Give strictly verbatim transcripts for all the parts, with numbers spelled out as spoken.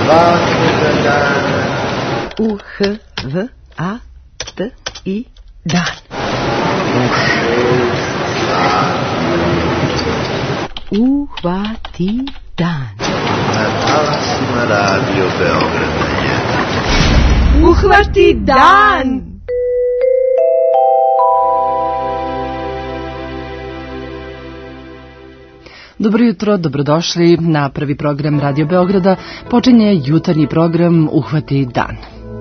svakoga dana. U H V A T I dan. U šest sati. Uhvati dan. Na talasima Radio Beograda jedan. Uhvati dan! Dobro jutro, dobrodošli na prvi program Radio Beograda. Počinje jutarnji program Uhvati dan.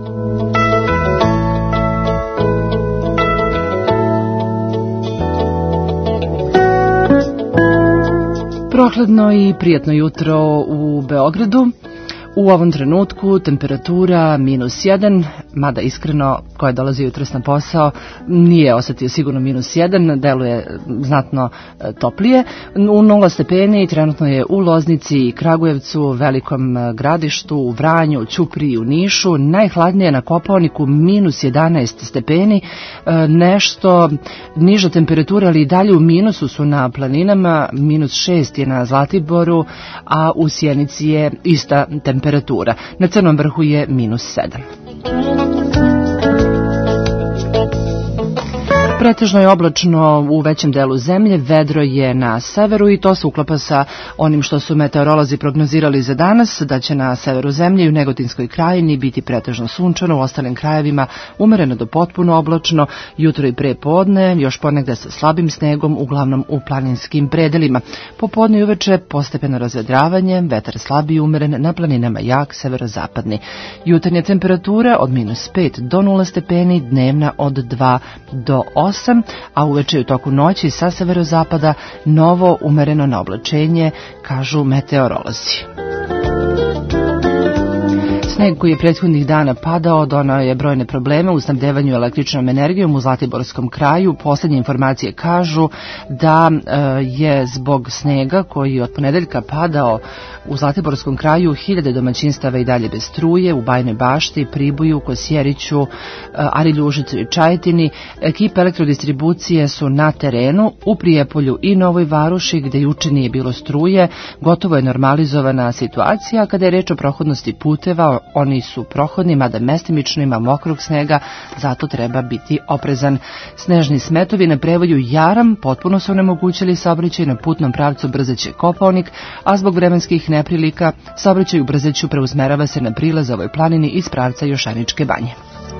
Prohladno i prijatno jutro u Beogradu. U ovom trenutku temperatura minus jedan, mada iskreno ko je dolazio jutros na posao nije osetio sigurno minus jedan, deluje znatno toplije. U nula stepeni trenutno je u Loznici i Kragujevcu, Velikom Gradištu, u Vranju, Ćupriji, u Nišu. Najhladnije na Kopaoniku minus jedanaest stepeni, nešto niža temperatura, ali i dalje u minusu su na planinama, minus šest je na Zlatiboru, a u Sjenici je ista temperatura. Temperatura. Na Crnom vrhu je minus sedam. Pretežno je oblačno u većem delu zemlje, vedro je na severu i to se uklapa sa onim što su meteorolozi prognozirali za danas, da će na severu zemlje i u Negotinskoj krajini biti pretežno sunčano, u ostalim krajevima umereno do potpuno oblačno, jutro i pre podne, još ponegde sa slabim snegom, uglavnom u planinskim predelima. Popodne i uveče postepeno razvedravanje, vetar slab i umeren, na planinama jak, severozapadni. Jutarnja temperatura od minus pet do nula stepeni, dnevna od dva do osam, a uveče u toku noći sa severozapada novo umereno na oblačenje, kažu meteorolozi. Sneg koji je prethodnih dana padao donao je brojne probleme u snabdevanju električnom energijom u Zlatiborskom kraju. Poslednje informacije kažu da je zbog snega koji od ponedeljka padao u Zlatiborskom kraju hiljade domaćinstava i dalje bez struje, u Bajnoj Bašti, Priboju, Kosjeriću, Ariljužicu i Čajetini. Ekipe elektrodistribucije su na terenu, u Prijepolju i Novoj Varoši, gde juče nije bilo struje. Gotovo je normalizovana situacija. Kada je reč o prohodnosti puteva, oni su prohodni, mada mestimično ima mokrog snega, zato treba biti oprezan. Snežni smetovi na prevoju Jaram potpuno su onemogućili saobraćaj na putnom pravcu Brzeće Kopaonik, a zbog vremenskih neprilika saobraćaj u Brzeću preusmerava se na prilaz ovoj planini iz pravca Jošaničke banje.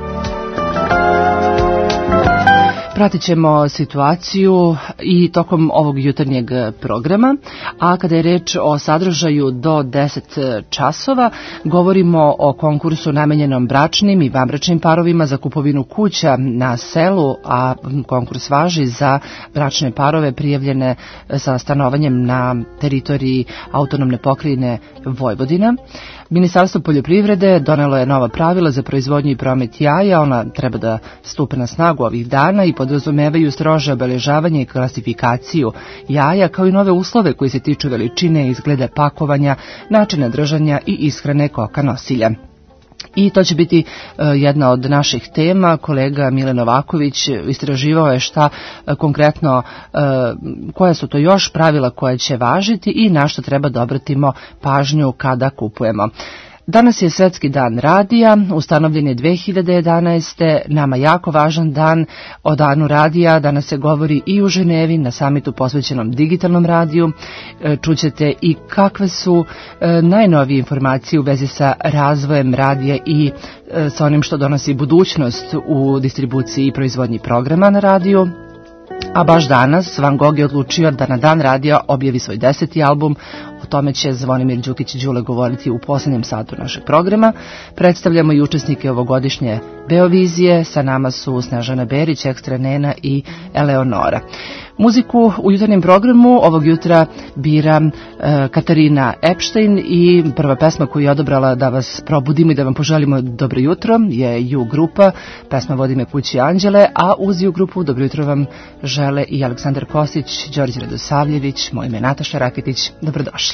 Pratit ćemo situaciju i tokom ovog jutarnjeg programa, a kada je reč o sadržaju do deset časova, govorimo o konkursu namenjenom bračnim i vanbračnim parovima za kupovinu kuća na selu, a konkurs važi za bračne parove prijavljene sa stanovanjem na teritoriji autonomne pokrajine Vojvodina. Ministarstvo poljoprivrede donelo je nova pravila za proizvodnju i promet jaja. Ona treba da stupe na snagu ovih dana i podrazumevaju strože obeležavanje i klasifikaciju jaja, kao i nove uslove koji se tiču veličine, izgleda pakovanja, načina držanja i ishrane koka nosilja. I to će biti uh, jedna od naših tema. Kolega Mile Novaković istraživao je šta uh, konkretno, uh, koja su to još pravila koje će važiti i na što treba da obratimo pažnju kada kupujemo. Danas je Svetski dan radija, ustanovljen je dve hiljade jedanaeste. Nama jako važan dan. O danu radija danas se govori i u Ženevi na samitu posvećenom digitalnom radiju. Čućete i kakve su najnovije informacije u vezi sa razvojem radija i sa onim što donosi budućnost u distribuciji i proizvodnji programa na radiju. A baš danas Van Gogh je odlučio da na dan radija objavi svoj deseti album. O tome će Zvonimir Đukić-Đule govoriti u poslednjem satu našeg programa. Predstavljamo i učesnike ovogodišnje Beovizije. Sa nama su Snežana Berić, Ekstra Nena i Eleonora. Muziku u jutarnjem programu ovog jutra bira e, Katarina Epstein i prva pesma koju je odabrala da vas probudimo i da vam poželimo dobro jutro je Ju grupa, pesma Vodi me kući anđele, a uz Ju grupu dobro jutro vam žele i Aleksandar Kostić, Đorđe Radosavljević, moje ime je Nataša Raketić, dobrodošli.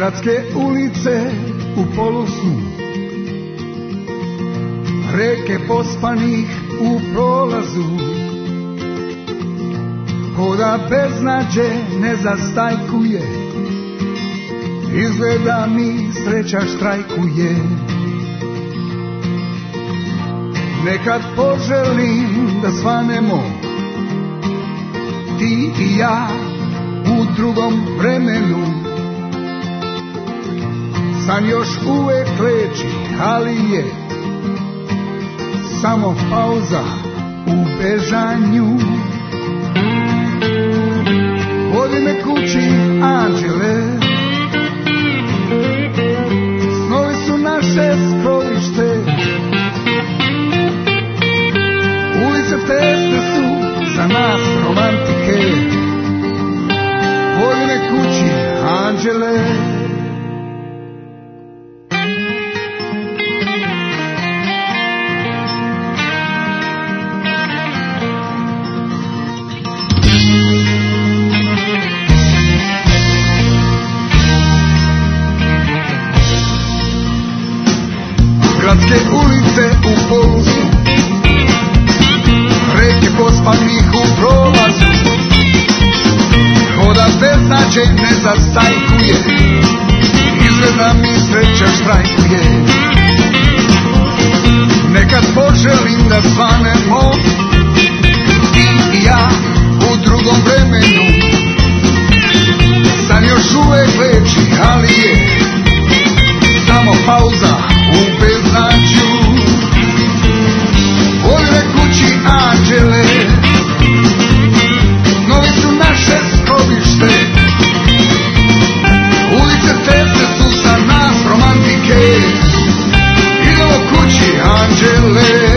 Gradske ulice u polusnu, reke pospanih u prolazu, ko da beznađe ne zastajkuje, izgleda mi sreća štrajkuje. Nekad poželim da svanemo, ti i ja u drugom vremenu. San još uvek leči, ali je samo pauza u bežanju. Vodi me kući, anđele, snovi su naše skrovište, ulice tesne su za nas romantike. Vodi me kući, anđele. Gradske ulice u polusu, reke pospanih u prolazu, ko da beznađe ne zastajkuje, izgleda mi sreća štrajkuje. Nekad poželim da svanemo, ti i ja u drugom vremenu. San još uvek leči, ali je samo pauza u beznađu. Vodi me kući, anđele, snovi su naše skrovište, ulice tesne su za nas romantike. Idemo kući, anđele.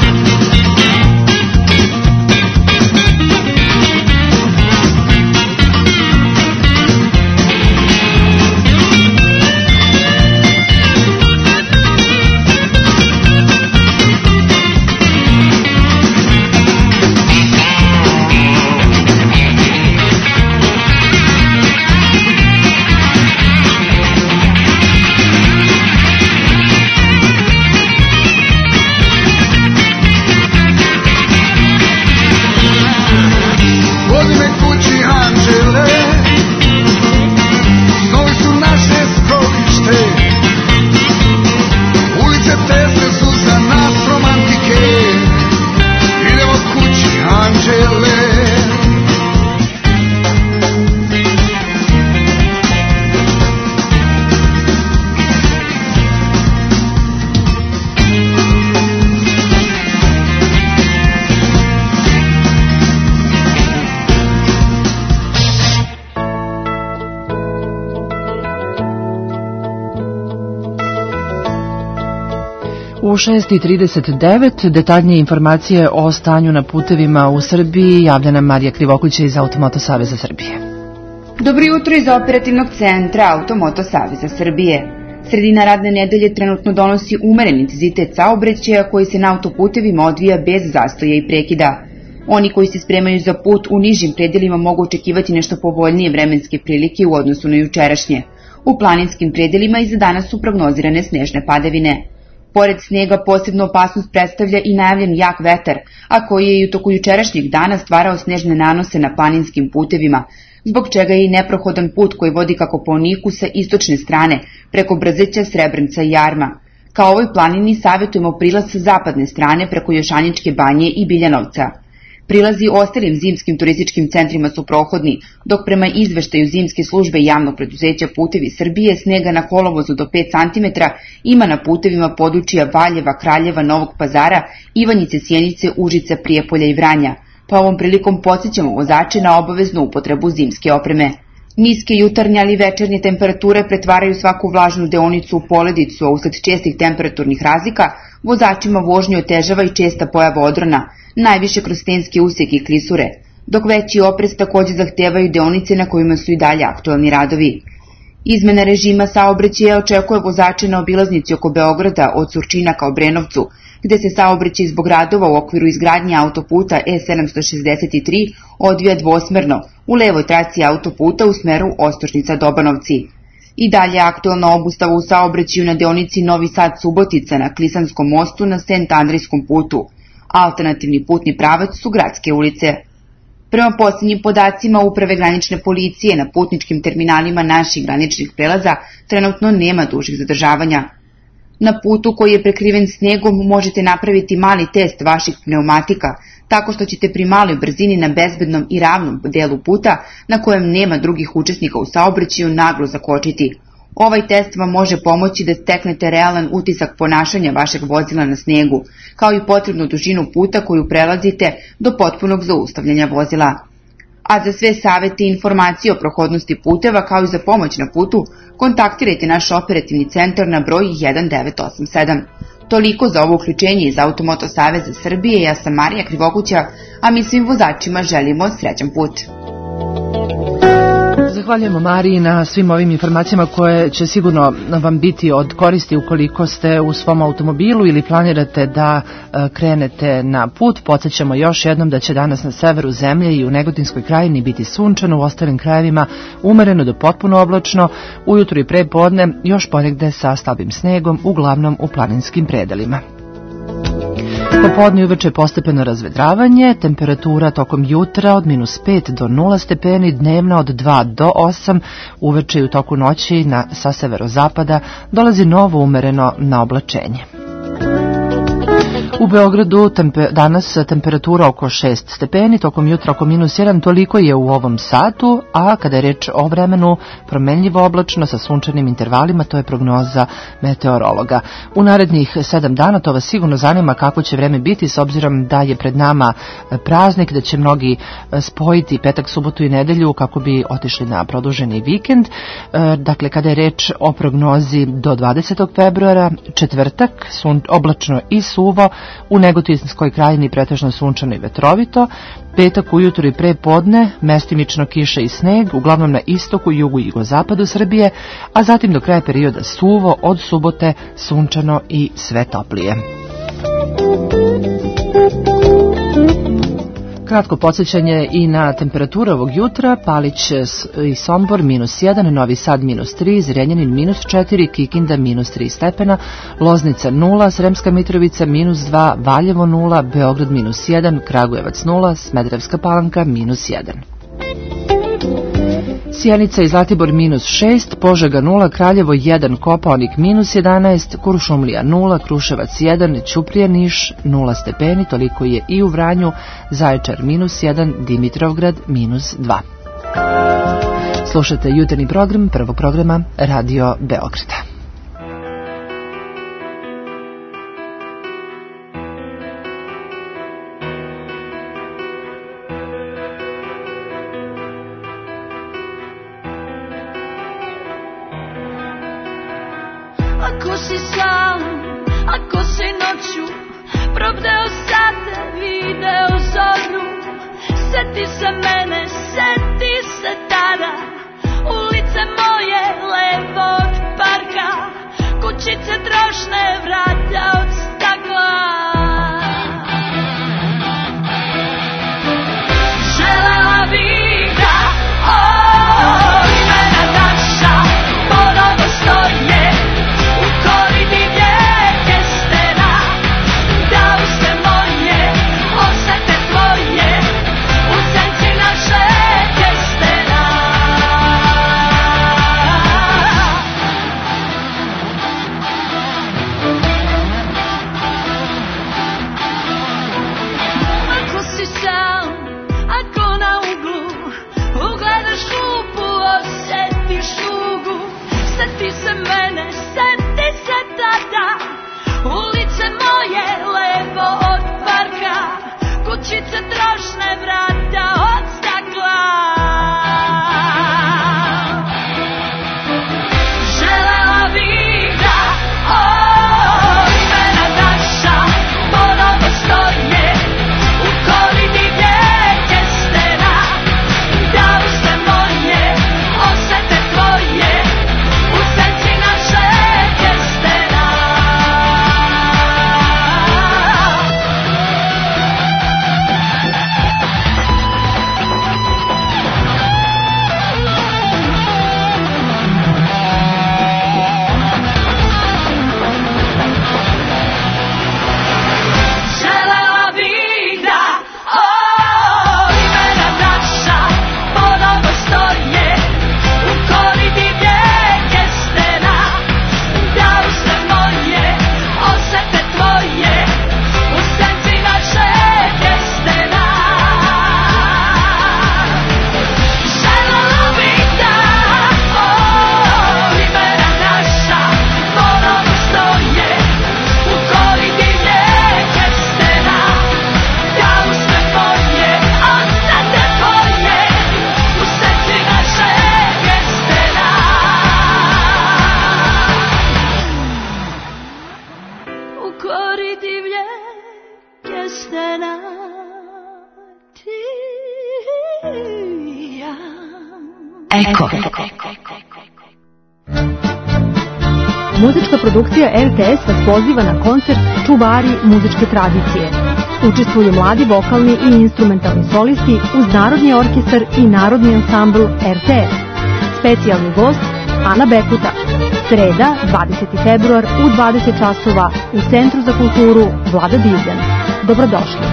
U šest i trideset devet detaljnije informacije o stanju na putevima u Srbiji javlja nam Marija Krivokuća iz Automoto Saveza Srbije. Dobro jutro iz operativnog centra Automoto Saveza Srbije. Sredina radne nedelje trenutno donosi umeren intenzitet saobraćaja koji se na autoputevima odvija bez zastoja i prekida. Oni koji se spremaju za put u nižim predelima mogu očekivati nešto povoljnije vremenske prilike u odnosu na jučerašnje. U planinskim predelima i za danas su prognozirane snežne padavine. Pored snega posebnu opasnost predstavlja i najavljen jak vetar, a koji je i u toku jučerašnjeg dana stvarao snežne nanose na planinskim putevima, zbog čega je i neprohodan put koji vodi ka Kopaoniku sa istočne strane, preko Brzeća, Srebrnca i Jarma. Ka ovoj planini savjetujemo prilaz sa zapadne strane preko Jošaničke banje i Biljanovca. Prilazi ostalim zimskim turističkim centrima su prohodni, dok prema izveštaju zimske službe javnog preduzeća Putevi Srbije snega na kolovozu do pet centimetara ima na putevima područja Valjeva, Kraljeva, Novog Pazara, Ivanjice, Sjenice, Užica, Prijepolja i Vranja, pa ovom prilikom podsjećamo vozače na obaveznu upotrebu zimske opreme. Niske jutarnje ali večernje temperature pretvaraju svaku vlažnu deonicu u poledicu, a usled čestih temperaturnih razlika vozačima vožnju otežava i česta pojava odrona, najviše kroz stenske useke i klisure, dok veći oprez takođe zahtevaju deonice na kojima su i dalje aktualni radovi. Izmena režima saobraćaja očekuje vozače na obilaznici oko Beograda od Surčina ka Obrenovcu, gde se saobraćaj zbog radova u okviru izgradnje autoputa E sedamsto šezdeset tri odvija dvosmerno u levoj traci autoputa u smeru Ostočnica-Dobanovci. I dalje aktualna obustava u saobraćaju na deonici Novi Sad-Subotica na Klisanskom mostu na Sent Andrijskom putu. Alternativni putni pravac su gradske ulice. Prema posljednjim podacima Uprave granične policije na putničkim terminalima naših graničnih prelaza trenutno nema dužih zadržavanja. Na putu koji je prekriven snegom možete napraviti mali test vaših pneumatika, tako što ćete pri maloj brzini na bezbednom i ravnom delu puta, na kojem nema drugih učesnika u saobraćaju, naglo zakočiti. Ovaj test vam može pomoći da steknete realan utisak ponašanja vašeg vozila na snegu, kao i potrebnu dužinu puta koju prelazite do potpunog zaustavljanja vozila. A za sve savete i informacije o prohodnosti puteva kao i za pomoć na putu, kontaktirajte naš operativni centar na broj jedan devet osam sedam. Toliko za ovo uključenje iz Automoto Saveza Srbije, ja sam Marija Krivokuća, a mi svim vozačima želimo srećan put. Zahvaljujemo Mariji na svim ovim informacijama koje će sigurno vam biti od koristi ukoliko ste u svom automobilu ili planirate da krenete na put. Podsjećamo još jednom da će danas na severu zemlje i u Negotinskoj krajini biti sunčano, u ostalim krajevima umereno do potpuno oblačno, ujutro i pre podne još ponegde sa slabim snegom, uglavnom u planinskim predelima. Popodne i uveče postepeno razvedravanje, temperatura tokom jutra od minus pet do nula stepeni, dnevna od dva do osam, uveče i u toku noći na, sa severozapada dolazi novo umereno na oblačenje. U Beogradu tempe, danas temperatura oko šest stepeni, tokom jutra oko minus jedan, toliko je u ovom satu, a kada je reč o vremenu, promenljivo oblačno sa sunčanim intervalima, to je prognoza meteorologa. U narednih sedam dana, to vas sigurno zanima kako će vreme biti, s obzirom da je pred nama praznik, da će mnogi spojiti petak, subotu i nedelju kako bi otišli na produženi vikend. Dakle, kada je reč o prognozi do dvadesetog februara, četvrtak, sun, oblačno i suvo, u Negotinskoj krajini pretežno sunčano i vetrovito, petak ujutro i pre podne mestimično kiša i sneg, uglavnom na istoku, jugu i jugozapadu Srbije, a zatim do kraja perioda suvo, od subote sunčano i sve toplije. Kratko podsjećanje i na temperaturu ovog jutra: Palić i Sombor minus jedan, Novi Sad minus tri, Zrenjanin minus četiri, Kikinda minus tri stepena, Loznica nula, Sremska Mitrovica minus dva, Valjevo nula, Beograd minus jedan, Kragujevac nula, Smederevska Palanka minus jedan. Sjenica i Zlatibor minus šest, Požega nula, Kraljevo jedan, Kopaonik minus jedanaest, Kuršumlija nula, Kruševac jedan, Ćuprija, Niš nula stepeni, toliko je i u Vranju, Zaječar minus jedan, Dimitrovgrad minus dva. Slušate jutarnji program prvog programa Radio Beograda. Ako si sam, ako si noću probdeo sate, video zoru, seti se mene, seti se tada, ulice moje levog parka, kućice trošne, vrata od stakla. Želela bih da oj imena naša ponovo stoje u kori divljeg stena, da uste moje osete tvoje u senci naše stena. Eko. Muzička produkcija R T S vas poziva na koncert Čuvari muzičke tradicije. Učestvuju mladi vokalni i instrumentalni solisti uz Narodni orkestar i Narodni ansambl R T S. Specijalni gost Ana Bekuta. Sreda, dvadeseti februar u dvadeset časova u Centru za kulturu Vlada Divljan. Dobrodošli.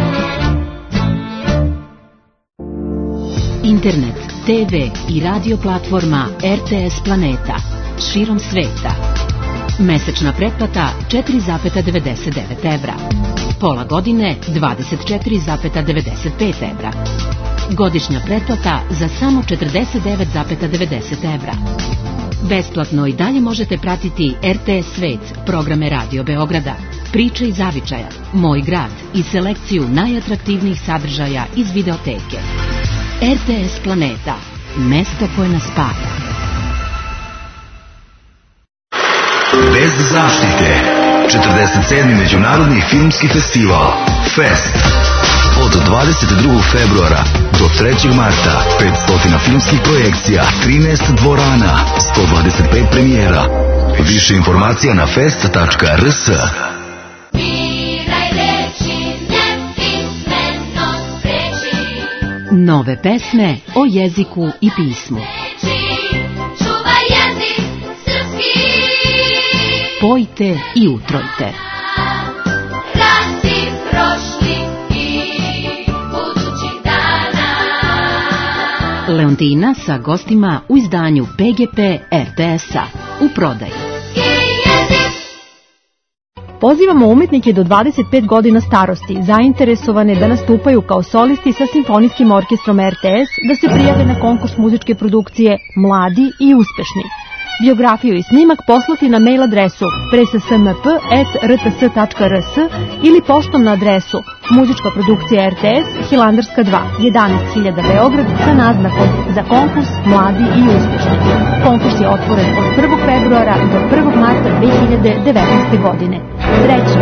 Internet, te ve i radio platforma R T S Planeta širom sveta. Mesečna pretplata četiri zarez devedeset devet evra. Pola godine dvadeset četiri zarez devedeset pet evra. Godišnja pretplata za samo četrdeset devet zarez devedeset evra. Besplatno i dalje možete pratiti R T S Svet, programe Radio Beograda, Priče iz Zavičaja, Moj grad i selekciju najatraktivnijih sadržaja iz videoteke. R T S Planeta, mesto koje nas spaja. Bez zaštite. četrdeset sedmi Međunarodni filmski festival Fest. Od dvadeset drugog februara do trećeg marta petsto filmskih projekcija, trinaest dvorana, sto dvadeset pet premijera. Više informacija na fest tačka r s. Nove pesme o jeziku i pismu. Pojte i utrojte. Leontina sa gostima u izdanju P G P R T S-a u prodaji. Pozivamo umetnike do dvadeset pet godina starosti, zainteresovane da nastupaju kao solisti sa Simfonijskim orkestrom R T S, da se prijave na konkurs muzičke produkcije Mladi i uspešni. Biografiju i snimak poslati na mail adresu presasmp at r t s tačka r s ili poštom na adresu Muzička produkcija R T S, Hilandarska dva, jedanaest hiljada Beograd, sa naznakom za konkurs Mladi i uspešni. Konkurs je otvoren od prvog februara do prvog marta dve hiljade devetnaeste. godine. Srećno!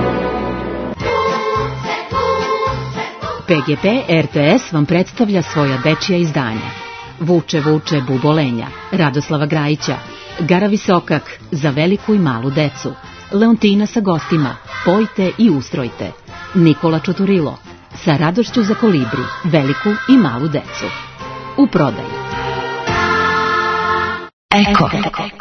P G P R T S vam predstavlja svoja dečija izdanja. Vuče, vuče, bubolenja, Radoslava Grajića, Gara Visokak, za veliku i malu decu, Leontina sa gostima, Pojte i ustrojte, Nikola Čoturilo, sa radošću za kolibri, veliku i malu decu. U prodaji. Eko.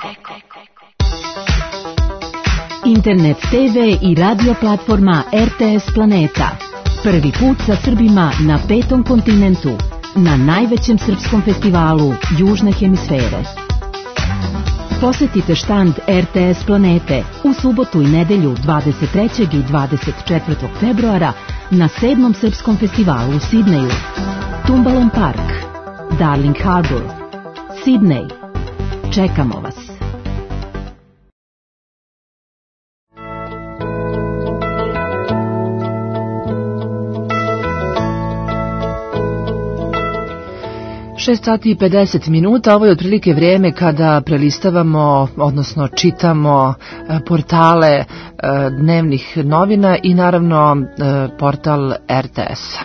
Internet, te ve i radio platforma R T S Planeta. Prvi put sa Srbima na petom kontinentu, na najvećem srpskom festivalu Južne hemisfere. Posetite štand R T S Planete u subotu i nedelju dvadeset trećeg i dvadeset četvrtog februara na sedmom srpskom festivalu u Sidneju. Tumbalom Park, Darling Harbour, Sidney. Čekamo vas. šest sati i pedeset minuta, ovo je otprilike vrijeme kada prelistavamo, odnosno čitamo portale dnevnih novina i naravno portal R T S-a.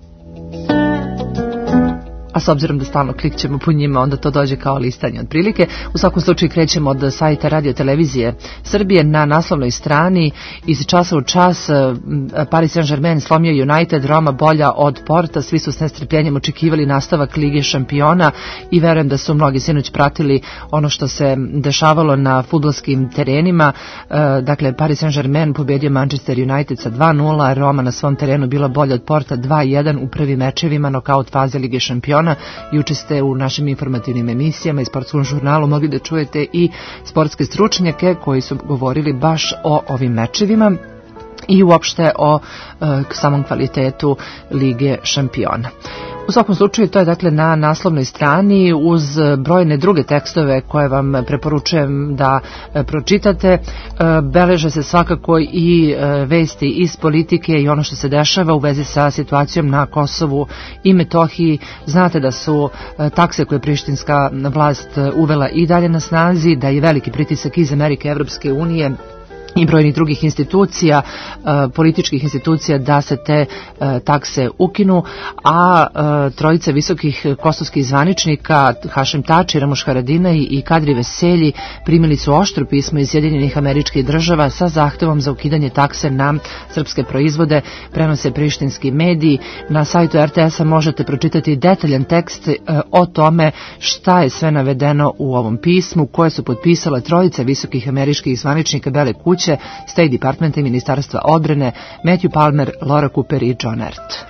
A s obzirom da stalno klikćemo po njima, onda to dođe kao listanje otprilike. U svakom slučaju krećemo od sajta Radio Televizije Srbije. Na naslovnoj strani iz časa u čas Paris Saint-Germain slomio United, Roma bolja od Porta, svi su s nestrpljenjem očekivali nastavak Lige šampiona i verujem da su mnogi sinoć pratili ono što se dešavalo na fudbalskim terenima. Dakle, Paris Saint-Germain pobedio Manchester United sa dva nula, Roma na svom terenu bila bolja od Porta dva jedan u prvim mečevima nokaut faze Lige šampiona. Juče ste u našim informativnim emisijama i sportskom žurnalu mogli da čujete i sportske stručnjake koji su govorili baš o ovim mečevima i uopšte o e, samom kvalitetu Lige šampiona. U svakom slučaju to je dakle na naslovnoj strani uz brojne druge tekstove koje vam preporučujem da e, pročitate. E, beleže se svakako i e, vesti iz politike i ono što se dešava u vezi sa situacijom na Kosovu i Metohiji. Znate da su e, takse koje prištinska vlast uvela i dalje na snazi, da je veliki pritisak iz Amerike, Evropske unije i brojnih drugih institucija, političkih institucija, da se te takse ukinu, a trojica visokih kosovskih zvaničnika, Hašim Tači, Ramuš Haradinaj i Kadri Veselji, primili su oštro pismo iz Sjedinjenih Američkih Država sa zahtevom za ukidanje takse na srpske proizvode, prenose prištinski mediji. Na sajtu er te es-a možete pročitati detaljan tekst o tome šta je sve navedeno u ovom pismu, koje su potpisale trojice visokih američkih zvaničnika Bele kuće, State Departmenta i Ministarstva odbrane, Matthew Palmer, Laura Cooper i John Ert.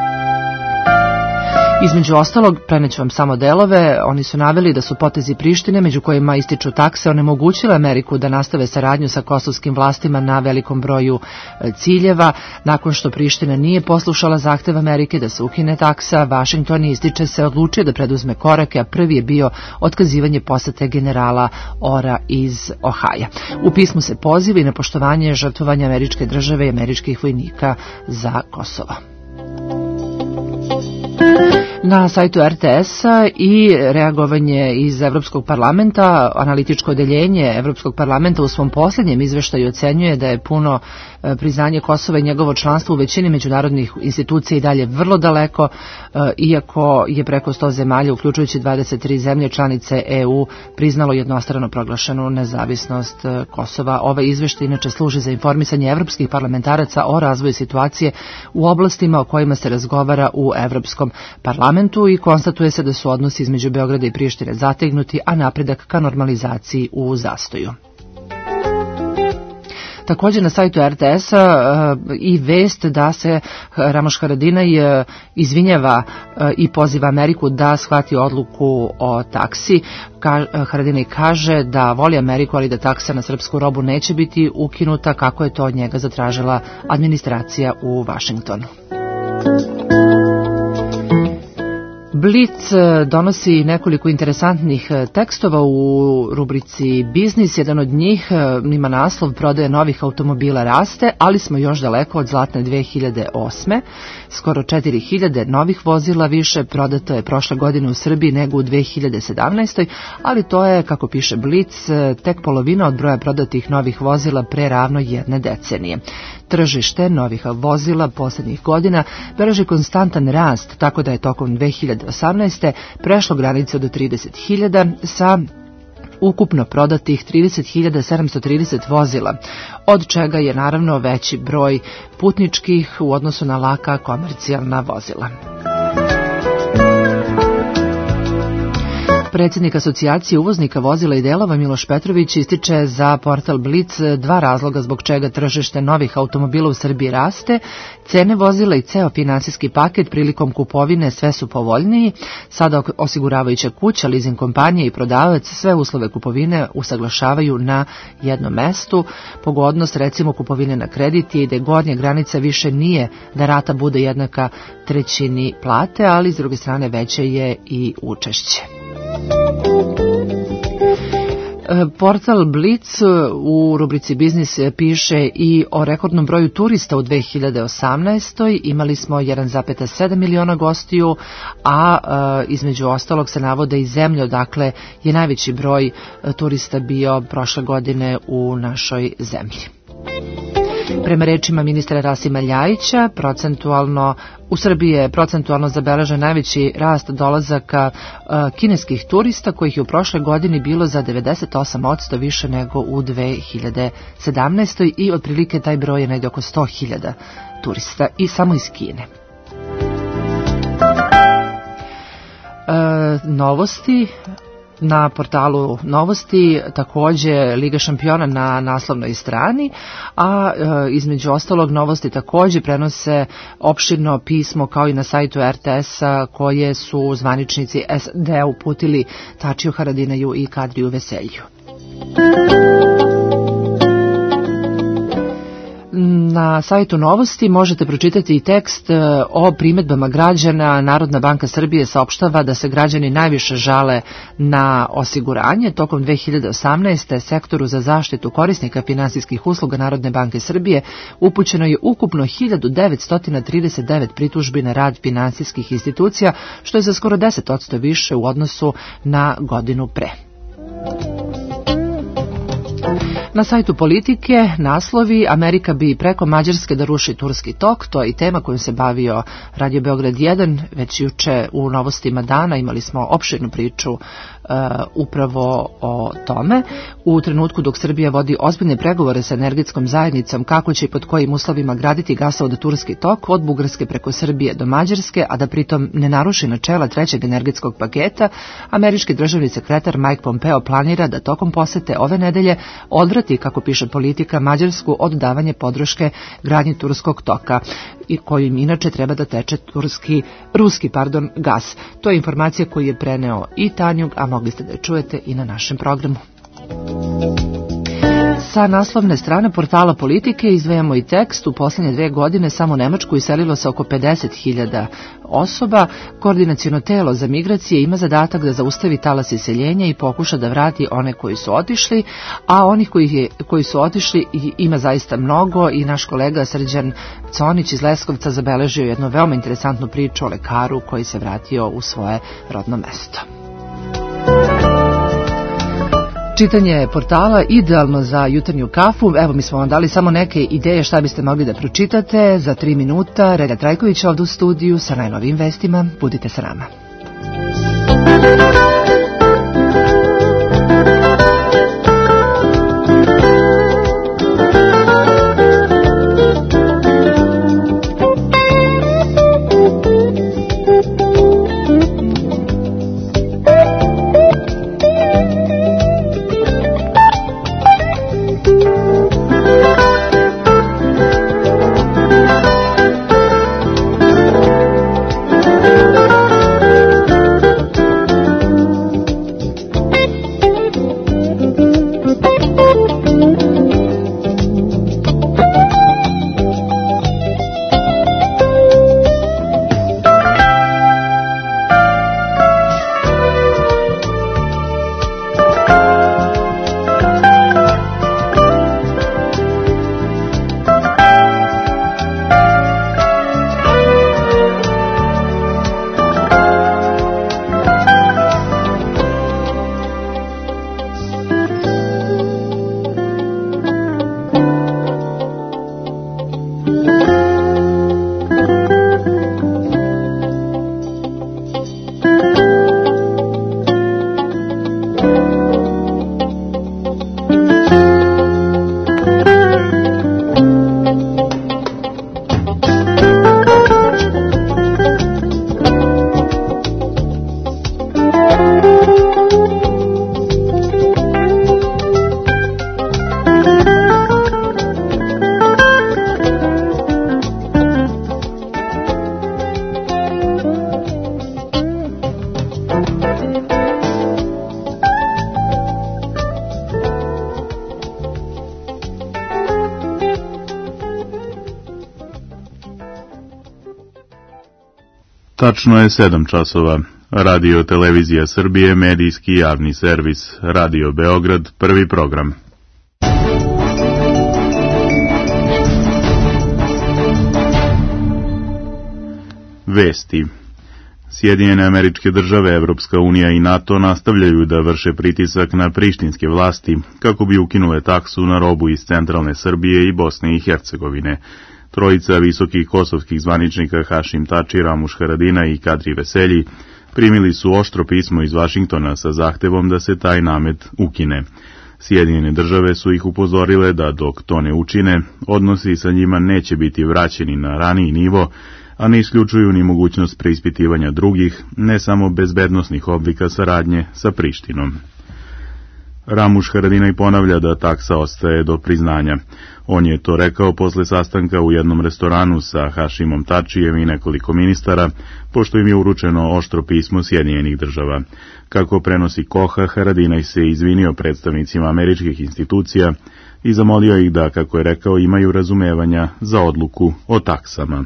Između ostalog, preneću vam samo delove, oni su naveli da su potezi Prištine, među kojima ističu takse, onemogućile Ameriku da nastave saradnju sa kosovskim vlastima na velikom broju ciljeva. Nakon što Priština nije poslušala zahtev Amerike da se ukine taksa, Vašington ističe se odlučio da preduzme korake, a prvi je bio otkazivanje posete generala Ora iz Ohaja. U pismu se poziva i na poštovanje žrtvovanja američke države i američkih vojnika za Kosovo. Na sajtu er te es-a i reagovanje iz Evropskog parlamenta, analitičko odeljenje Evropskog parlamenta u svom posljednjem izveštaju ocenjuje da je puno priznanje Kosova i njegovo članstvo u većini međunarodnih institucija i dalje vrlo daleko, iako je preko sto zemalja, uključujući dvadeset tri zemlje članice e u, priznalo jednostrano proglašenu nezavisnost Kosova. Ovaj izveštaj inače služi za informisanje evropskih parlamentaraca o razvoju situacije u oblastima o kojima se razgovara u Evropskom parlamentu i konstatuje se da su odnosi između Beograda i Prištine zategnuti, a napredak ka normalizaciji u zastoju. Također na sajtu er te es-a i vest da se Ramuš Haradinaj izvinjava i poziva Ameriku da shvati odluku o taksi. Haradinaj kaže da voli Ameriku, ali da taksa na srpsku robu neće biti ukinuta, kako je to od njega zatražila administracija u Vašingtonu. Blic donosi nekoliko interesantnih tekstova u rubrici Biznis. Jedan od njih ima naslov Prodaja novih automobila raste, ali smo još daleko od zlatne dve hiljade osme. Skoro četiri hiljade novih vozila više prodato je prošle godine u Srbiji nego u dve hiljade sedamnaestoj. ali to je, kako piše Blic, tek polovina od broja prodatih novih vozila pre ravno jedne decenije. Tržište novih vozila posljednjih godina beleži konstantan rast, tako da je tokom dve hiljade osamnaeste. prešlo granicu od trideset hiljada sa ukupno prodatih trideset hiljada sedamsto trideset vozila, od čega je naravno veći broj putničkih u odnosu na laka komercijalna vozila. Predsjednik asocijacije uvoznika vozila i delova Miloš Petrović ističe za portal Blic dva razloga zbog čega tržište novih automobila u Srbiji raste. Cene vozila i ceo finansijski paket prilikom kupovine sve su povoljniji. Sada osiguravajuća kuća, leasing kompanija i prodavac sve uslove kupovine usaglašavaju na jednom mestu. Pogodnost recimo kupovine na kredit je da gornja granica više nije da rata bude jednaka trećini plate, ali s druge strane veće je i učešće. Portal Blic u rubrici Biznis piše i o rekordnom broju turista u dve hiljade osamnaestoj. Imali smo jedan zarez sedam miliona gostiju, a između ostalog se navode i zemlje odakle je najveći broj turista bio prošle godine u našoj zemlji. Prema rečima ministra Rasima Ljajića, procentualno u Srbiji je procentualno zabeležen najveći rast dolazaka uh, kineskih turista, kojih je u prošle godini bilo za devedeset osam posto više nego u dve hiljade sedamnaestoj. i otprilike taj broj je negdje oko sto hiljada turista i samo iz Kine. Uh, novosti. Na portalu Novosti također Liga šampiona na naslovnoj strani, a e, između ostalog Novosti također prenose opširno pismo kao i na sajtu er te es-a koje su zvaničnici es de uputili Tačiju Haradinaju i Kadriju Veselju. Na sajtu Novosti možete pročitati i tekst o primedbama građana. Narodna banka Srbije saopštava da se građani najviše žale na osiguranje. Tokom dve hiljade osamnaeste. sektoru za zaštitu korisnika finansijskih usluga Narodne banke Srbije upućeno je ukupno hiljadu devetsto trideset devet pritužbi na rad finansijskih institucija, što je za skoro deset posto više u odnosu na godinu pre. Na sajtu Politike naslovi: Amerika bi preko Mađarske da ruši turski tok. To je i tema kojom se bavio Radio Beograd jedan. Već juče u novostima dana imali smo opširnu priču uh, upravo o tome. U trenutku dok Srbija vodi ozbiljne pregovore sa energetskom zajednicom kako će i pod kojim uslovima graditi gasovod turski tok od Bugarske preko Srbije do Mađarske, a da pritom ne naruši načela trećeg energetskog paketa, američki državni sekretar Mike Pompeo planira da tokom posete ove nedelje odvrati, kako piše Politika, Mađarsku od davanja podrške gradnji turskog toka, i kojim inače treba da teče turski, ruski pardon, gas. To je informacija koju je preneo i Tanjug, a mogli ste da je čujete i na našem programu. Sa naslovne strane portala Politike izdvajamo i tekst: u posljednje dve godine samo u Nemačku iselilo se oko pedeset hiljada osoba. Koordinaciono telo za migracije ima zadatak da zaustavi talas iseljenja i pokuša da vrati one koji su otišli, a onih koji, je, koji su otišli ima zaista mnogo, i naš kolega Srđan Conić iz Leskovca zabeležio jednu veoma interesantnu priču o lekaru koji se vratio u svoje rodno mesto. Čitanje portala idealno za jutarnju kafu. Evo, mi smo vam dali samo neke ideje šta biste mogli da pročitate za tri minuta. Relja Trajković ovdje u studiju sa najnovijim vestima. Budite sa nama. Tačno je sedam časova. Radio Televizija Srbije, medijski javni servis. Radio Beograd, prvi program. Vesti. Sjedinjene Američke Države, Evropska unija i NATO nastavljaju da vrše pritisak na prištinske vlasti kako bi ukinule taksu na robu iz centralne Srbije i Bosne i Hercegovine. Trojica visokih kosovskih zvaničnika Hašim Tači, Ramuš Haradina i Kadri Veselji primili su oštro pismo iz Vašingtona sa zahtevom da se taj namet ukine. Sjedinjene države su ih upozorile da dok to ne učine, odnosi sa njima neće biti vraćeni na raniji nivo, a ne isključuju ni mogućnost preispitivanja drugih, ne samo bezbednosnih oblika saradnje sa Prištinom. Ramuš Haradinaj ponavlja da taksa ostaje do priznanja. On je to rekao posle sastanka u jednom restoranu sa Hašimom Tačijem i nekoliko ministara, pošto im je uručeno oštro pismo Sjedinjenih država. Kako prenosi Koha, Haradinaj se izvinio predstavnicima američkih institucija i zamolio ih da, kako je rekao, imaju razumevanja za odluku o taksama.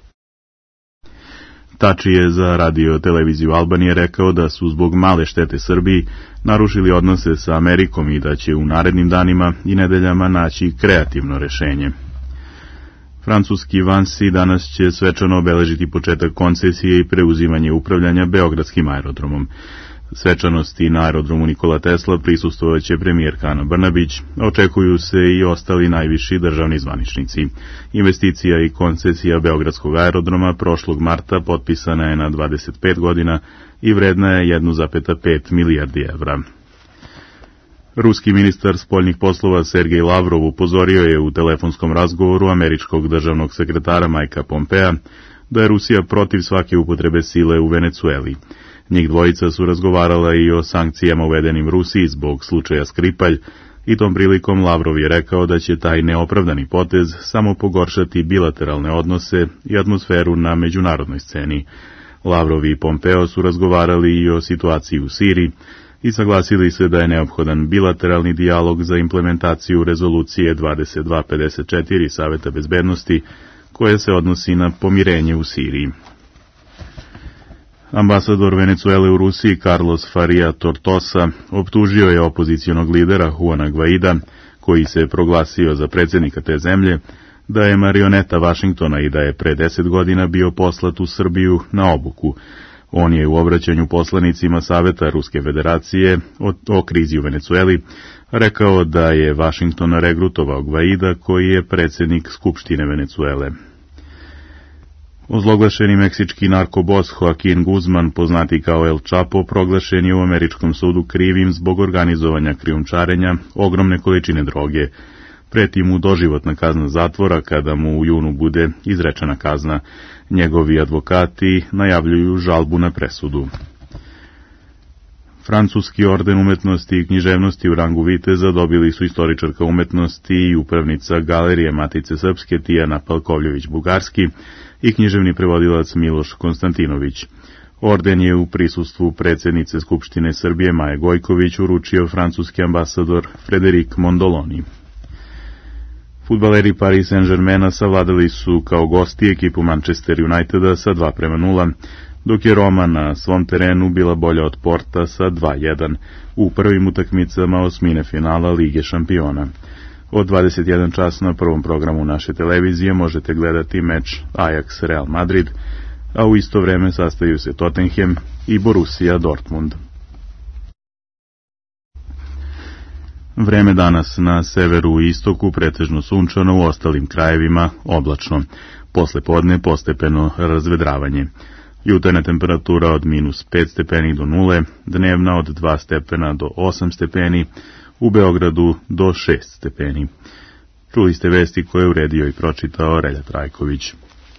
Tači je za Radio Televiziju Albanije rekao da su zbog male štete Srbiji narušili odnose sa Amerikom i da će u narednim danima i nedeljama naći kreativno rešenje. Francuski Vansi danas će svečano obeležiti početak koncesije i preuzimanje upravljanja Beogradskim aerodromom. Svečanosti na aerodromu Nikola Tesla prisustvovaće premijerka Ana Brnabić, očekuju se i ostali najviši državni zvaničnici. Investicija i koncesija Beogradskog aerodroma prošlog marta potpisana je na dvadeset pet godina i vredna je jedan zarez pet milijardi evra. Ruski ministar spoljnih poslova Sergej Lavrov upozorio je u telefonskom razgovoru američkog državnog sekretara Mikea Pompea da je Rusija protiv svake upotrebe sile u Venecueli. Njih dvojica su razgovarala i o sankcijama uvedenim Rusiji zbog slučaja Skripalj i tom prilikom Lavrov je rekao da će taj neopravdani potez samo pogoršati bilateralne odnose i atmosferu na međunarodnoj sceni. Lavrov i Pompeo su razgovarali i o situaciji u Siriji i saglasili se da je neophodan bilateralni dijalog za implementaciju rezolucije dvadeset dva pedeset četiri Saveta bezbednosti koja se odnosi na pomirenje u Siriji. Ambasador Venecuele u Rusiji Carlos Faria Tortosa optužio je opozicionog lidera Juana Guaida, koji se proglasio za predsjednika te zemlje, da je marioneta Vašingtona i da je pre deset godina bio poslat u Srbiju na obuku. On je u obraćanju poslanicima Saveta Ruske federacije o, o krizi u Venecueli rekao da je Vašington regrutovao Guaida, koji je predsjednik Skupštine Venecuele. Ozloglašeni meksički narkobos Joaquin Guzman, poznati kao El Chapo, proglašen je u američkom sudu krivim zbog organizovanja krijumčarenja ogromne količine droge. Preti mu doživotna kazna zatvora kada mu u junu bude izrečena kazna. Njegovi advokati najavljuju žalbu na presudu. Francuski orden umetnosti i književnosti u rangu viteza dobili su istoričarka umetnosti i upravnica Galerije Matice Srpske Tijana Palkovljević-Bugarski i književni prevodilac Miloš Konstantinović. Orden je u prisustvu predsjednice Skupštine Srbije Maje Gojković uručio francuski ambasador Frederik Mondoloni. Fudbaleri Paris Saint-Germaina savladali su kao gosti ekipu Manchester Uniteda sa dva prema nula, dok je Roma na svom terenu bila bolja od Porta sa dva jedan u prvim utakmicama osmine finala Lige šampiona. Od dvadeset jedan čas na prvom programu naše televizije možete gledati meč Ajax Real Madrid, a u isto vreme sastaju se Tottenham i Borussia Dortmund. Vreme danas na severu i istoku pretežno sunčano, u ostalim krajevima oblačno. Posle podne postepeno razvedravanje. Jutarnja temperatura od minus pet stepeni do nule, dnevna od dva stepena do osam stepeni, u Beogradu do šest stepeni. Čuli ste vesti koje je uredio i pročitao Relja Trajković.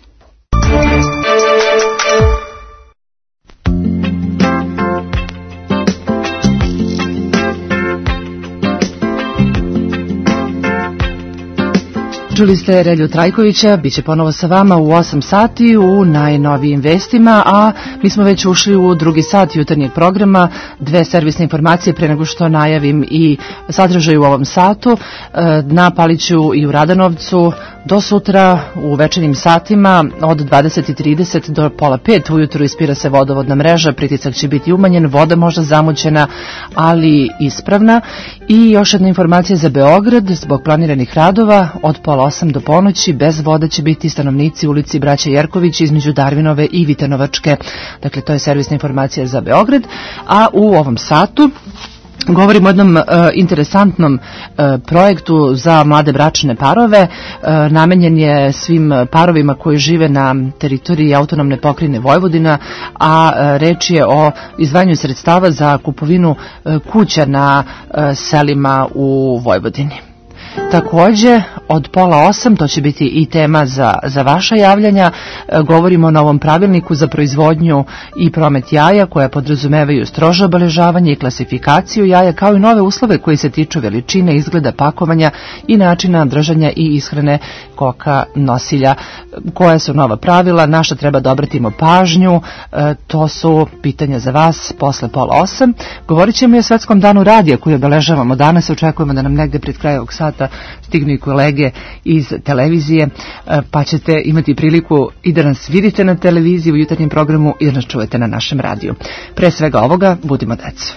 Čuli ste Relju Trajkovića, bit će ponovo sa vama u osam sati u najnovijim vestima, a mi smo već ušli u drugi sat jutarnjeg programa. Dve servisne informacije pre nego što najavim i sadržaj u ovom satu. Na Paliću i u Radanovcu do sutra u večernjim satima od dvadeset i trideset do pola pet ujutru ispira se vodovodna mreža, pritisak će biti umanjen, voda možda zamućena, ali ispravna. I još jedna informacija za Beograd, zbog planiranih radova od pola osam do ponoći bez vode će biti stanovnici ulici Braće Jerković između Darvinove i Vitanovačke. Dakle, to je servisna informacija za Beograd, a u ovom satu govorimo o jednom e, interesantnom e, projektu za mlade bračne parove. E, namenjen je svim parovima koji žive na teritoriji autonomne pokrajine Vojvodina, a e, reč je o izdvajanju sredstava za kupovinu e, kuća na e, selima u Vojvodini. Takođe, od pola osam, to će biti i tema za, za vaša javljanja, e, govorimo o novom pravilniku za proizvodnju i promet jaja koja podrazumevaju strože obeležavanje i klasifikaciju jaja, kao i nove uslove koji se tiču veličine, izgleda, pakovanja i načina držanja i ishrane koka nosilja. Koja su nova pravila, na šta treba da obratimo pažnju, e, to su pitanja za vas posle pola osam. Govorit ćemo i o Svetskom danu radija koji obeležavamo danas, očekujemo da nam negde pred kraj ovog sata stignu i kolege iz televizije, pa ćete imati priliku i da nas vidite na televiziji u jutarnjem programu i da nas čujete na našem radiju. Pre svega ovoga, budimo deca.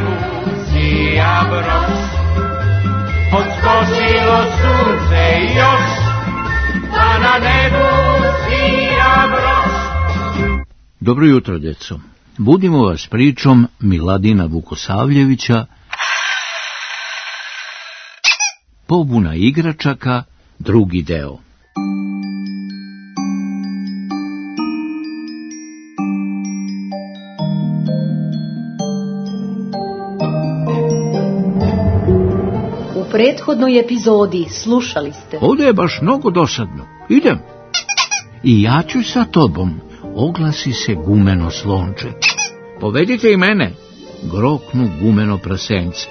nebu sija brod. Odskočilo sunce još, pa na nebu sija brod. Dobro jutro, djeco. Budimo vas pričom Miladina Vukosavljevića Pobuna igračaka, drugi deo. U prethodnoj epizodi slušali ste. Ovdje je baš mnogo dosadno. Idem. I ja ću sa tobom, oglasi se gumeno slonče. Povedite i mene, groknu gumeno prasence.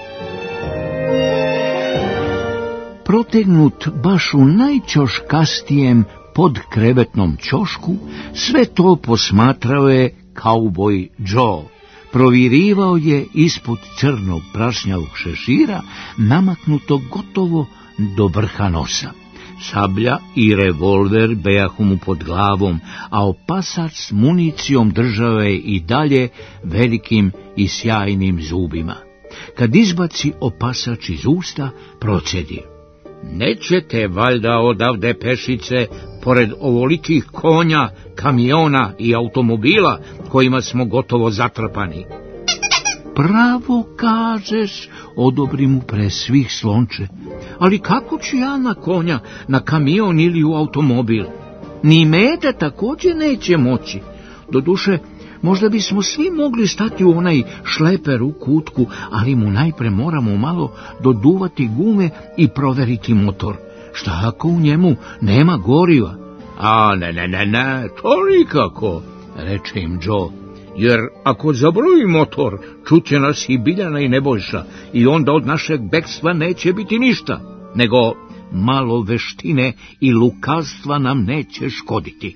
Protegnut baš u najćoškastijem podkrevetnom ćošku, sve to posmatrao je kauboj Joe. Provirivao je ispod crnog prašnjavog šešira, namaknuto gotovo do vrha nosa. Sablja i revolver bejahu mu pod glavom, a opasač s municijom držao je i dalje velikim i sjajnim zubima. Kad izbaci opasač iz usta, procedi: nećete valjda odavde pešice, pored ovolikih konja, kamiona i automobila kojima smo gotovo zatrpani. Pravo kažeš, odobri mu pre svih slonče, ali kako ću ja na konja, na kamion ili u automobil? Ni mete također neće moći. Doduše, možda bismo svi mogli stati u onaj šleper u kutku, ali mu najpre moramo malo doduvati gume i proveriti motor. Šta ako u njemu nema goriva? A ne, ne, ne, ne, to nikako, reče im Joe, jer ako zabroji motor, čuće nas i Biljana i Nebojša, i onda od našeg bekstva neće biti ništa, nego malo veštine i lukavstva nam neće škoditi.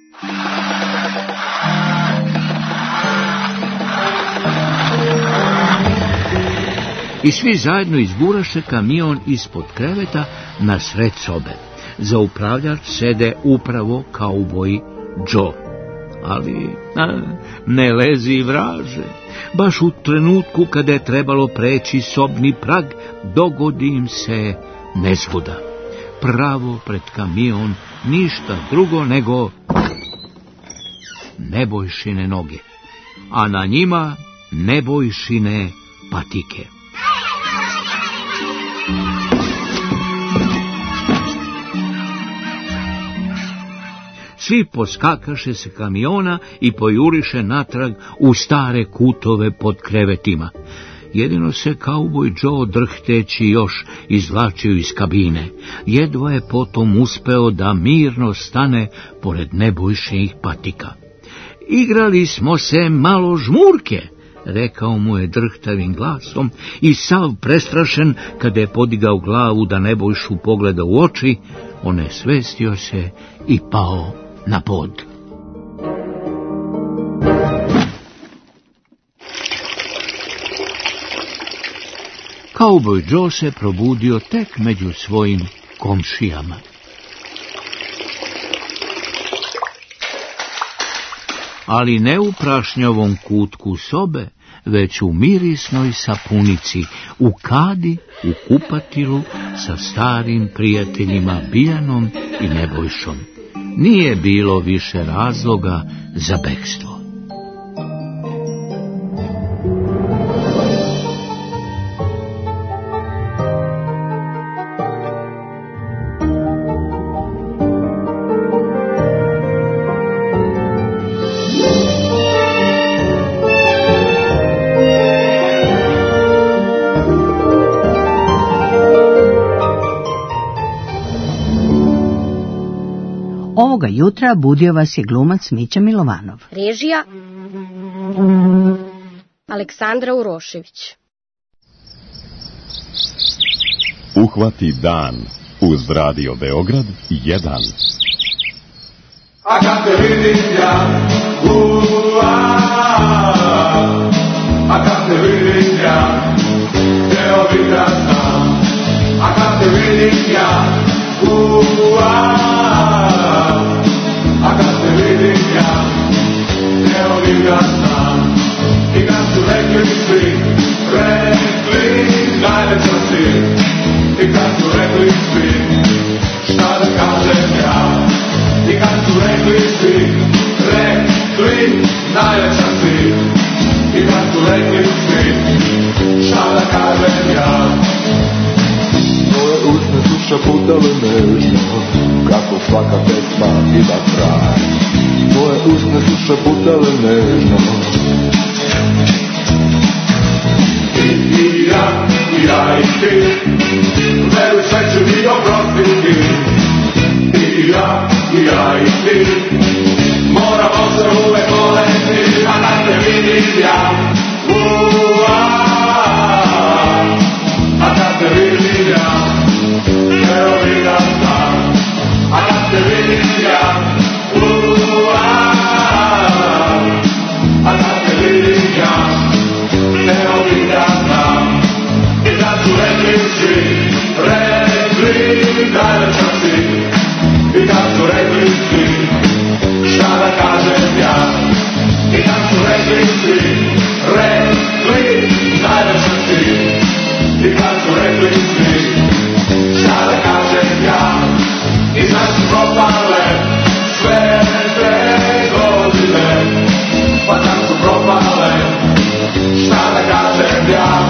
I svi zajedno izguraše kamion ispod kreveta na sred sobe. Za upravljač sede upravo kauboj Joe. Ali a, ne lezi vraže. Baš u trenutku kada je trebalo preći sobni prag, dogodi im se nezgoda. Pravo pred kamion, ništa drugo nego Nebojšine noge, a na njima Nebojšine patike. Svi poskakaše se kamiona i pojuriše natrag u stare kutove pod krevetima. Jedino se kauboj Joe drhteći još izvlačio iz kabine. Jedva je potom uspeo da mirno stane pored Nebojšinih patika. Igrali smo se malo žmurke, rekao mu je drhtavim glasom, i sav prestrašen, kada je podigao glavu da Nebojšu pogleda u oči, onesvestio se i pao na pod. Kauboj Joe se probudio tek među svojim komšijama. Ali ne u prašnjavom kutku sobe, već u mirisnoj sapunici, u kadi, u kupatilu, sa starim prijateljima Biljanom i Nebojšom. Nije bilo više razloga za bekstvo. Ovoga jutra budio vas je glumac Mića Milovanov. Režija Aleksandra Urošević. Uhvati dan uz Radio Beograd jedan. A kad te vidim ja, ua, a kad te vidim ja, teo bih da znam. A kad te vidim ja, ua, a kad te vidim ja, teo bih da znam. I kad su rekli svi, šaputale nežno, kako svaka pesma ima kraj. Tvoje usne su šaputale nežno. Ti i ja, i ja i ti, veruj sve ću ti oprostiti. Ti i ja, i ja i ti, moramo se uvek voleti, a kad te vidim ja, u-a, a kad te vidim ja, evo vidim sam, a kad te vidim ja, u-a, a kad te vidim ja, evo vidim sam, i da su rekli svi, rekli najlepša si, i da su rekli svi, šta da kažem ja, i da su rekli svi, rekli najlepša si, i da su rekli svi, šta da kažem ja, i da su propale sve te godine, pa da su propale, šta da kažem ja,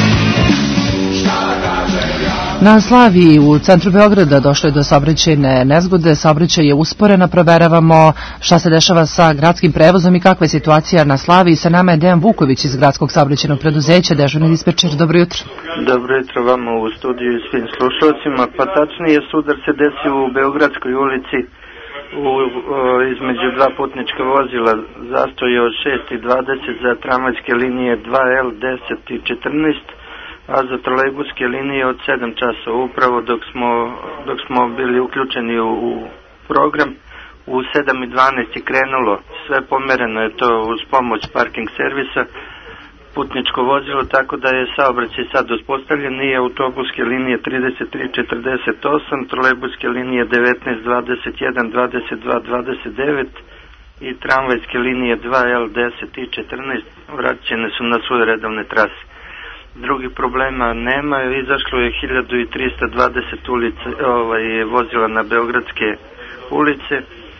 šta da kažem ja. Na Slaviji u centru Beograda došlo je do saobraćajne nezgode, saobraćaj je usporena, proveravamo šta se dešava sa gradskim prevozom i kakva je situacija na Slaviji. Sa nama je Dejan Vuković iz Gradskog saobraćajnog preduzeća, dežurni dispečer. Dobro jutro. Dobro jutro vama u studiju i svim slušalcima. Pa tačnije, sudar se desio u Beogradskoj ulici u, o, između dva putnička vozila, zastoje od šest i dvadeset za tramvajske linije dva L deset i četrnaest, a za trolejbuske linije od sedam časova. Upravo dok smo, dok smo bili uključeni u, u program, u sedam i dvanaest je krenulo, sve pomereno je to uz pomoć parking servisa, putničko vozilo, tako da je saobraćaj sad uspostavljen i autobuske linije trideset tri četrdeset osam, trolejbuske linije devetnaest dvadeset jedan dvadeset dva dvadeset devet i tramvajske linije dva L deset i četrnaest vraćene su na svoje redovne trase. Drugih problema nema, izašlo je hiljadu trista dvadeset ulica, ovaj, vozila na beogradske ulice.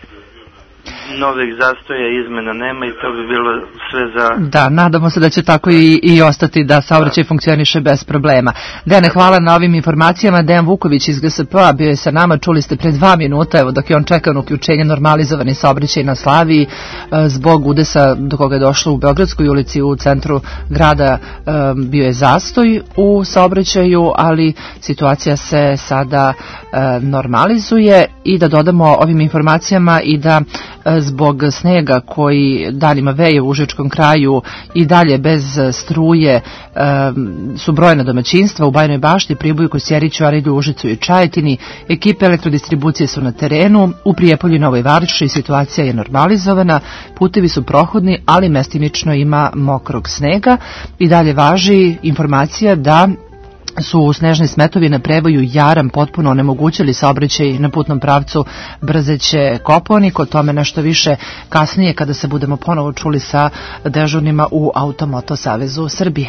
Novih zastoja i izmena nema i to bi bilo sve za... Da, nadamo se da će tako i, i ostati, da saobraćaj funkcioniše bez problema. Dejane, hvala na ovim informacijama. Dejan Vuković iz G S P-a bio je sa nama, čuli ste pre dva minuta, evo dok je on čekao na uključenje, normalizovani saobraćaj na Slaviji zbog udesa do koga je došlo u Beogradskoj ulici u centru grada. Bio je zastoj u saobraćaju, ali situacija se sada normalizuje. I da dodamo ovim informacijama i da zbog snega koji danima veje u Užičkom kraju i dalje bez struje su brojna domaćinstva u Bajnoj Bašti, Priboju, Kosjeriću, Arilju, Užicu i Čajetini. Ekipe elektrodistribucije su na terenu. U Prijepolju i Novoj Varoši situacija je normalizovana, putevi su prohodni, ali mestimično ima mokrog snega. I dalje važi informacija da su snežni smetovi na prevoju Jaram potpuno onemogućili saobraćaj na putnom pravcu Brzeće Kopaonik. O tome nešto više kasnije kada se budemo ponovo čuli sa dežurnima u Automoto Savezu Srbije.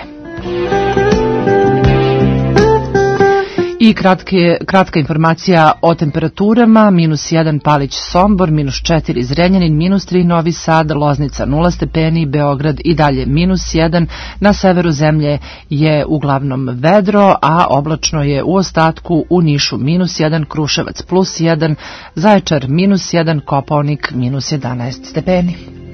I kratke, kratka informacija o temperaturama: minus jedan Palić Sombor, minus četiri Zrenjanin, minus tri Novi Sad, Loznica nula stepeni, Beograd i dalje minus jedan, na severu zemlje je uglavnom vedro, a oblačno je u ostatku, u Nišu minus jedan, Kruševac plus jedan, Zaječar minus jedan, Kopaonik minus jedanaest stepeni.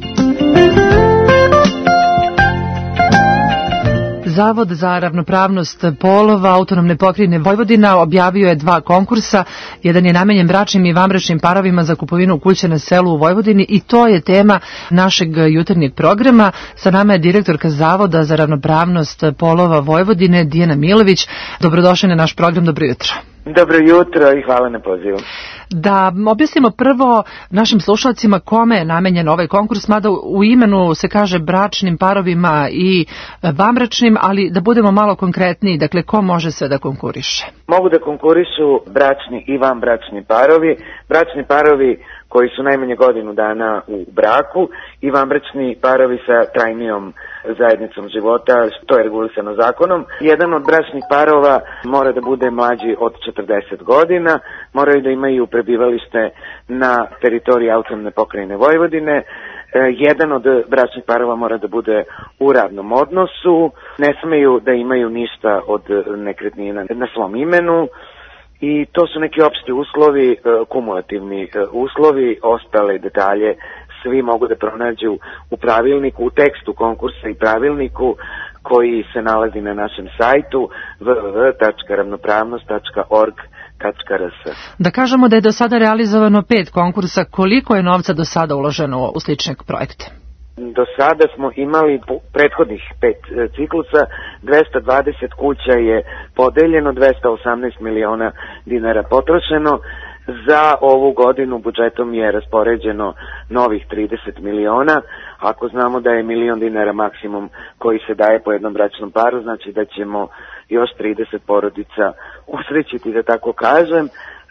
Zavod za ravnopravnost polova Autonomne pokrajine Vojvodina objavio je dva konkursa. Jedan je namenjen bračnim i vanbračnim parovima za kupovinu kuće na selu u Vojvodini i to je tema našeg jutarnjeg programa. Sa nama je direktorka Zavoda za ravnopravnost polova Vojvodine, Dijana Milović. Dobrodošli na naš program, dobro jutro. Dobro jutro i hvala na pozivu. Da objasnimo prvo našim slušalcima kome je namenjen ovaj konkurs, mada u imenu se kaže bračnim parovima i vanbračnim, ali da budemo malo konkretniji, dakle ko može sve da konkuriše? Mogu da konkurišu bračni i vanbračni parovi, bračni parovi koji su najmanje godinu dana u braku i vanbračni parovi sa trajnijom zajednicom života, što je regulisano zakonom. Jedan od bračnih parova mora da bude mlađi od četrdeset godina, moraju da imaju prebivalište na teritoriji Autonomne pokrajine Vojvodine, jedan od bračnih parova mora da bude u radnom odnosu, ne smeju da imaju ništa od nekretnina na svom imenu i to su neki opšti uslovi, kumulativni uslovi, ostale detalje svi mogu da pronađu u pravilniku, u tekstu konkursa i pravilniku koji se nalazi na našem sajtu w w w tačka ravnopravnost tačka org tačka r s. Da kažemo da je do sada realizovano pet konkursa, koliko je novca do sada uloženo u slične projekte? Do sada smo imali prethodnih pet ciklusa, dvesta dvadeset kuća je podeljeno, dvesta osamnaest miliona dinara potrošeno. Za ovu godinu budžetom je raspoređeno novih trideset miliona. Ako znamo da je milion dinara maksimum koji se daje po jednom bračnom paru, znači da ćemo još trideset porodica usrećiti, da tako kažem,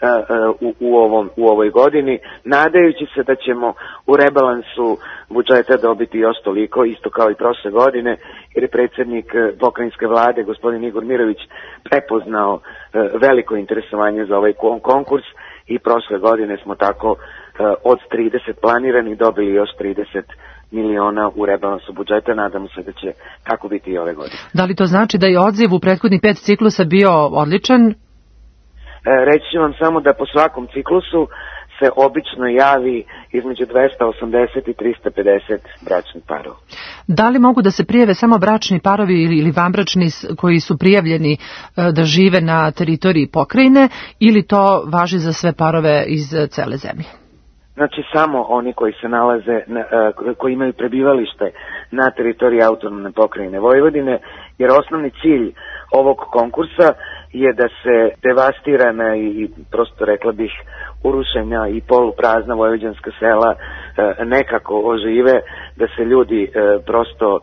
u, u, ovom, u ovoj godini, nadajući se da ćemo u rebalansu budžeta dobiti još toliko, isto kao i prošle godine, jer je predsjednik pokrajinske vlade, gospodin Igor Mirović, prepoznao veliko interesovanje za ovaj konkurs i prošle godine smo tako od trideset planiranih dobili još trideset miliona u rebalansu budžeta. Nadamo se da će tako biti i ove godine. Da li to znači da je odziv u prethodnih pet ciklusa bio odličan? Reći ću vam samo da po svakom ciklusu se obično javi između dvesta osamdeset i trista pedeset bračnih parova. Da li mogu da se prijave samo bračni parovi ili vanbračni koji su prijavljeni da žive na teritoriji pokrajine ili to važi za sve parove iz cele zemlje? Znači samo oni koji se nalaze, na, koji imaju prebivalište na teritoriji autonomne pokrajine Vojvodine, jer osnovni cilj ovog konkursa je da se devastirana i prosto rekla bih urušenja i poluprazna vojvođanska sela nekako ožive, da se ljudi prosto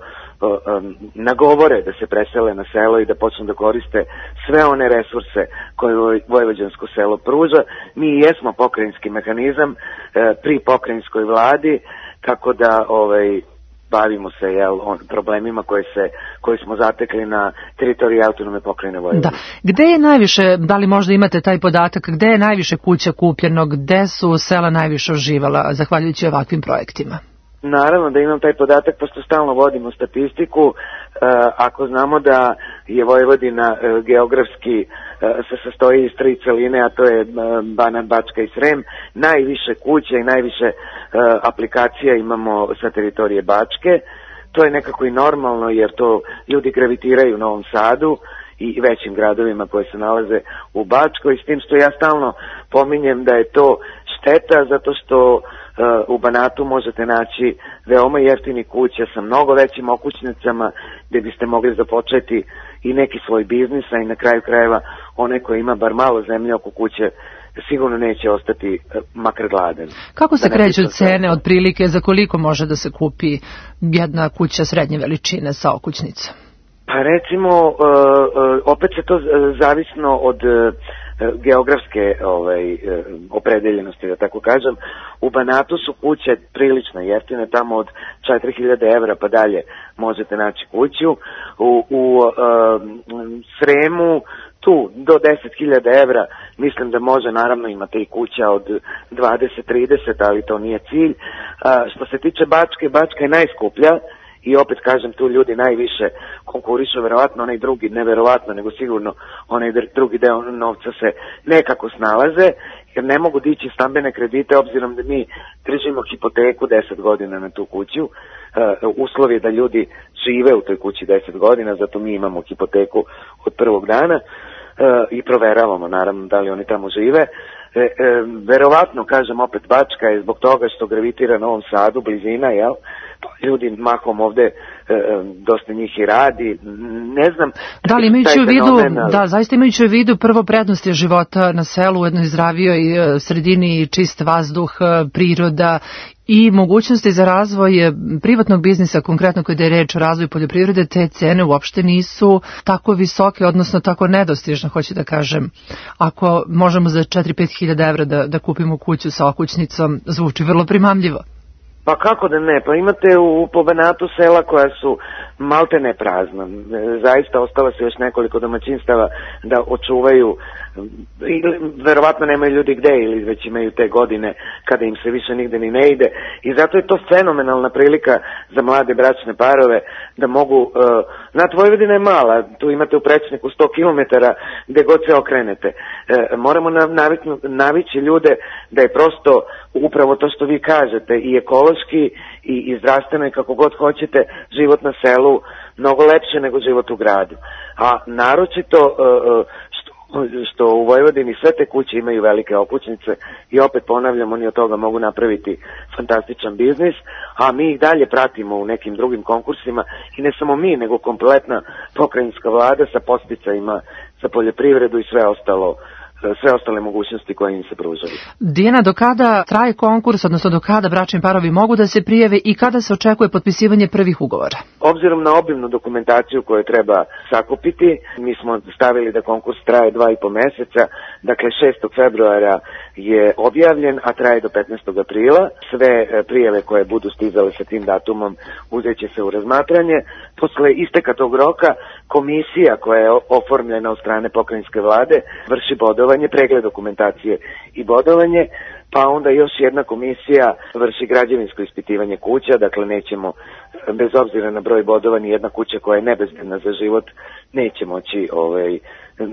nagovore da se presele na selo i da počnu da koriste sve one resurse koje vojvođansko selo pruža. Mi jesmo pokrajinski mehanizam pri pokrajinskoj vladi, tako da ovaj bavimo se jel, on, problemima koje, se, koje smo zatekli na teritoriji autonomne pokrajine Vojvodine. Da. Gde je najviše, da li možda imate taj podatak, gde je najviše kuća kupljeno, gde su sela najviše oživala zahvaljujući ovakvim projektima? Naravno da imam taj podatak, pošto stalno vodimo statistiku. E, ako znamo da je Vojvodina e, geografski e, se sastoji iz tri celine, a to je e, Banat, Bačka i Srem, najviše kuća i najviše e, aplikacija imamo sa teritorije Bačke. To je nekako i normalno, jer to ljudi gravitiraju u Novom Sadu i većim gradovima koji se nalaze u Bačkoj, s tim što ja stalno pominjem da je to šteta, zato što u Banatu možete naći veoma jeftini kuća sa mnogo većim okućnicama gde biste mogli započeti i neki svoj biznis, a i na kraju krajeva onaj koji ima bar malo zemlje oko kuće sigurno neće ostati makar gladan. Kako se kreću cene otprilike, za koliko može da se kupi jedna kuća srednje veličine sa okućnicom? Pa recimo, opet se to zavisno od geografske ovaj, opredeljenosti, da tako kažem. U Banatu su kuće prilično jeftine, tamo od četiri hiljade evra pa dalje možete naći kuću. U, u uh, Sremu tu do deset hiljada evra mislim da može, naravno imate i kuća od dvadeset trideset, ali to nije cilj. Uh, što se tiče Bačke, Bačka je najskuplja. I opet kažem, tu ljudi najviše konkurišu, verovatno onaj drugi, ne verovatno, nego sigurno onaj drugi deo novca se nekako snalaze, jer ne mogu dići stambene kredite, obzirom da mi držimo hipoteku deset godina na tu kuću. Uh, uslov je da ljudi žive u toj kući deset godina, zato mi imamo hipoteku od prvog dana uh, i proveravamo naravno da li oni tamo žive. E, e, verovatno, kažem opet, Bačka je zbog toga što gravitira Novom Sadu, blizina, jel? Pa ljudi mahom ovde e, dosta njih i radi, ne znam. Da li imajući u vidu, da, zaista imajući u vidu prvo prednosti života na selu u jednoj zdravijoj sredini, čist vazduh, priroda i mogućnosti za razvoj privatnog biznisa, konkretno kada je reč o razvoju poljoprivrede, te cene uopšte nisu tako visoke, odnosno tako nedostižne, hoću da kažem. Ako možemo za četiri do pet hiljada evra da, da kupimo kuću sa okućnicom, zvuči vrlo primamljivo. Pa kako da ne, pa imate u, po Banatu sela koja su malte ne prazna. Zaista ostala su još nekoliko domaćinstava da očuvaju, ili verovatno nemaju ljudi gde, ili već imaju te godine kada im se više nigde ni ne ide, i zato je to fenomenalna prilika za mlade bračne parove da mogu, uh, znate, Vojvodina je mala, tu imate u prečniku sto kilometara gde god se okrenete. Uh, moramo navići, navići ljude da je prosto upravo to što vi kažete, i ekološki i, i zdravstveno i kako god hoćete, život na selu mnogo lepše nego život u gradu. A naročito uh, što, što u Vojvodini sve te kuće imaju velike okućnice, i opet ponavljam, oni od toga mogu napraviti fantastičan biznis, a mi ih dalje pratimo u nekim drugim konkursima, i ne samo mi, nego kompletna pokrajinska vlada sa podsticajima za poljoprivredu i sve ostalo, sve ostale mogućnosti koje im se pružaju. Dijana, do kada traje konkurs, odnosno do kada bračni parovi mogu da se prijave i kada se očekuje potpisivanje prvih ugovora? Obzirom na obimnu dokumentaciju koju treba sakupiti, mi smo stavili da konkurs traje dva i po meseca, dakle šestog februara je objavljen, a traje do petnaestog aprila. Sve prijave koje budu stizale sa tim datumom uzet će se u razmatranje. Posle isteka tog roka, komisija koja je oformljena od strane pokrajinske vlade vrši bodovanje, pregled dokumentacije i bodovanje, pa onda još jedna komisija vrši građevinsko ispitivanje kuća, dakle nećemo, bez obzira na broj bodova, ni jedna kuća koja je nebezbedna za život neće moći, ovaj,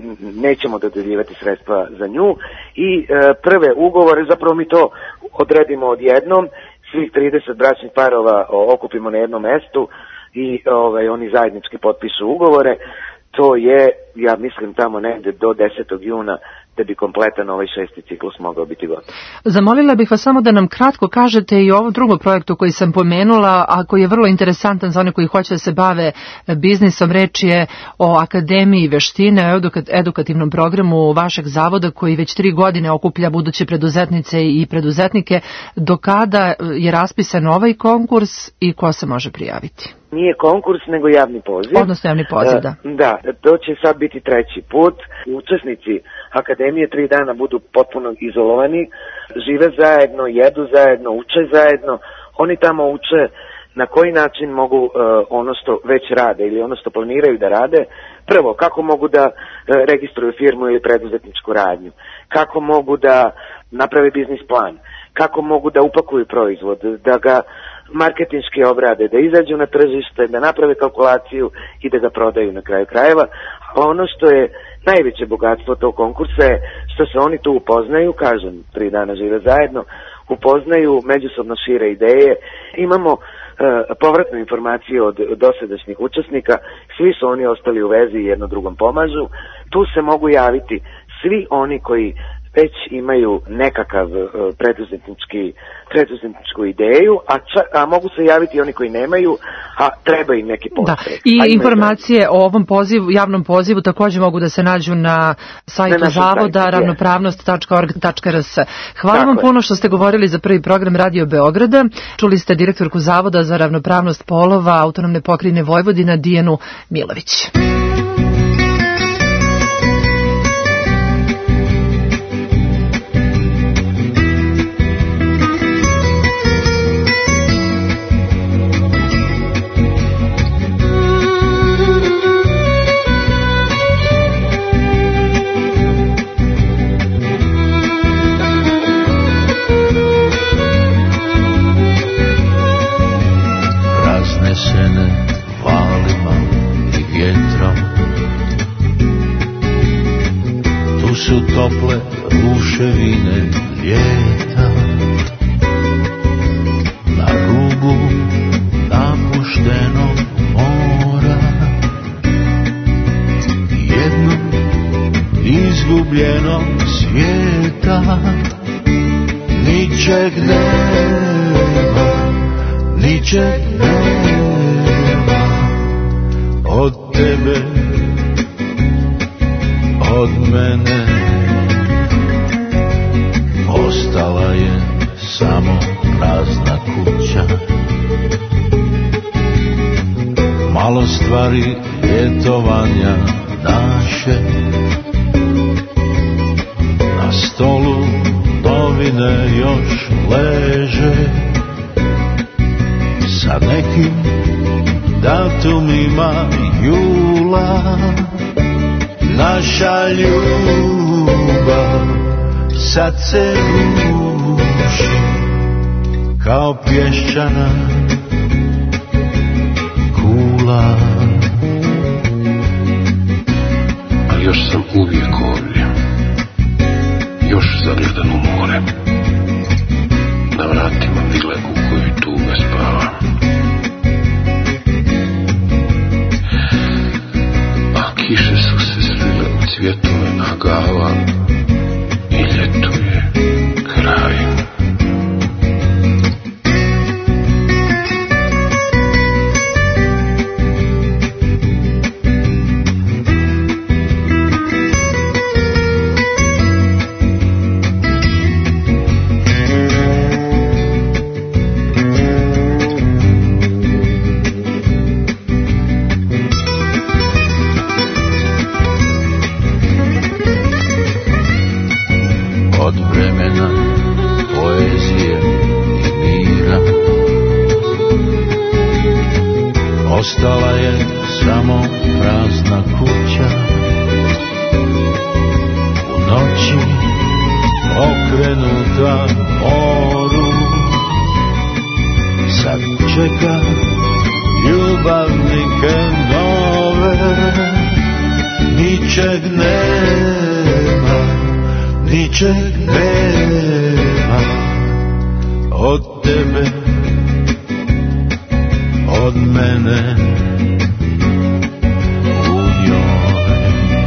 nećemo dodeljivati sredstva za nju, i e, prve ugovore, zapravo mi to odredimo odjednom, svih trideset bračnih parova okupimo na jednom mestu i ovaj, oni zajednički potpišu ugovore. To je, ja mislim, tamo negde do desetog juna da bi kompletan ovaj šesti ciklus mogao biti gotov. Zamolila bih vas samo da nam kratko kažete i o ovom drugom projektu koji sam pomenula, a koji je vrlo interesantan za one koji hoće da se bave biznisom. Reč je o Akademiji veštine, o edukativnom programu vašeg zavoda koji već tri godine okuplja buduće preduzetnice i preduzetnike. Do kada je raspisan ovaj konkurs i ko se može prijaviti? Nije konkurs, nego javni poziv. Odnosno javni poziv, da. Da, to će sad biti treći put. Učesnici Akademije tri dana budu potpuno izolovani, žive zajedno, jedu zajedno, uče zajedno. Oni tamo uče na koji način mogu uh, ono što već rade ili ono što planiraju da rade. Prvo, kako mogu da uh, registruju firmu ili preduzetničku radnju, kako mogu da naprave biznis plan, kako mogu da upakuju proizvod, da ga marketinški obrade, da izađu na tržište, da naprave kalkulaciju i da ga prodaju na kraju krajeva. A ono što je najveće bogatstvo tog konkursa je što se oni tu upoznaju, kažem, tri dana žive zajedno, upoznaju, međusobno šire ideje. Imamo uh, povratnu informaciju od dosadašnjih učesnika, svi su oni ostali u vezi i jedno drugom pomažu. Tu se mogu javiti svi oni koji već imaju nekakav uh, preduzetnički, preduzetničku ideju, a, ča, a mogu se javiti oni koji nemaju, a treba im neki podstrek. Da. I informacije da... o ovom pozivu, javnom pozivu također mogu da se nađu na sajtu na zavoda sajtu, ravnopravnost tačka org tačka r s. Hvala Tako vam je. puno što ste govorili za prvi program Radio Beograda. Čuli ste direktorku Zavoda za ravnopravnost polova Autonomne pokrajine Vojvodina Dijanu Milović. Tople ruševine ljeta na rubu napuštenog mora, jednog izgubljenog svijeta. Ničeg nema, ničeg nema od tebe, od mene. Ostala je samo prazna kuća, malo stvari ljetovanja naše. Na stolu novine još leže sa nekim datumom šumima jula. Naša ljubav sad se ruši kao pješčana kula. Ali još sam uvijek ovdje, još zagledan u more, na vratima vile u kojoj tuga spava. A kiše su se slile u cvjetove agava i ljetu je kraj. Ostala je samo prazna kuća, u noći okrenuta moru. Sad čeka ljubavnike nove, ničeg nema, ničeg nema od tebe, od mene u njoj.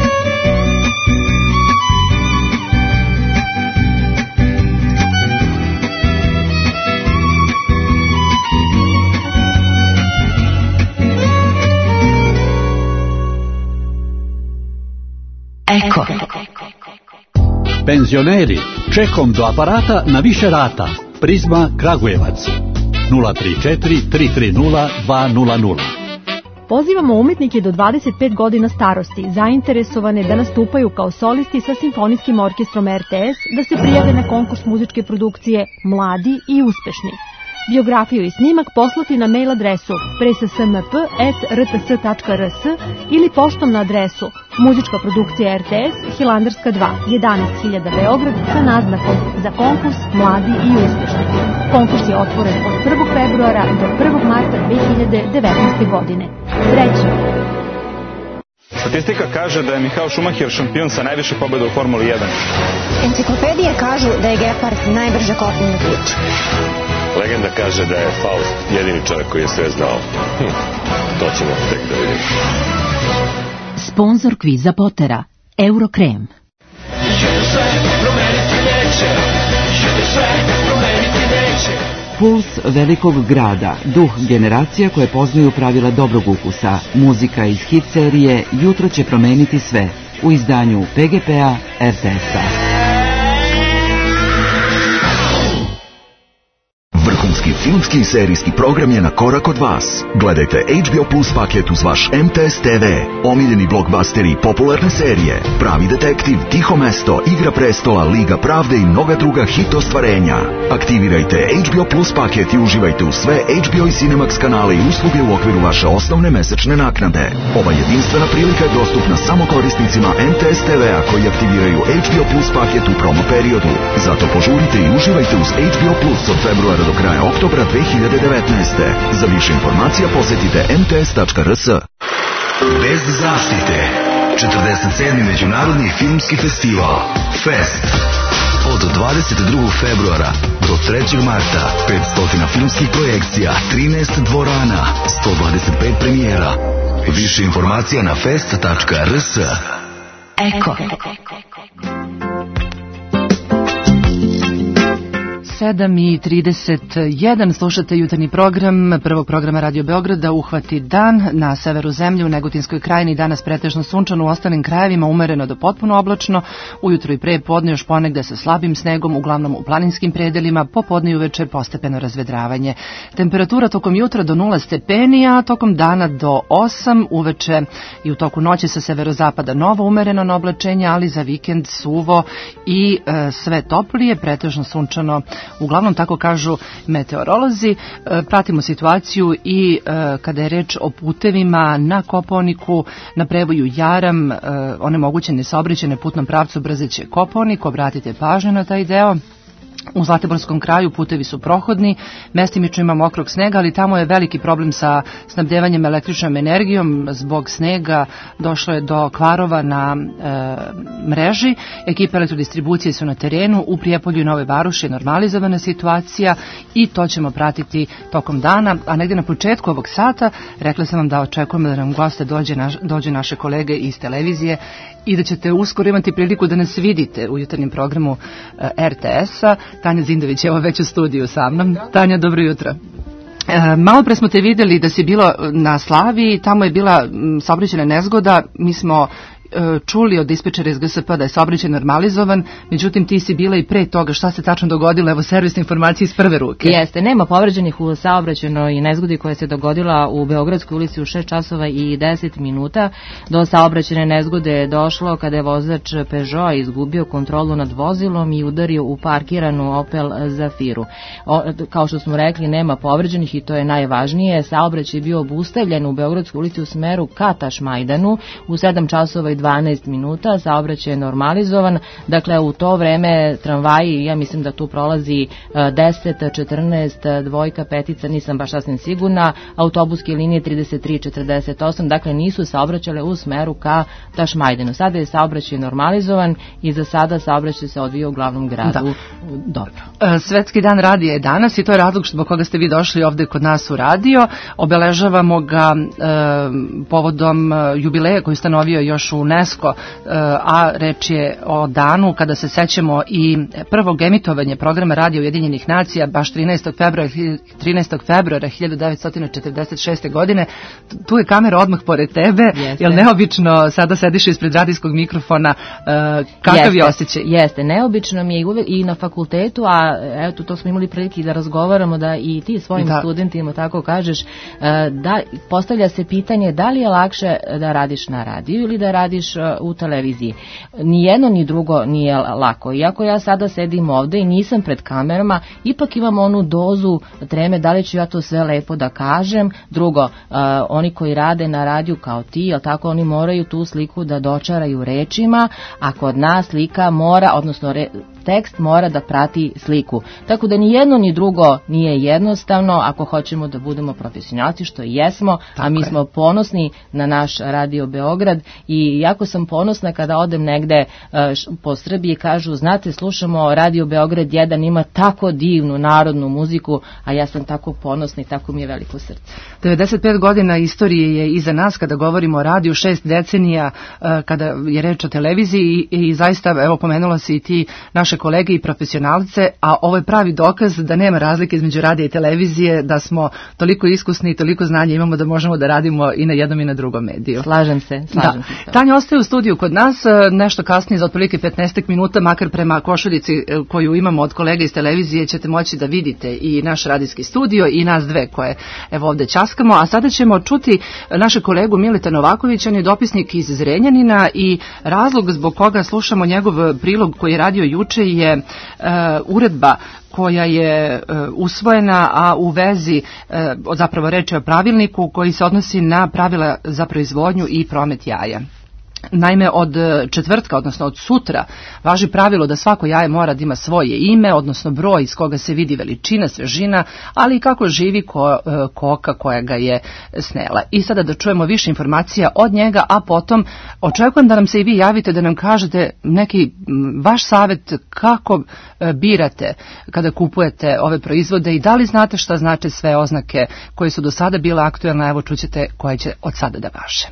Eko. Penzioneri, čekom do aparata na više rata. Prizma Kragujevac. nula tri četiri tri tri nula dva nula nula. Pozivamo umetnike do dvadeset pet godina starosti, zainteresovane da nastupaju kao solisti sa simfonijskim orkestrom R T S, da se prijave na konkurs muzičke produkcije Mladi i uspešni. Biografiju i snimak poslati na mail adresu pressmp at r t s tačka r s ili poštom na adresu muzička produkcija R T S Hilandarska dva, jedanaest hiljada Beograd sa naznakom za konkurs Mladi i uspešni. Konkurs je otvoren od prvog februara do prvog marta dve hiljade devetnaeste. godine. Srećno! Statistika kaže da je Michael Schumacher šampion sa najviše pobjeda u Formuli jedan. Enciklopedije kažu da je Gepard najbrže kopnena priča. Legenda kaže da je Faust jedini čovjek koji je sve znao. Hm, to ćemo tek da vidimo. Sponzor kviza Potera, Eurokrem. Puls velikog grada, duh generacija koje poznaju pravila dobrog ukusa. Muzika iz hit serije Jutro će promeniti sve u izdanju P G P-a R T S-a. Vrhunski filmski i serijski program je na korak od vas. Gledajte H B O Plus paket uz vaš M T S T V. Omiljeni blockbusteri i popularne serije. Pravi detektiv, Tiho mesto, Igra prestola, Liga pravde i mnoga druga hit ostvarenja. Aktivirajte H B O Plus paket i uživajte u sve H B O i Cinemax kanale i usluge u okviru vaše osnovne mesečne naknade. Ova jedinstvena prilika je dostupna samo korisnicima M T S T V-a koji aktiviraju H B O Plus paket u promo periodu. Zato požurite i uživajte uz H B O Plus od februara do kraja oktobra dve hiljade devetnaeste. Za više informacija posjetite m t s tačka r s. Bez zaštite. četrdeset sedmi Međunarodni filmski festival Fest. Od dvadeset drugog februara do trećeg marta. petsto filmskih projekcija, trinaest dvorana, sto dvadeset pet premijera. Više informacija na fest tačka r s. Eko. sedam i trideset jedan, slušate jutarnji program prvog programa Radio Beograda Uhvati dan. Na severu zemlje u Negotinskoj krajini danas pretežno sunčano, u ostalim krajevima umereno do potpuno oblačno, ujutro i pre podne još ponegde sa slabim snegom, uglavnom u planinskim predelima, popodne i uveče postepeno razvedravanje. Temperatura tokom jutra do nula stepeni, a tokom dana do osam, uveče i u toku noći sa severozapada novo umereno na oblačenje, ali za vikend suvo i e, sve toplije, pretežno sunčano Uglavnom tako kažu meteorolozi. Pratimo situaciju i kada je reč o putevima na Kopaoniku, na prevoju Jaram, onemogućene saobraćaj na putnom pravcu Brzeće Kopaonik. Obratite pažnju na taj deo. U Zlatiborskom kraju putevi su prohodni, mestimično ima mokrog snega, ali tamo je veliki problem sa snabdevanjem električnom energijom. Zbog snega došlo je do kvarova na e, mreži. Ekipe elektrodistribucije su na terenu. U Prijepolju i Novoj Varoši je normalizovana situacija i to ćemo pratiti tokom dana. A negdje na početku ovog sata rekla sam vam da očekujemo da nam goste dođe, naš, dođe naše kolege iz televizije i da ćete uskoro imati priliku da nas vidite u jutarnjem programu R T S-a. Tanja Zindović je ovo već u studiju sa mnom. Tanja, dobro jutro. E, malo pre smo te vidjeli da si bilo na Slaviji, tamo je bila saobraćajna nezgoda, mi smo čuli od dispečera iz G S P da je saobraćaj normalizovan, međutim ti si bila i pre toga, šta se tačno dogodilo, evo servisne informacije iz prve ruke. Jeste, nema povređenih u saobraćajnoj nezgodi koja se dogodila u Beogradskoj ulici u šest časova i deset minuta. Do saobraćajne nezgode je došlo kada je vozač Peugeot izgubio kontrolu nad vozilom i udario u parkiranu Opel Zafiru. O, kao što smo rekli, nema povređenih i to je najvažnije. Saobraćaj je bio obustavljen u Beogradskoj ulici u smeru ka Tašmajdanu u sedam časova i dvanaest minuta, saobraćaj je normalizovan, dakle u to vreme tramvaji, ja mislim da tu prolazi deset, četrnaest, dvojka, petica, nisam baš sasvim sigurna, autobuske linije trideset tri, četrdeset osam, dakle nisu saobraćale u smeru ka Tašmajdanu. Sada je saobraćaj normalizovan i za sada saobraćaj se odvija u glavnom gradu. Da. Dobro. Svetski dan radija je danas i to je razlog zbog koga ste vi došli ovde kod nas u radio. Obeležavamo ga e, povodom jubileja koji je ustanovio još u UNESCO, a reč je o danu kada se sećamo i prvog emitovanja programa Radija Ujedinjenih nacija, baš trinaestog februara hiljadu devetsto četrdeset šeste. godine. Tu je kamera odmah pored tebe, jeste. Jel neobično sada sediš ispred radijskog mikrofona, kakav jeste, je osjećaj? Jeste, neobično mi je uvek i na fakultetu, a eto to smo imali prilike da razgovaramo, da i ti svojim da. studentima tako kažeš, da postavlja se pitanje da li je lakše da radiš na radiju ili da radiš u televiziji. Ni jedno ni drugo nije lako. Iako ja sada sedim ovde i nisam pred kamerama, ipak imam onu dozu treme da li ću ja to sve lepo da kažem. Drugo, uh, oni koji rade na radiju kao ti, jel tako, oni moraju tu sliku da dočaraju rečima, a kod nas slika mora, odnosno re, tekst mora da prati sliku. Tako da ni jedno ni drugo nije jednostavno ako hoćemo da budemo profesionalci, što i jesmo, tako a mi je. smo ponosni na naš Radio Beograd i jako sam ponosna kada odem negde uh, po Srbiji, kažu, znate, slušamo Radio Beograd jedan, ima tako divnu narodnu muziku, a ja sam tako ponosna i tako mi je veliko srce. devedeset pet godina istorije je iza nas kada govorimo o radiju, šest decenija uh, kada je reč o televiziji i, i zaista, evo, pomenula si i ti naše kolege i profesionalce, a ovo je pravi dokaz da nema razlike između radija i televizije, da smo toliko iskusni i toliko znanja imamo da možemo da radimo i na jednom i na drugom mediju. Slažem se, slažem da. se. Tanja ostaje u studiju kod nas, nešto kasnije za otprilike petnaest minuta, makar prema košuljici koju imamo od kolega iz televizije ćete moći da vidite i naš radijski studio i nas dve koje evo ovde ćaskamo, a sada ćemo čuti naše kolegu Mileta Novakovića, on je dopisnik iz Zrenjanina i razlog zbog koga slušamo njegov prilog koji je radio juče je uh, uredba koja je uh, usvojena, a u vezi, uh, zapravo reč je o pravilniku koji se odnosi na pravila za proizvodnju i promet jaja. Naime, od četvrtka, odnosno od sutra, važi pravilo da svako jaje mora da ima svoje ime, odnosno broj iz koga se vidi veličina, svežina, ali i kako živi ko, koka koja ga je snela. I sada da čujemo više informacija od njega, a potom očekujem da nam se i vi javite, da nam kažete neki vaš savjet kako birate kada kupujete ove proizvode i da li znate šta znače sve oznake koje su do sada bile aktuelne, evo čućete koje će od sada da važe.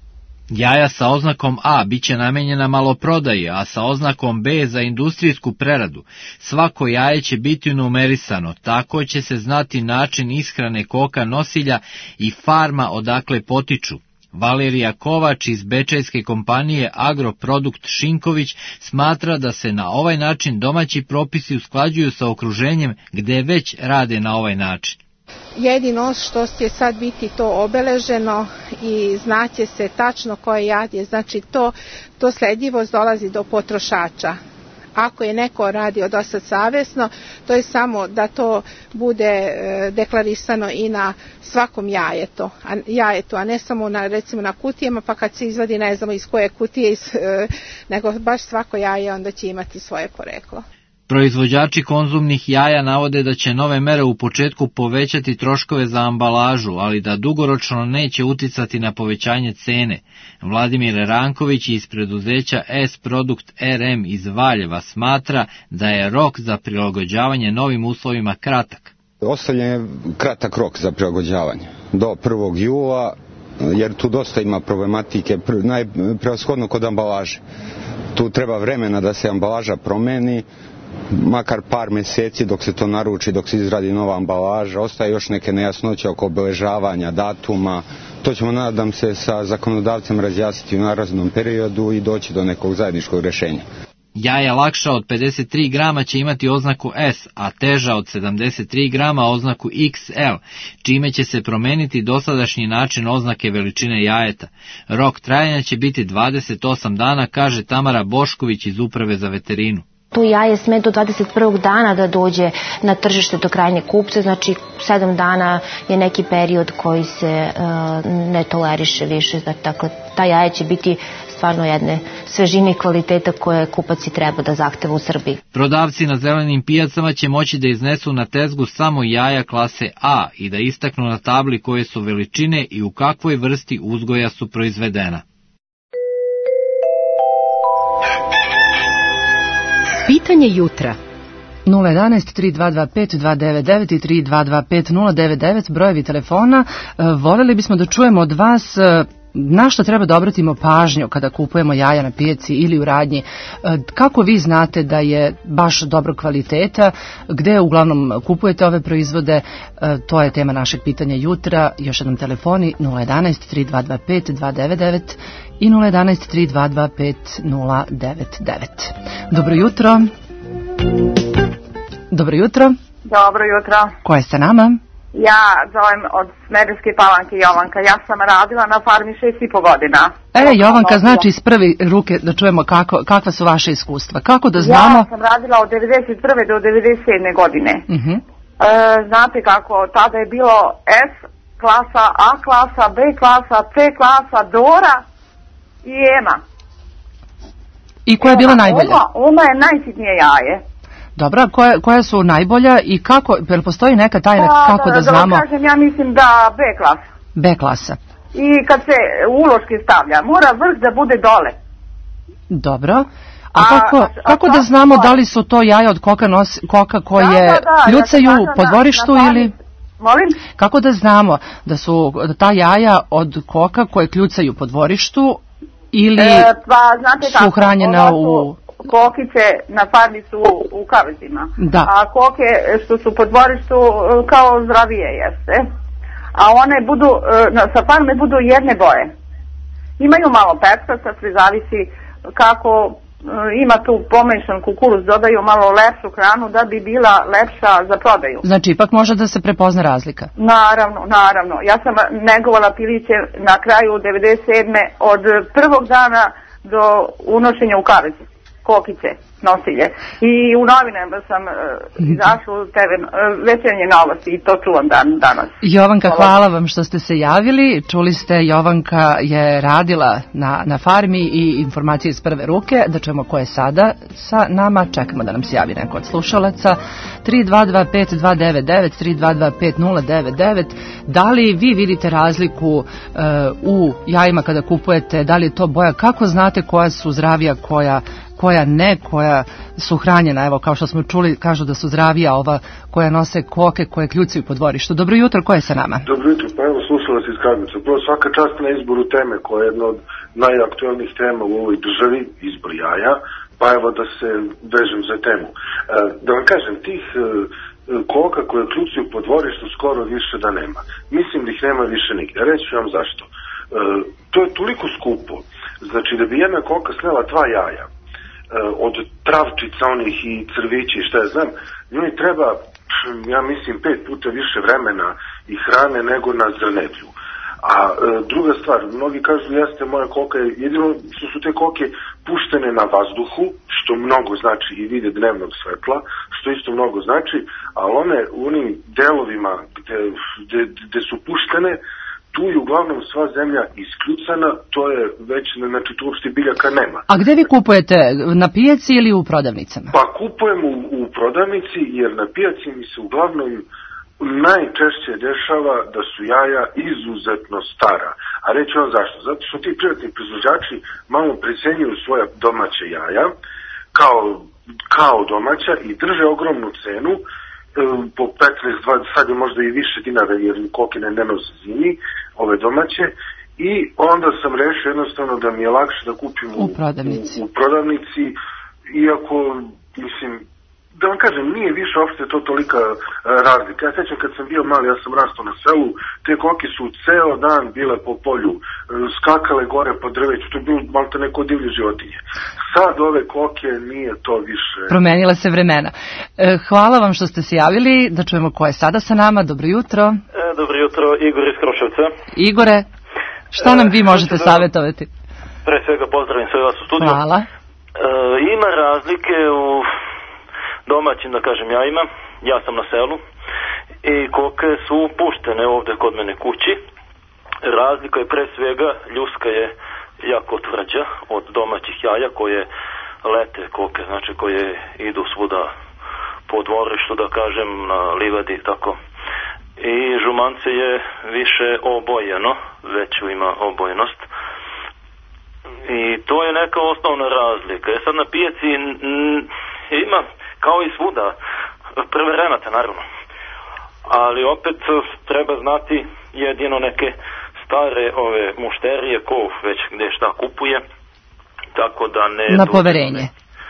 Jaja sa oznakom A biće namenjena maloprodaji, a sa oznakom B za industrijsku preradu. Svako jaje će biti numerisano, tako će se znati način ishrane koka nosilja i farma odakle potiču. Valerija Kovač iz bečejske kompanije Agroprodukt Šinković smatra da se na ovaj način domaći propisi usklađuju sa okruženjem gde već rade na ovaj način. Jedino što će sad biti to obeleženo i znaće se tačno koje jad je, znači to, to sledljivost dolazi do potrošača. Ako je neko radio dosta savjesno, to je samo da to bude deklarisano i na svakom jajetu, a, jajetu, a ne samo na, recimo na kutijama, pa kad se izvadi ne znamo iz koje kutije, iz, nego baš svako jaje onda će imati svoje poreklo. Proizvođači konzumnih jaja navode da će nove mere u početku povećati troškove za ambalažu, ali da dugoročno neće uticati na povećanje cene. Vladimir Ranković iz preduzeća S-Produkt R M iz Valjeva smatra da je rok za prilagođavanje novim uslovima kratak. Ostavljen je kratak rok za prilagođavanje do prvog jula, jer tu dosta ima problematike, najpreoshodno kod ambalaže. Tu treba vremena da se ambalaža promeni, makar par mjeseci dok se to naruči, dok se izradi nova ambalaža, ostaje još neke nejasnoće oko obeležavanja datuma. To ćemo, nadam se, sa zakonodavcem razjasniti u narednom periodu i doći do nekog zajedničkog rješenja. Jaja lakša od pedeset tri grama će imati oznaku S, a teža od sedamdeset tri grama oznaku X L, čime će se promeniti dosadašnji način oznake veličine jajeta. Rok trajanja će biti dvadeset osam dana, kaže Tamara Bošković iz Uprave za veterinu. To jaje sme do dvadeset prvog dana da dođe na tržište do krajnjeg kupca, znači sedam dana je neki period koji se uh, ne toleriše više, znači, tako ta jaja će biti stvarno jedne svežine i kvaliteta koje kupac i treba da zahteva u Srbiji. Prodavci na zelenim pijacama će moći da iznesu na tezgu samo jaja klase A i da istaknu na tabli koje su veličine i u kakvoj vrsti uzgoja su proizvedena. Pitanje jutra. nula jedanaest tri dva dva pet dva devet devet i tri dva dva pet nula devet devet, brojevi telefona. Voljeli bismo da čujemo od vas na što treba da obratimo pažnju kada kupujemo jaja na pijaci ili u radnji. Kako vi znate da je baš dobro kvaliteta, gde uglavnom kupujete ove proizvode, to je tema našeg pitanja jutra. Još jednom telefoni nula jedanaest tri dva dva pet dva devet devet i nula jedanaest tri dva dva pet nula devet devet. Dobro jutro. Dobro jutro. Dobro jutro. Ko je sa nama? Ja zovem od Smederevske Palanke Jovanka. Ja sam radila na farmi šest i po godina. E, Jovanka, znači iz prve ruke da čujemo kako, kakva su vaše iskustva. Kako da znamo? Ja sam radila od devedeset prve do devedeset sedme godine. Uh-huh. E, znate kako, tada je bilo S klasa, A klasa, B klasa, C klasa, Dora i Ema. I koja je bila najbolja? Oma, Oma je najsitnije jaje. Dobro, koje, koje su najbolja i kako, jel postoji neka tajna pa, kako da, da znamo? Da kažem, ja mislim da B klasa. B klasa. I kad se uloški stavlja, mora vrh da bude dole. Dobro. A, a kako, a, a kako da znamo da li su to jaja od koka, nos, koka koje da, da, da, kljucaju ja po dvorištu na, na ili... Molim? Kako da znamo da su ta jaja od koka koje kljucaju po dvorištu ili e, pa, znate su hranjena u... Kokice na farmi su u kavezima, da. A koke što su po dvorištu kao zdravije jeste, a one budu, sa farme budu jedne boje. Imaju malo pecka, sad sve zavisi kako, ima tu pomešan kukuruz, dodaju malo lepšu hranu da bi bila lepša za prodaju. Znači ipak može da se prepozna razlika? Naravno, naravno. Ja sam negovala piliće na kraju devedeset sedme od prvog dana do unošenja u kavezi. Kokice, nosilje. I u novinama sam uh, izašla u te uh, večernje novosti i to čuvam dan, danas. Jovanka, hvala vam što ste se javili. Čuli ste, Jovanka je radila na, na farmi i informacije iz prve ruke. Da čujemo ko je sada sa nama. Čekamo da nam se javi neko od slušalaca. tri dva dva pet dva devet devet, tri dva dva pet nula devet devet. Da li vi vidite razliku uh, u jajima kada kupujete? Da li je to boja? Kako znate koja su zdravija, koja koja ne, koja su hranjena, evo kao što smo čuli, kažu da su zdravija ova koja nose koke, koje kljucaju po dvorištu. Dobro jutro, ko je sa nama? Dobro jutro, pa evo slušala se iz Karmica. Prvo svaka čast na izboru teme koja je jedna od najaktualnijih tema u ovoj državi, izbor jaja, pa evo da se vežem za temu. E, da vam kažem, tih e, koka koje kljucaju po dvorištu skoro više da nema. Mislim da ih nema više nigdje. Reći ću vam zašto. E, to je toliko skupo. Znači da bi jedna koka snela dva jaja, od travčica onih i crvići i šta ja znam, njoj treba, ja mislim, pet puta više vremena i hrane nego na zrnetlju. A e, druga stvar, mnogi kažu, jeste moja koka, jedino što su te koke puštene na vazduhu, što mnogo znači i vide dnevnog svetla, što isto mnogo znači, ali one u onim delovima gde, gde, gde su puštene, tu je uglavnom sva zemlja iskljucana, to je već, znači tu uopšte biljaka nema. A gde vi kupujete, na pijaci ili u prodavnicama? Pa kupujem u, u prodavnici, jer na pijaci mi se uglavnom najčešće dešava da su jaja izuzetno stara. A reći vam zašto? Zato što ti privatni proizvođači malo precenjuju svoja domaća jaja kao, kao domaća i drže ogromnu cenu po petnaest dvadeset, sad je možda i više dinara jer kokine ne nose zimi, ove domaće, i onda sam rešio jednostavno da mi je lakše da kupim u, u prodavnici. U, u prodavnici, iako, mislim, da vam kažem, nije više uopšte to tolika uh, razlika. Ja sećam kad sam bio mali, ja sam rastao na selu, te koke su ceo dan bile po polju, uh, skakale gore po drveću, to je bilo malo neko divlje životinje. Sad ove koke nije to više. Promenila se vremena. E, hvala vam što ste se javili, da čujemo ko je sada sa nama. Dobro jutro. E, dobro jutro, Igor iz Kruševca. Igore, šta nam vi možete e, savjetovati? Pre svega pozdravim sve vas u studiju. Hvala. E, ima razlike u domaćim, da kažem, jajima. Ja sam na selu i koke su puštene ovde kod mene kući. Razlika je pre svega, ljuska je jako tvrđa od domaćih jaja koje lete koke, znači koje idu svuda po dvorištu, da kažem, na livadi i tako. I žumance je više obojeno, veću ima obojenost. I to je neka osnovna razlika. E sad na pijaci m, ima, kao i svuda, preverenate naravno. Ali opet treba znati jedino neke stare ove mušterije ko već gde šta kupuje, tako da ne na poverenje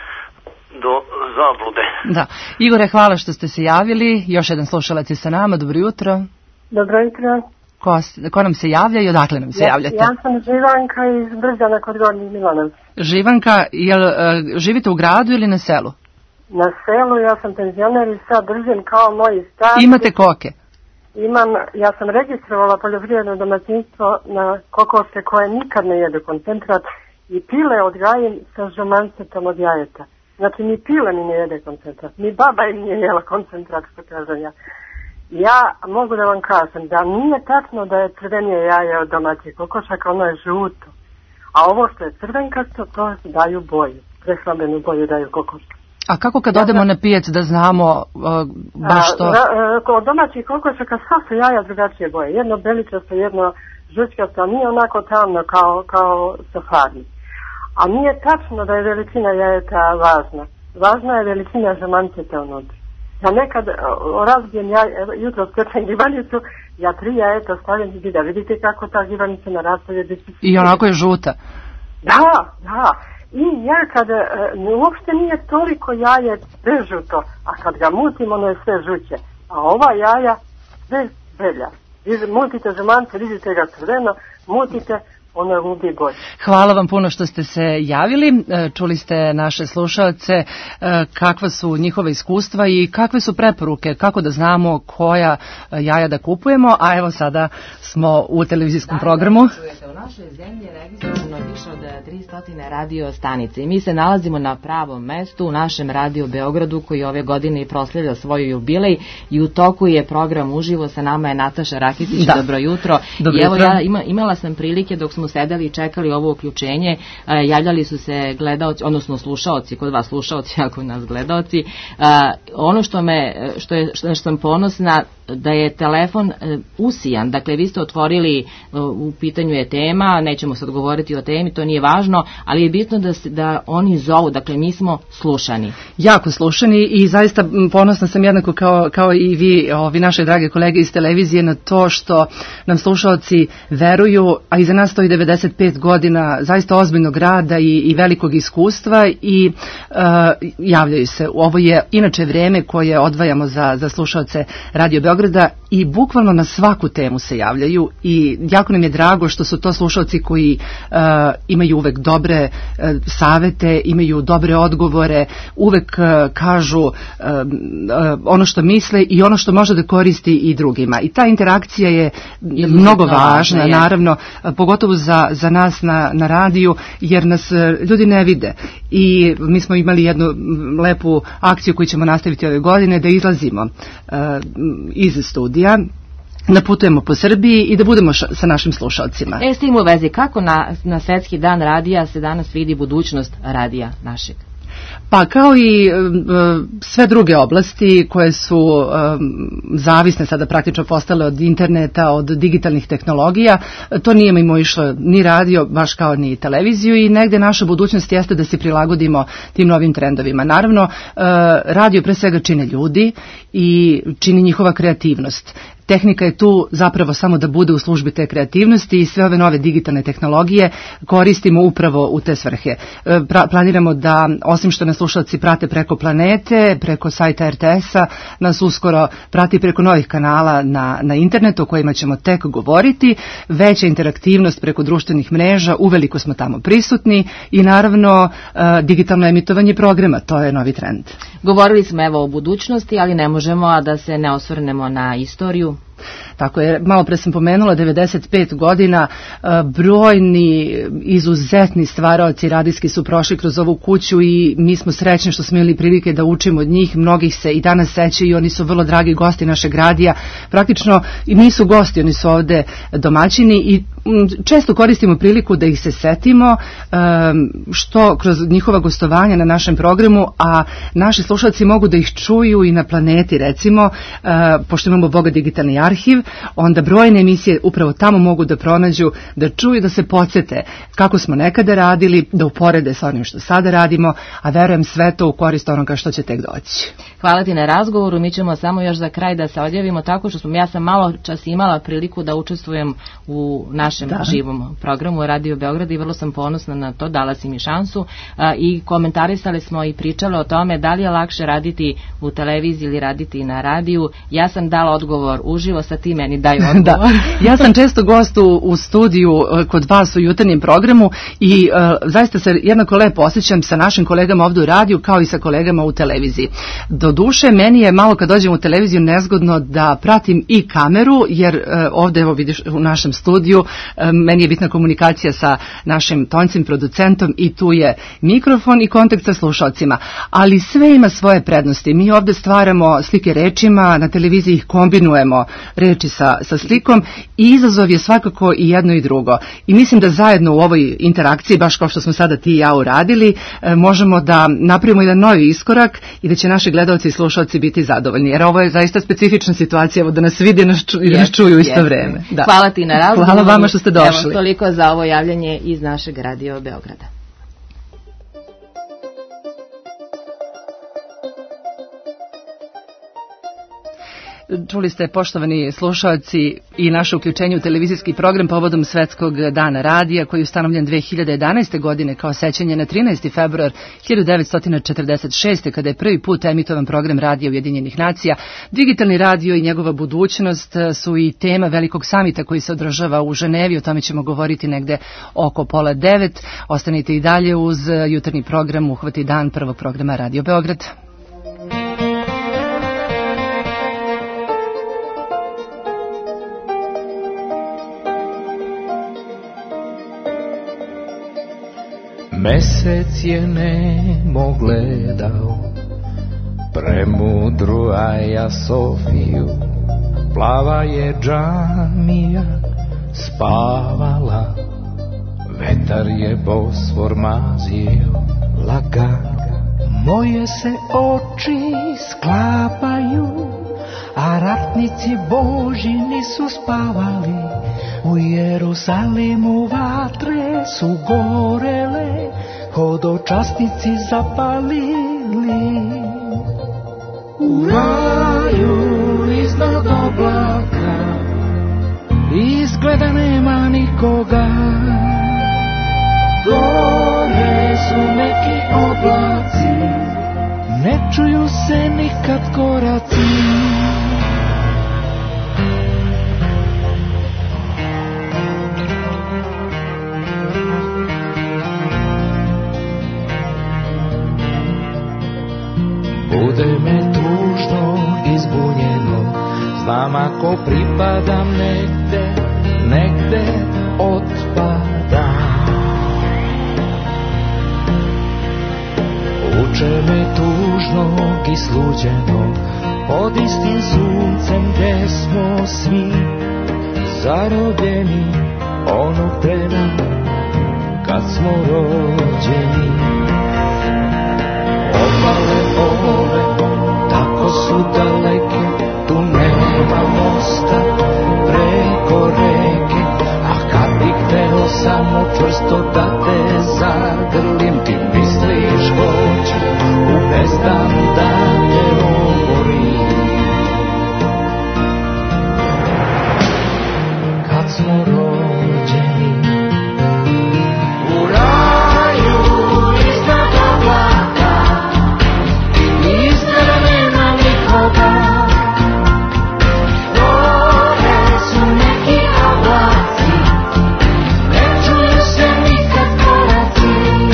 do zablude. Da. Igore, hvala što ste se javili. Još jedan slušalac je sa nama. Dobro jutro. Dobro jutro. Ko, ko nam se javlja i odakle nam se ja, javljate? Ja sam Živanka iz Brđana kod Gornjih Milanovaca. Živanka, jel uh, živite u gradu ili na selu? Na selu, ja sam penzioner i sad držim kao moji stari. Imate koke? Imam, ja sam registrovala poljoprivredno domaćinstvo na kokose koje nikad ne jedu koncentrat i pile odgajim sa žumancetom od jajeta. Znači ni pile mi ne jede koncentrat, ni baba im nije jela koncentrat, što kažem ja. Ja mogu da vam kažem da nije tačno da je crvenije jaje od domaćih kokošaka, ono je žuto. A ovo što je crvenkasto, to daju boju, prehrambenu boju daju kokoške. A kako kad odemo na pijac da znamo uh, baš to? Kod domaćih kokošaka sva su jaja drugačije boje. Jedno beličasto, jedno žučkasto, a nije onako tamno kao, kao sa farmi. A nije tačno da je veličina jajeta važna. Važna je veličina žamanceta unutra. Ja nekad razbijem jaj, jutro skrčem givanicu, ja tri jajeta stavim i da vidite kako ta givanica narastuje. I onako je žuta. Da, da. I ja kada, uopšte nije toliko jaje bežuto, a kad ga mutim, ono je sve žuće. A ova jaja sve belja. Mutite žumance, vidite ga crveno, mutite, ono je gubi boje. Hvala vam puno što ste se javili. Čuli ste naše slušalce kakva su njihova iskustva i kakve su preporuke, kako da znamo koja jaja da kupujemo, a evo sada smo u televizijskom da, programu. Da, u našoj zemlji je registrovano više od tristo radio stanice i mi se nalazimo na pravom mestu u našem radio Beogradu koji ove godine proslavlja svoju jubilej i u toku je program uživo, sa nama je Nataša Rakitić. Da. Dobro jutro. Dobro I evo jutro. Ja ima, imala sam prilike dok smo sedeli i čekali ovo uključenje, javljali su se gledaoci, odnosno slušaoci, kod vas slušaoci, ako nas gledaoci. Ono što me, što je, što sam ponosna, da je telefon usijan, dakle vi ste otvorili, u pitanju je tema, nećemo sad govoriti o temi, to nije važno, ali je bitno da, se, da oni zovu, dakle mi smo slušani. Jako slušani i zaista ponosna sam jednako kao, kao i vi, ovi naše drage kolege iz televizije, na to što nam slušalci veruju, a iza nas stoji devedeset pet godina zaista ozbiljnog rada i, i velikog iskustva i uh, javljaju se. Ovo je inače vreme koje odvajamo za, za slušalce Radio Beograda i bukvalno na svaku temu se javljaju i jako nam je drago što su to slušalci koji uh, imaju uvek dobre uh, savete, imaju dobre odgovore, uvek uh, kažu uh, uh, ono što misle i ono što može da koristi i drugima. I ta interakcija je Izuzetno mnogo važna, je. naravno, uh, pogotovo za, za nas na, na radiju, jer nas uh, ljudi ne vide. I mi smo imali jednu lepu akciju koju ćemo nastaviti ove godine, da izlazimo uh, iz studija, naputujemo po Srbiji i da budemo ša, sa našim slušalcima. E, s tim u vezi, kako na, na Svetski dan radija se danas vidi budućnost radija našeg? Pa kao i e, sve druge oblasti koje su e, zavisne sada praktično postale od interneta, od digitalnih tehnologija, to nije mimo išlo ni radio, baš kao ni televiziju i negde naša budućnost jeste da se prilagodimo tim novim trendovima. Naravno, e, radio pre svega čine ljudi i čini njihova kreativnost. Tehnika je tu zapravo samo da bude u službi te kreativnosti i sve ove nove digitalne tehnologije koristimo upravo u te svrhe. Pra, planiramo da, osim što nas slušalci prate preko planete, preko sajta er te es-a, nas uskoro prati preko novih kanala na, na internetu o kojima ćemo tek govoriti, veća interaktivnost preko društvenih mreža, uveliko smo tamo prisutni i naravno digitalno emitovanje programa, to je novi trend. Govorili smo evo o budućnosti, ali ne možemo a da se ne osvrnemo na istoriju. Tako je, malo pre sam pomenula, devedeset pet godina, brojni izuzetni stvaraoci radijski su prošli kroz ovu kuću i mi smo srećni što smo imali prilike da učimo od njih, mnogih se i danas sećaju i oni su vrlo dragi gosti našeg radija, praktično i nisu gosti, oni su ovde domaćini i često koristimo priliku da ih se setimo, što kroz njihova gostovanja na našem programu, a naši slušalci mogu da ih čuju i na planeti, recimo, pošto imamo bogat digitalni arhiv, onda brojne emisije upravo tamo mogu da pronađu, da čuju, da se podsjete kako smo nekada radili, da uporede sa onim što sada radimo, a verujem sve to u korist onoga što će tek doći. Hvala ti na razgovoru, mi ćemo samo još za kraj da se odjavimo tako što sam, ja sam malo čas imala priliku da učestvujem u našem da. živom programu Radio Beograd i vrlo sam ponosna na to, dala si mi šansu a, i komentarisali smo i pričali o tome da li je lakše raditi u televiziji ili raditi na radiju. Ja sam dala odgovor uživo, sa ti meni daju odgovor. Da. Ja sam često gost u, u studiju kod vas u jutarnjem programu i uh, zaista se jednako lepo osjećam sa našim kolegama ovdje u radiju kao i sa kolegama u televiziji. Do duše, meni je malo kad dođem u televiziju nezgodno da pratim i kameru, jer uh, ovdje, evo vidiš, u našem studiju, uh, meni je bitna komunikacija sa našim tonjcem, producentom i tu je mikrofon i kontakt sa slušalcima. Ali sve ima svoje prednosti. Mi ovdje stvaramo slike rečima, na televiziji ih kombinujemo reči sa, sa slikom i izazov je svakako i jedno i drugo. I mislim da zajedno u ovoj interakciji, baš kao što smo sada ti i ja uradili, e, možemo da napravimo jedan novi iskorak i da će naši gledalci i slušalci biti zadovoljni. Jer ovo je zaista specifična situacija, evo da nas vidi nas ču, i da nas čuju u isto vreme. Da. Hvala ti na razgovoru. Hvala vama što ste došli. Evo, toliko za ovo javljanje iz našeg Radio Beograda. Čuli ste, poštovani slušalci, i naše uključenje u televizijski program povodom Svetskog dana radija koji je ustanovljen dve hiljade jedanaeste. godine kao sećanje na trinaesti februar hiljadu devetsto četrdeset šeste. kada je prvi put emitovan program Radija Ujedinjenih nacija. Digitalni radio i njegova budućnost su i tema velikog samita koji se održava u Ženevi. O tome ćemo govoriti negde oko pola devet. Ostanite i dalje uz jutarnji program Uhvati dan prvog programa Radio Beograd. Mesec je nemo gledao premudru Aja Sofiju, plava je džamija spavala, vetar je Bosfor mazio lagan. Moje se oči sklapaju, a ratnici Boži nisu spavali. U Jerusalimu vatre su gorele, hodočasnici zapalili. U raju iznad oblaka izgleda nema nikoga. Dole su neki oblaci, ne čuju se nikad koraci. bude me tužno i zbunjeno, znam ako pripadam negde, negde otpadam. Vuče me tužno i sluđeno, pod istim suncem gde smo svi zarobljeni onog trena kad smo rođeni. Opale ove, tako su daleke, tu nema mosta preko reke, a kad bih hteo samo čvrsto da te zagrlim, ti misliš hoće u bezdanu da te oborim. Kad smo rođeni u raju iznad oblaka, iznad nema nikoga, gore su neki oblaci, ne čuju se nikad koraci.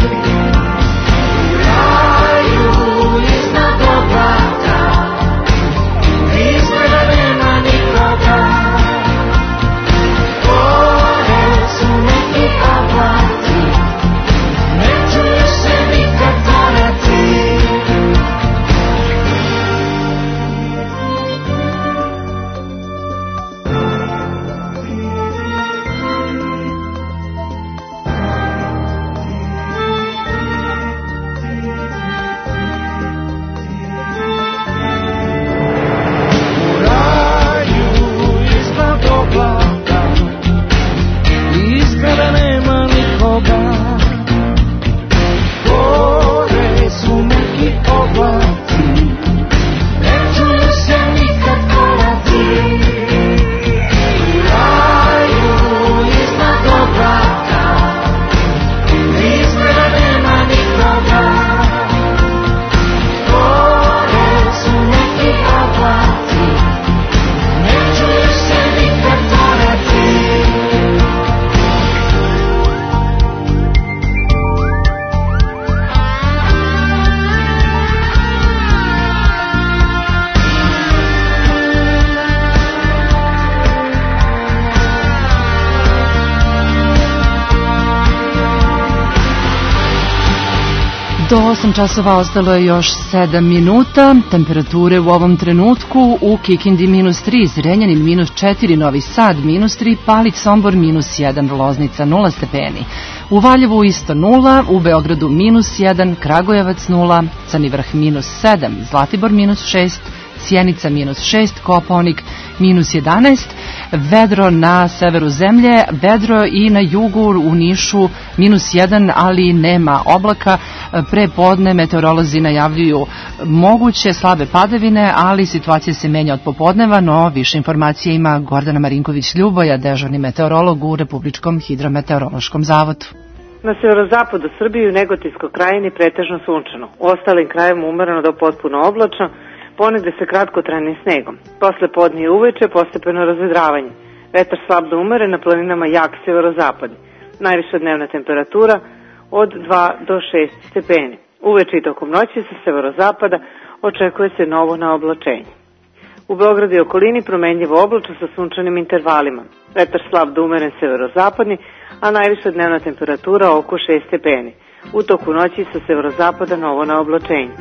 U raju iznad oblaka, iznad nema nikoga, gore su neki oblaci, ne čuju se nikad koraci. U raju iznad oblaka, izgleda nema nikoga, gore su neki oblaci, ne čuju se nikad koraci. U raju iznad oblaka, izgleda nema nikoga, gore su neki oblaci, ne čuju se nikad koraci. Do osam časova ostalo je još sedam minuta. Temperature u ovom trenutku: u Kikindi minus tri, Zrenjanin minus četiri, Novi Sad minus tri, Palić, Sombor minus jedan, Loznica nula stepeni. U Valjevu isto nula, u Beogradu minus jedan, Kragujevac nula, Crni Vrh minus sedam, Zlatibor minus šest, Sjenica minus šest, Kopaonik minus jedanaest, vedro na severu zemlje, vedro i na jugu, u Nišu minus jedan, ali nema oblaka. Pre podne meteorolozi najavljuju moguće slabe padavine, ali situacija se menja od popodneva, no više informacije ima Gordana Marinković-Ljuboja, dežurni meteorolog u Republičkom hidrometeorološkom zavodu. Na severozapadu Srbije i u Negotinskoj krajini pretežno sunčano, u ostalim krajevima umereno do potpuno oblačno, ponegde se kratkotrajnim snegom. Posle podne i uveče postepeno razvedravanje. Vetar slab do umeren, na planinama jak severozapadni. Najviša dnevna temperatura od dva do šest stepeni. Uveče i tokom noći sa severozapada očekuje se novo naoblačenje. U Beogradu i okolini promenljivo oblačno sa sunčanim intervalima. Vetar slab do umeren severozapadni, a najviša dnevna temperatura oko šest stepeni. U toku noći sa severozapada novo naoblačenje.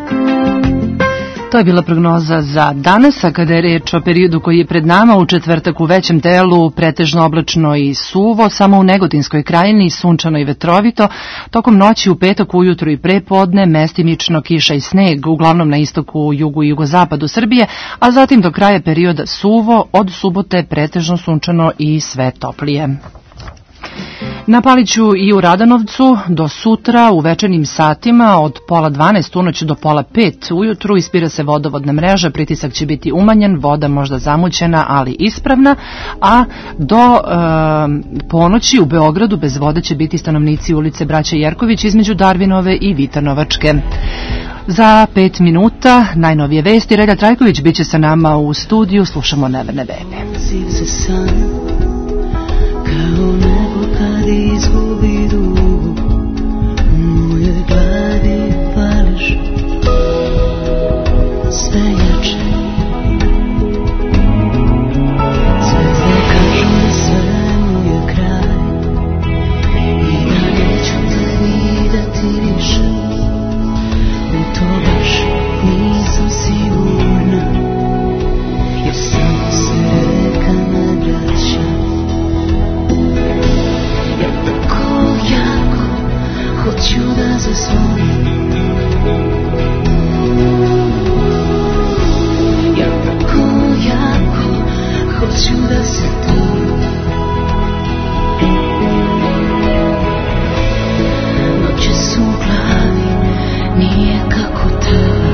To je bila prognoza za danas, a kada je reč o periodu koji je pred nama, u četvrtak u većem delu pretežno oblačno i suvo, samo u Negotinskoj krajini sunčano i vetrovito, tokom noći u petak ujutru i prepodne mestimično kiša i sneg, uglavnom na istoku, jugu i jugozapadu Srbije, a zatim do kraja perioda suvo, od subote pretežno sunčano i sve toplije. Na Paliću i u Radanovcu do sutra u večernjim satima od pola dvanaest unoć do pola pet ujutru ispira se vodovodna mreža, pritisak će biti umanjen, voda možda zamućena, ali ispravna, a do e, ponoći u Beogradu bez vode će biti stanovnici ulice Braće Jerković između Darvinove i Vitanovačke. Za pet minuta najnovije vesti. Relja Trajković biće sa nama u studiju, slušamo Neverne Bebe. Kao nebo kad izgubi duhu, u mojoj glavi pališ. nije kako treba.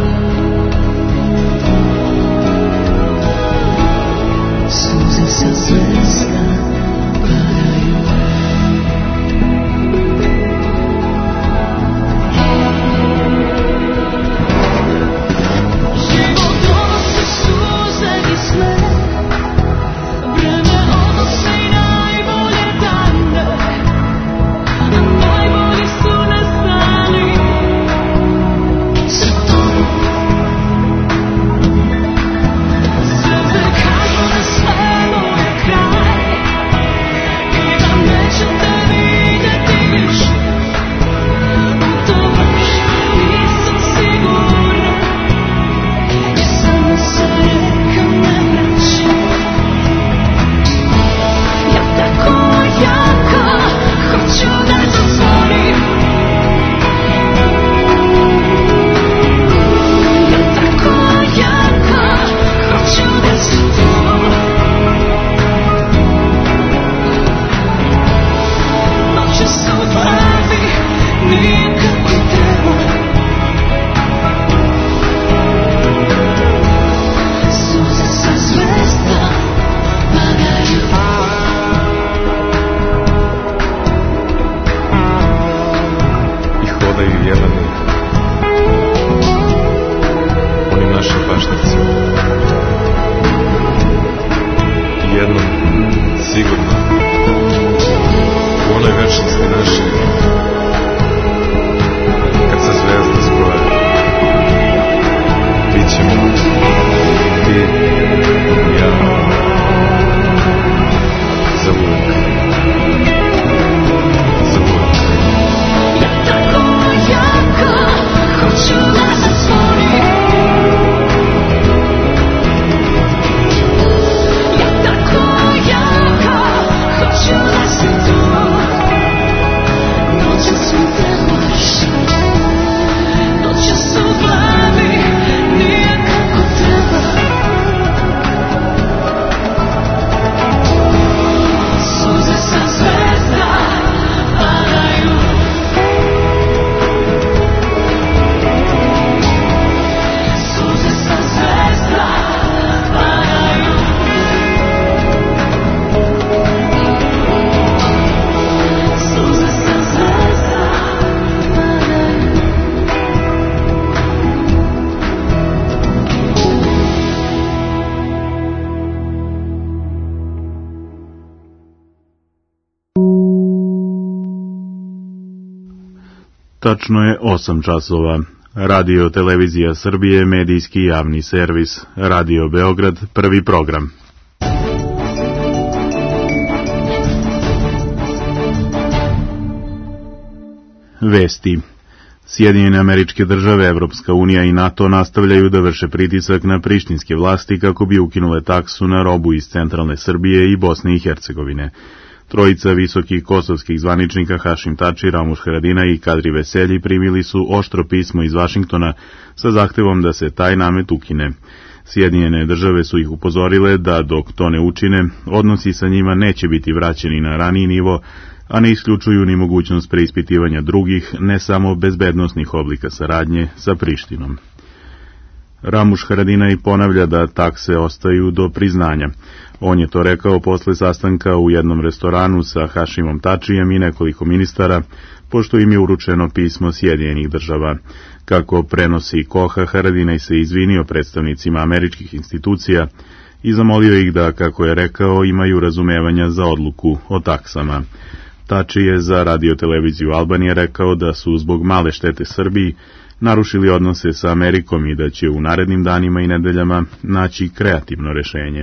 Suze sa zvezda padaju. Život donose suze i sve, vreme odnose i najbolje dane, a najbolji su nestali. Za to zvezde kažu da svemu je kraj i da nećete vidjeti više. U to baš nisam sigurna, jer samo se reka ne vraća. Ja tako jaka hoću da zazvonim. Ja tako jaka hoću da se tu. Noće su plavi, nije kako treba. Suze sa zvezda padaju. I hodaju jebani onim našim pašnjacima. Jednom, sigurno, u onoj večnosti naše, kad se zvezda zbroje, bit ćemo ti i ja za uvijek. Za uvijek. Ja tako jaka hoću da zazvonim. Ja tako jaka hoću da se tu. Noće su prevrše, noće su glavi, nije kako treba. Suze sa zvezda padaju. Suze sa zvezda padaju. Suze sa zvezda padaju. Tačno je osam časova. Radio Televizija Srbije, medijski javni servis. Radio Beograd, prvi program. Vesti. Sjedinjene Američke Države, Evropska unija i NATO nastavljaju da vrše pritisak na prištinske vlasti kako bi ukinule taksu na robu iz centralne Srbije i Bosne i Hercegovine. Trojica visokih kosovskih zvaničnika Hašim Tači, Ramuš Haradinaj i Kadri Veselji primili su oštro pismo iz Vašingtona sa zahtevom da se taj namet ukine. Sjedinjene države su ih upozorile da dok to ne učine, odnosi sa njima neće biti vraćeni na raniji nivo, a ne isključuju ni mogućnost preispitivanja drugih, ne samo bezbednosnih oblika saradnje sa Prištinom. Ramuš Haradinaj ponavlja da takse ostaju do priznanja. On je to rekao posle sastanka u jednom restoranu sa Hašimom Tačijem i nekoliko ministara, pošto im je uručeno pismo Sjedinjenih država. Kako prenosi Koha, Haradinaj se izvinio predstavnicima američkih institucija i zamolio ih da, kako je rekao, imaju razumevanja za odluku o taksama. Tači je za radioteleviziju Albanije rekao da su zbog male štete Srbiji narušili odnose sa Amerikom i da će u narednim danima i nedeljama naći kreativno rešenje.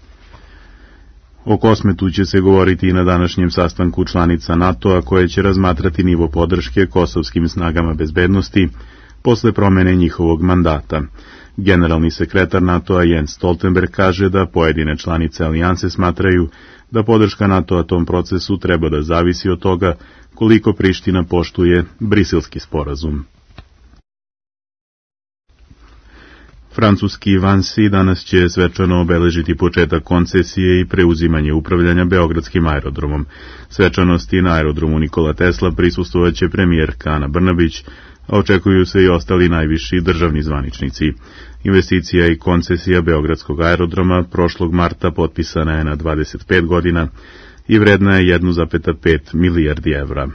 O Kosmetu će se govoriti i na današnjem sastanku članica NATO-a koje će razmatrati nivo podrške kosovskim snagama bezbednosti posle promene njihovog mandata. Generalni sekretar NATO-a Jens Stoltenberg kaže da pojedine članice alijanse smatraju da podrška NATO-a tom procesu treba da zavisi od toga koliko Priština poštuje Briselski sporazum. Francuski Vansi danas će svečano obeležiti početak koncesije i preuzimanje upravljanja Beogradskim aerodromom. Svečanosti na aerodromu Nikola Tesla prisustvovaće premijerka Ana Brnabić, a očekuju se i ostali najviši državni zvaničnici. Investicija i koncesija Beogradskog aerodroma prošlog marta potpisana je na dvadeset pet godina i vredna je jedan zarez pet milijardi evra.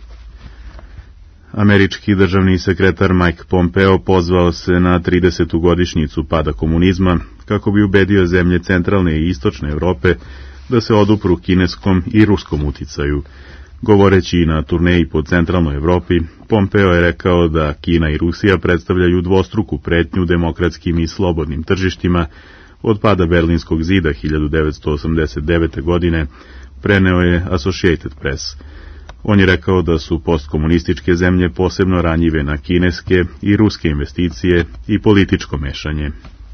Američki državni sekretar Mike Pompeo pozvao se na tridesetu godišnjicu pada komunizma kako bi ubedio zemlje centralne i istočne Evrope da se odupru kineskom i ruskom uticaju. Govoreći na turneji po centralnoj Evropi, Pompeo je rekao da Kina i Rusija predstavljaju dvostruku pretnju demokratskim i slobodnim tržištima od pada Berlinskog zida hiljadu devetsto osamdeset devete. godine, preneo je Associated Press. On je rekao da su postkomunističke zemlje posebno ranjive na kineske i ruske investicije i političko mešanje.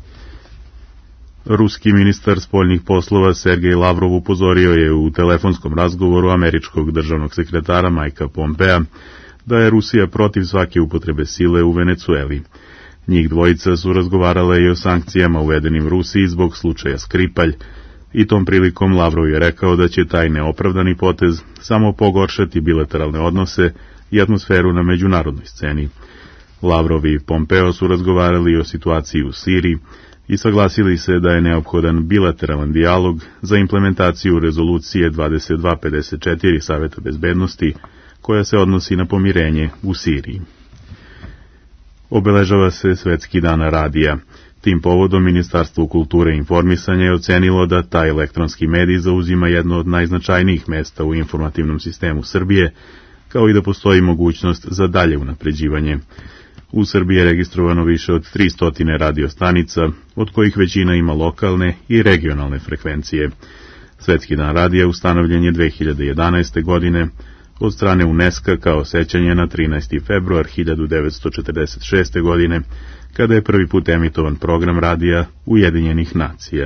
Ruski ministar spoljnih poslova Sergej Lavrov upozorio je u telefonskom razgovoru američkog državnog sekretara Mikea Pompea da je Rusija protiv svake upotrebe sile u Venecueli. Njih dvojica su razgovarale i o sankcijama uvedenim Rusiji zbog slučaja Skripalj, i tom prilikom Lavrov je rekao da će taj neopravdani potez samo pogoršati bilateralne odnose i atmosferu na međunarodnoj sceni. Lavrov i Pompeo su razgovarali o situaciji u Siriji i saglasili se da je neophodan bilateralan dijalog za implementaciju rezolucije dvadeset dva pedeset četiri Saveta bezbednosti, koja se odnosi na pomirenje u Siriji. Obeležava se Svetski dan radija. Tim povodom Ministarstvo kulture i informisanja je ocenilo da taj elektronski medij zauzima jedno od najznačajnijih mesta u informativnom sistemu Srbije, kao i da postoji mogućnost za dalje unapređivanje. U Srbiji je registrovano više od tristo radio stanica, od kojih većina ima lokalne i regionalne frekvencije. Svetski dan radija ustanovljen je dve hiljade jedanaeste. godine od strane UNESCO kao sećanje na trinaesti februar hiljadu devetsto četrdeset šeste. godine, kada je prvi put emitovan program radija Ujedinjenih nacija.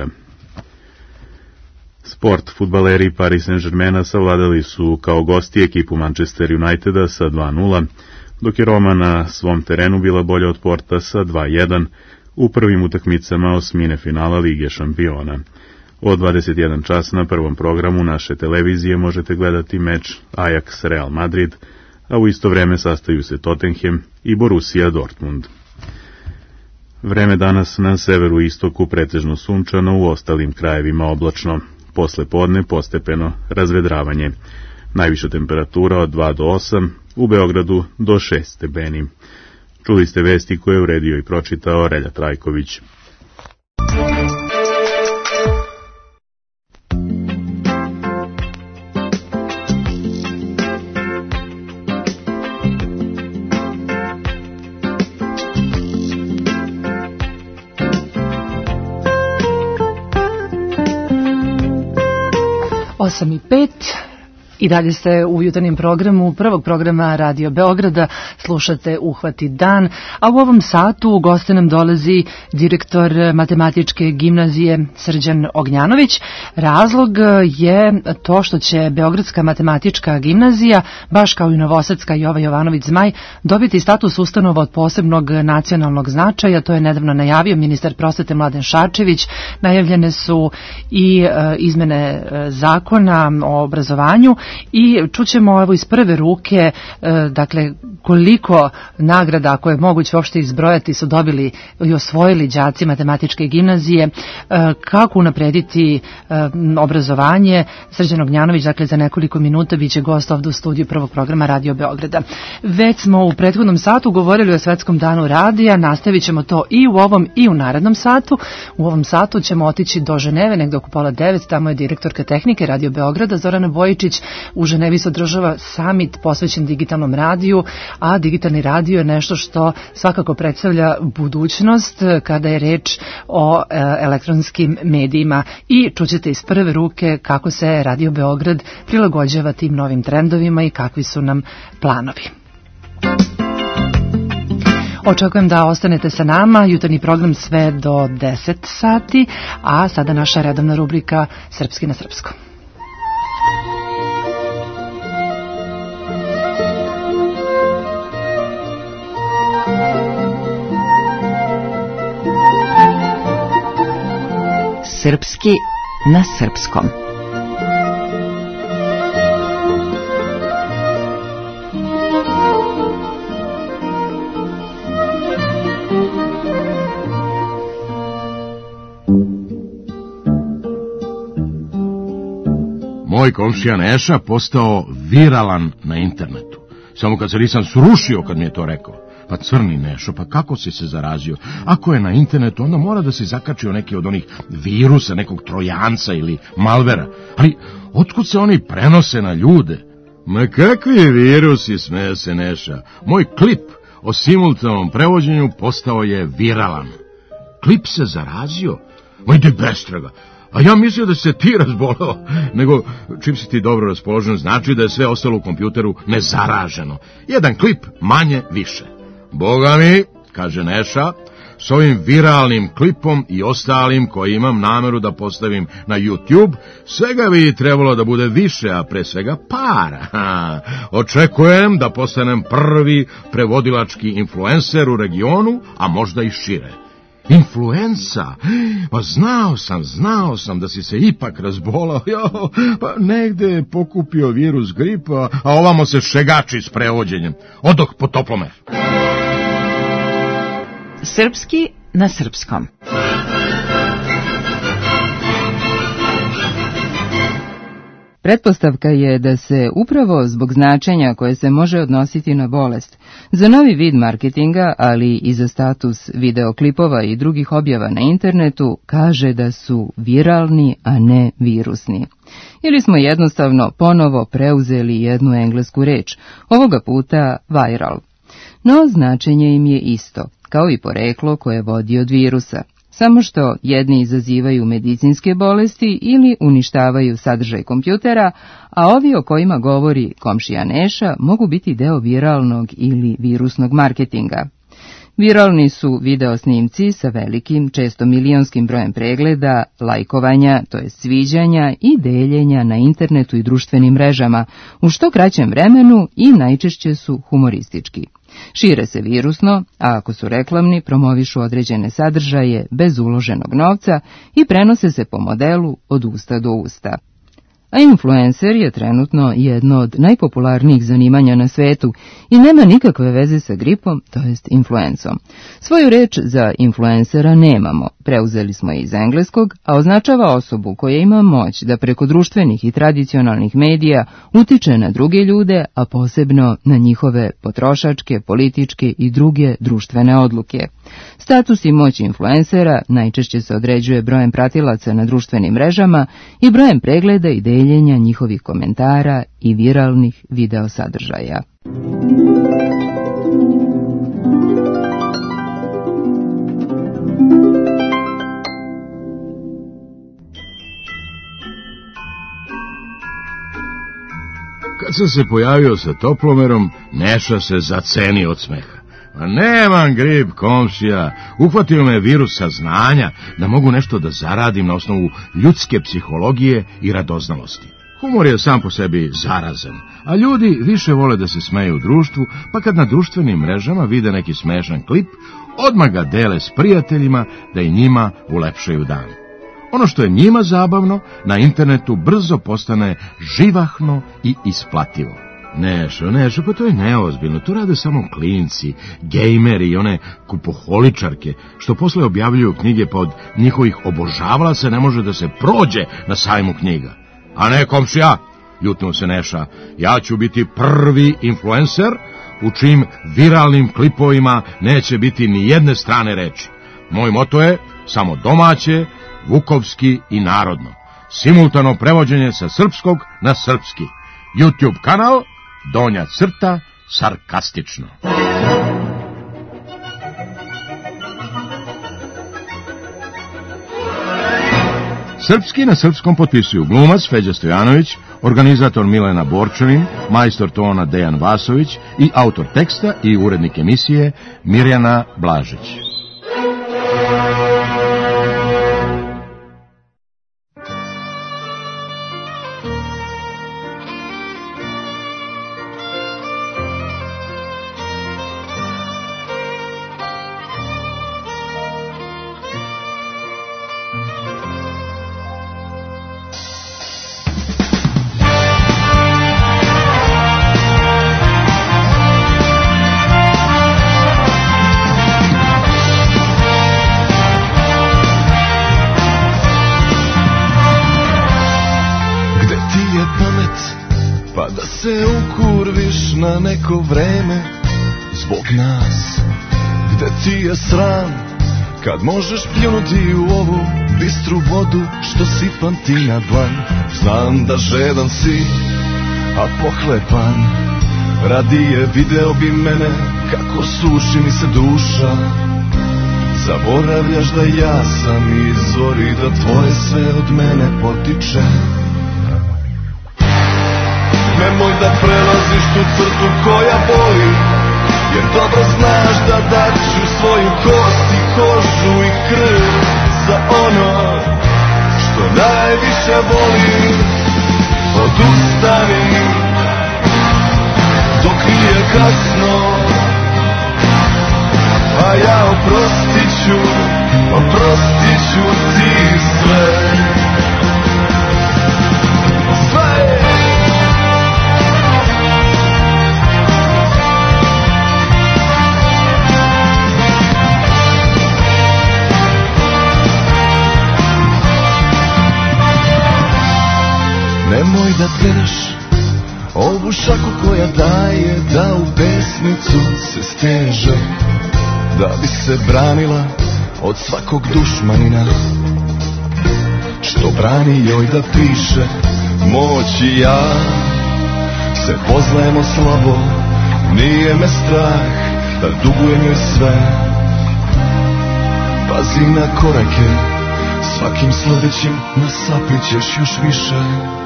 Sport. Fudbaleri Paris Saint-Germaina savladali su kao gosti ekipu Manchester Uniteda sa dva nula, dok je Roma na svom terenu bila bolja od Porta sa dva jedan u prvim utakmicama osmine finala Lige šampiona. Od dvadeset jedan čas na prvom programu naše televizije možete gledati meč Ajax Real Madrid, a u isto vreme sastaju se Tottenham i Borussia Dortmund. Vreme danas na severu i istoku pretežno sunčano, u ostalim krajevima oblačno. Posle podne postepeno razvedravanje. Najviša temperatura od dva do osam, u Beogradu do šest stepeni. Čuli ste vesti koje je uredio i pročitao Relja Trajković. osam i pet. I dalje ste u jutarnjem programu prvog programa Radio Beograda, slušate Uhvati dan, a u ovom satu u goste nam dolazi direktor matematičke gimnazije Srđan Ognjanović. Razlog je to što će Beogradska matematička gimnazija, baš kao i Novosadska Jova Jovanović Zmaj, dobiti status ustanova od posebnog nacionalnog značaja. To je nedavno najavio ministar prosvete Mladen Šarčević. Najavljene su i e, izmene e, zakona o obrazovanju, i čućemo evo iz prve ruke e, dakle koliko nagrada, ako je moguće uopšte izbrojati, su dobili i osvojili đaci matematičke gimnazije, e, kako unaprediti e, obrazovanje. Srđan Ognjanović, dakle za nekoliko minuta biće gost ovdje u studiju prvog programa Radio Beograda. Već smo u prethodnom satu govorili o Svetskom danu radija, nastavit ćemo to i u ovom i u narednom satu. U ovom satu ćemo otići do Ženeve, negdje oko pola devet, tamo je direktorka tehnike Radio Beograda Zorana Bojičić. U Ženevi se održava summit posvećen digitalnom radiju, a digitalni radio je nešto što svakako predstavlja budućnost kada je reč o e, elektronskim medijima. I čućete iz prve ruke kako se Radio Beograd prilagođava tim novim trendovima i kakvi su nam planovi. Očekujem da ostanete sa nama, jutarnji program sve do deset sati, a sada naša redovna rubrika Srpski na srpskom. Srpski na srpskom. moj komšija Neša postao viralan na internetu. Samo kad se nisam srušio kad mi je to rekao. Pa crni Nešo, pa kako si se zarazio? Ako je na internetu, onda mora da se zakačio neki od onih virusa, nekog trojanca ili malvera. Ali otkud se oni prenose na ljude? Ma kakvi virusi, smeje se Neša. Moj klip o simultanom prevođenju postao je viralan. Klip se zarazio? Ma ide bestraga. A ja mislio da se ti razboleo, nego čim si ti dobro raspoložen, znači da je sve ostalo u kompjuteru nezaraženo. Jedan klip manje više. Boga mi, kaže Neša, s ovim viralnim klipom i ostalim koji imam nameru da postavim na YouTube, svega bi trebalo da bude više, a pre svega para. Ha, očekujem da postanem prvi prevodilački influencer u regionu, a možda i šire. Influenca? Pa znao sam, znao sam da si se ipak razbolao, jo, pa negde je pokupio virus gripa, a ovamo se šegači s prevođenjem. Odoh po toplomer. Srpski na srpskom. Pretpostavka je da se upravo zbog značenja koje se može odnositi na bolest, za novi vid marketinga, ali i za status videoklipova i drugih objava na internetu, kaže da su viralni, a ne virusni. Ili smo jednostavno ponovo preuzeli jednu englesku reč, ovoga puta viral. No značenje im je isto, kao i poreklo koje vodi od virusa. Samo što jedni izazivaju medicinske bolesti ili uništavaju sadržaj kompjutera, a ovi o kojima govori komšija Neša mogu biti deo viralnog ili virusnog marketinga. Viralni su video snimci sa velikim, često milionskim brojem pregleda, lajkovanja, to je sviđanja i deljenja na internetu i društvenim mrežama, u što kraćem vremenu i najčešće su humoristički. Šire se virusno, a ako su reklamni, promovišu određene sadržaje bez uloženog novca i prenose se po modelu od usta do usta. A influencer je trenutno jedno od najpopularnijih zanimanja na svetu i nema nikakve veze sa gripom, to jest influencom. Svoju reč za influencera nemamo, preuzeli smo je iz engleskog, a označava osobu koja ima moć da preko društvenih i tradicionalnih medija utiče na druge ljude, a posebno na njihove potrošačke, političke i druge društvene odluke. Status i moć influencera najčešće se određuje brojem pratilaca na društvenim mrežama i brojem pregleda i deljenja njihovih komentara i viralnih video sadržaja. Kad sam se pojavio sa toplomerom, Neša se zaceni od smeha. A nemam grip, komšija, uhvatio me virus saznanja da mogu nešto da zaradim na osnovu ljudske psihologije i radoznalosti. Humor je sam po sebi zarazan, a ljudi više vole da se smeju u društvu, pa kad na društvenim mrežama vide neki smešan klip, odmah ga dele s prijateljima da i njima ulepšaju dan. Ono što je njima zabavno, na internetu brzo postane živahno i isplativo. Nešo, Nešo, pa to je neozbiljno, to rade samo klinci, gejmeri i one kupoholičarke, što posle objavljuju knjige pa od njihovih obožavalaca ne može da se prođe na sajmu knjiga. A ne, komšija, ljutnuo se Neša, ja ću biti prvi influencer u čijim viralnim klipovima neće biti ni jedne strane reči. Moj moto je samo domaće, vukovski i narodno. Simultano prevođenje sa srpskog na srpski. YouTube kanal, donja crta, sarkastično. Srpski na srpskom potpisuju glumac Feđa Stojanović, organizator Milena Borčanin, majstor tona Dejan Vasović i autor teksta i urednik emisije Mirjana Blažić. na neko vreme zbog nas. Gde ti je sram kad možeš pljunuti u ovu bistru vodu što sipam ti na dlan. Znam da žedan si, a pohlepan, radije video bi mene kako suši mi se duša. Zaboravljaš da ja sam izvor i da tvoje sve od mene potiče. Nemoj da prelaziš tu crtu koja boli, jer dobro znaš da daću svoju kost i kožu i krv za ono što najviše volim. Odustani dok nije kasno, a ja oprostit ću, oprostit ću ti sve. Sve. Nemoj da treš ovu šaku koja daje da u pesmicu se steže, da bi se branila od svakog dušmanina što brani joj da piše. Moć i ja se poznajemo slabo, nije me strah da dugujem joj sve. Pazi na korake, svakim sledećim nasapit ćeš još više.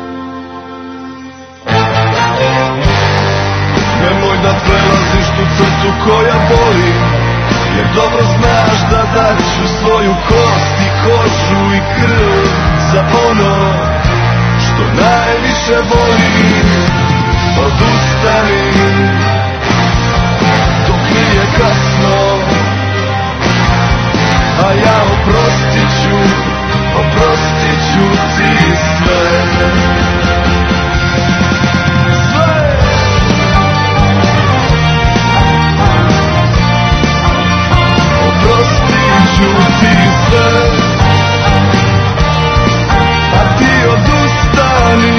Nemoj da prelaziš tu crtu koja boli, jer dobro znaš da daću svoju kost i kožu i krv za ono što najviše volim. Odustani dok nije kasno, a ja oprostit ću, oprostit ću ti sve. Oprostit ću ti sve, a ti odustani.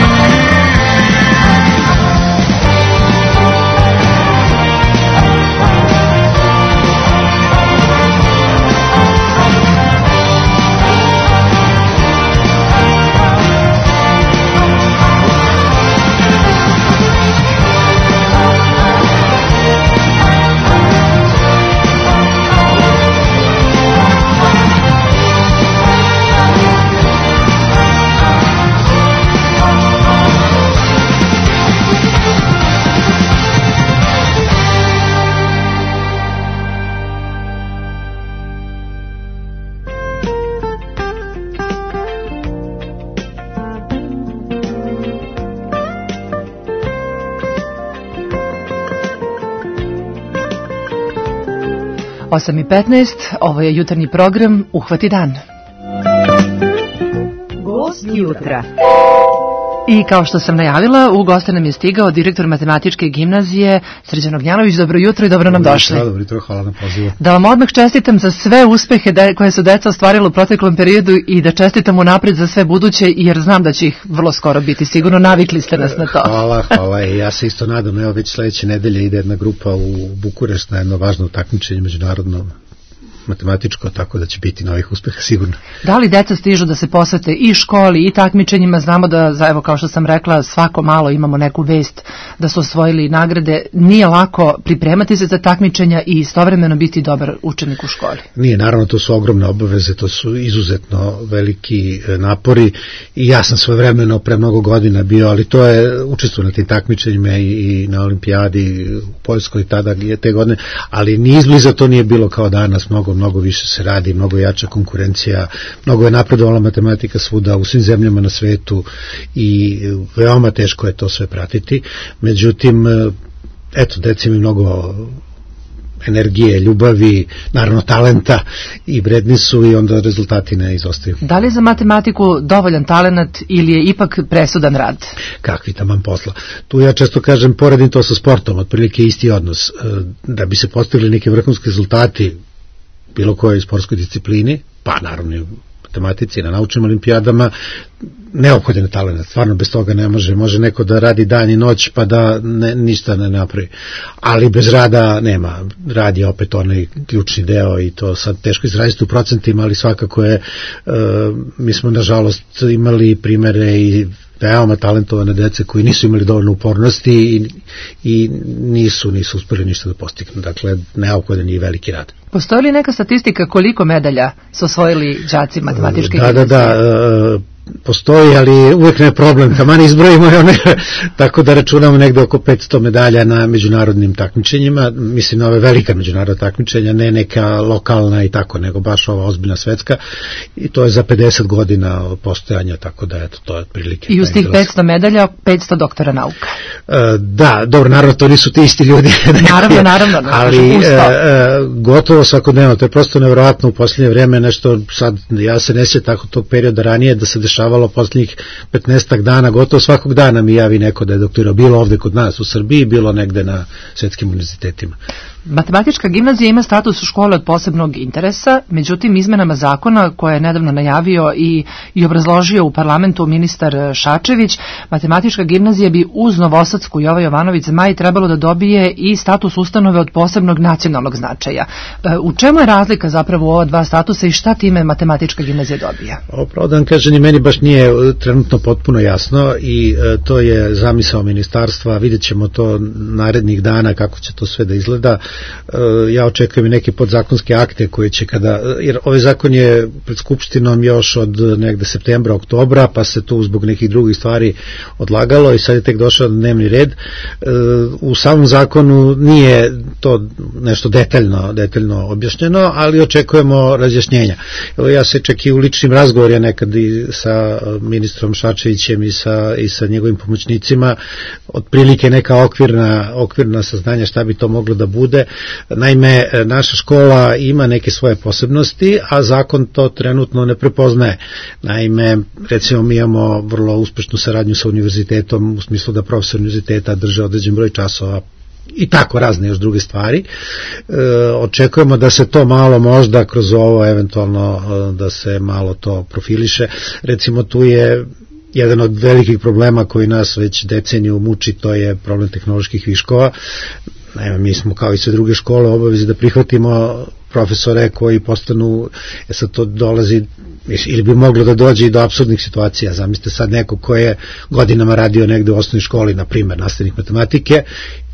osam i petnaest, ovo je jutarnji program Uhvati dan. Gost jutra. I kao što sam najavila, u goste nam je stigao direktor matematičke gimnazije Srđan Ognjanović. Dobro jutro i dobro nam došli. Dobro jutro, hvala na pozivu. Da vam odmah čestitam za sve uspehe de, koje su deca ostvarila u proteklom periodu i da čestitam unapred za sve buduće, jer znam da će ih vrlo skoro biti. Sigurno navikli ste nas na to. Hvala, hvala. I ja se isto nadam, evo već sledeće nedelje ide jedna grupa u Bukurešt na jedno važno takmičenje međunarodno matematičko, tako da će biti novih uspeha sigurno. Da li deca stižu da se posvete i školi i takmičenjima? Znamo da, za, evo kao što sam rekla, svako malo imamo neku vest da su osvojili nagrade. Nije lako pripremati se za takmičenja i istovremeno biti dobar učenik u školi. Nije, naravno, to su ogromne obaveze, to su izuzetno veliki napori i ja sam svojevremeno pre mnogo godina bio, ali to je učestvo na tim takmičenjima i, i na olimpijadi u Poljskoj tada je te godine, ali ni izbliza to nije bilo kao danas. Mnogo mnogo više se radi, mnogo jača konkurencija, mnogo je napredovala matematika svuda u svim zemljama na svetu i veoma teško je to sve pratiti. Međutim, eto, deci mi mnogo energije, ljubavi, naravno talenta i vredni su i onda rezultati ne izostaju. Da li je za matematiku dovoljan talenat ili je ipak presudan rad? Kakvi taman posla. Tu ja često kažem, poredim to sa sportom, otprilike isti odnos. Da bi se postigli neki vrhunski rezultati bilo kojoj sportskoj disciplini, pa naravno matematici, na naučnim olimpijadama, neophodan je talent, stvarno bez toga ne može, može neko da radi dan i noć pa da ne, ništa ne napravi, ali bez rada nema, rad je opet onaj ključni deo i to sad teško izraziti u procentima, ali svakako je, uh, mi smo nažalost imali primere i veoma talentovane dece koji nisu imali dovoljno upornosti i, i nisu, nisu uspeli ništa da postignu, dakle neophodan je i veliki rad. Postoji li neka statistika koliko medalja su osvojili đaci matematičke da, gimnazije? Da, da, da, postoji, ali uvijek ne je problem, taman izbrojimo one, tako da računamo negde oko petsto medalja na međunarodnim takmičenjima, mislim na ove velika međunarodna takmičenja, ne neka lokalna i tako, nego baš ova ozbiljna svetska, i to je za pedeset godina postojanja, tako da eto, to je otprilike. I uz tih petsto medalja, petsto doktora nauka. E, da, dobro, naravno to nisu ti isti ljudi. Naravno, naravno. ali e, e, gotovo svakodnevno, to je prosto nevjerojatno u posljednje vrijeme, nešto sad, ja se ne sjećam tako tog perioda ranije da se dešavalo posljednjih petnaestak dana, gotovo svakog dana mi javi neko da je doktorao, bilo ovde kod nas u Srbiji, bilo negde na svetskim univerzitetima. Matematička gimnazija ima status škole od posebnog interesa, međutim izmenama zakona koje je nedavno najavio i, i obrazložio u parlamentu ministar Šačević, matematička gimnazija bi uz Novosadsku Jova Jovanović Zmaj trebalo da dobije i status ustanove od posebnog nacionalnog značaja. U čemu je razlika zapravo u ova dva statusa i šta time matematička gimnazija dobija? Opravo da vam kažem, meni baš nije trenutno potpuno jasno i e, to je zamisao ministarstva, vidjet ćemo to narednih dana kako će to sve da izgleda. Ja očekujem i neke podzakonske akte koje će kada, jer ovaj zakon je pred Skupštinom još od negde septembra, oktobra, pa se tu zbog nekih drugih stvari odlagalo i sad je tek došao na dnevni red. U samom zakonu nije to nešto detaljno, detaljno objašnjeno, ali očekujemo razjašnjenja. Evo ja se čak i u ličnim razgovorima nekad i sa ministrom Šačevićem i sa, i sa njegovim pomoćnicima, otprilike neka okvirna, okvirna saznanja šta bi to moglo da bude. Naime, naša škola ima neke svoje posebnosti, a zakon to trenutno ne prepoznaje. Naime, recimo mi imamo vrlo uspešnu saradnju sa univerzitetom u smislu da profesor univerziteta drže određen broj časova i tako razne još druge stvari. E, očekujemo da se to malo možda kroz ovo eventualno da se malo to profiliše. Recimo tu je jedan od velikih problema koji nas već deceniju muči, to je problem tehnoloških viškova. Naime, mi smo kao i sve druge škole obavezi da prihvatimo profesore koji postanu, e sad to dolazi, ili bi moglo da dođe i do apsurdnih situacija. Zamislite sad neko ko je godinama radio negde u osnovnoj školi, na primer nastavnik matematike,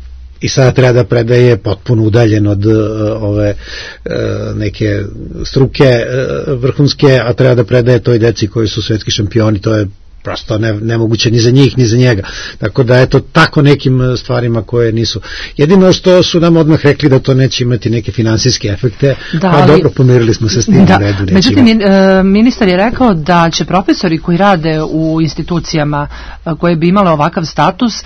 i sada treba da predaje potpuno udaljen od uh, ove uh, neke struke uh, vrhunske, a treba da predaje toj deci koji su svetski šampioni, to je prosto ne, nemoguće ni za njih, ni za njega. Tako da eto, tako nekim stvarima koje nisu. Jedino što su nam odmah rekli da to neće imati neke finansijske efekte, da, pa ali, dobro, pomirili smo se s tim, da, u redu. Međutim, ministar je rekao da će profesori koji rade u institucijama koje bi imale ovakav status,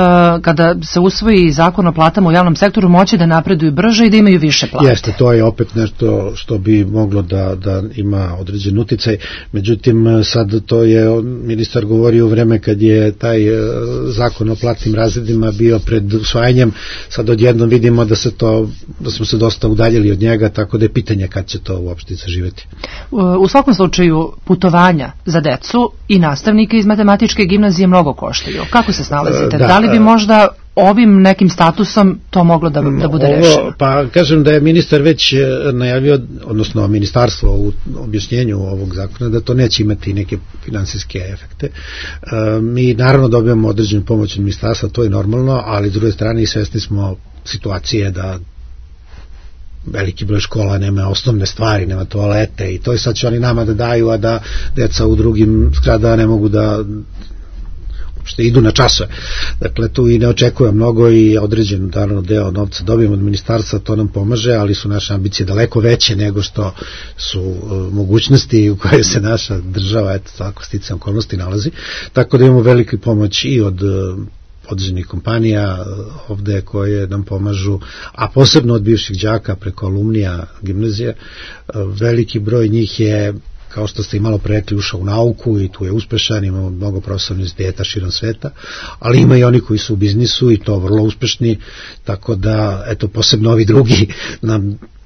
kada se usvoji zakon o platama u javnom sektoru, moći da napreduju brže i da imaju više plate. Jeste, to je opet nešto što bi moglo da, da ima određen uticaj. Međutim, sad to je ministar govorio u vreme kad je taj uh, zakon o platnim razredima bio pred usvajanjem, sad odjednom vidimo da se to, da smo se dosta udaljili od njega, tako da je pitanje kad će to uopšte zaživeti. U, u svakom slučaju putovanja za decu i nastavnike iz matematičke gimnazije mnogo koštaju. Kako se snalazite? Da, da li bi možda ovim nekim statusom to moglo da, da bude rešeno? Pa kažem da je ministar već najavio, odnosno ministarstvo u objašnjenju ovog zakona, da to neće imati neke finansijske efekte. E, mi naravno dobijamo određenu pomoć od ministarstva, to je normalno, ali s druge strane i svesni smo situacije da veliki broj škola nema osnovne stvari, nema toalete i to je sad će oni nama da daju, a da deca u drugim zgradama ne mogu da što idu na časove. Dakle, tu i ne očekujem mnogo i određen naravno deo novca dobijemo od ministarstva, to nam pomaže, ali su naše ambicije daleko veće nego što su uh, mogućnosti u koje se naša država, eto tako sticam okolnosti nalazi. Tako da imamo veliku pomoć i od uh, određenih kompanija ovde koje nam pomažu, a posebno od bivših đaka preko alumnija gimnazije. Uh, veliki broj njih je, kao što ste i malo prerekli, ušao u nauku i tu je uspešan, imamo mnogo profesora univerziteta širom sveta, ali ima i oni koji su u biznisu i to vrlo uspešni, tako da, eto, posebno ovi drugi nam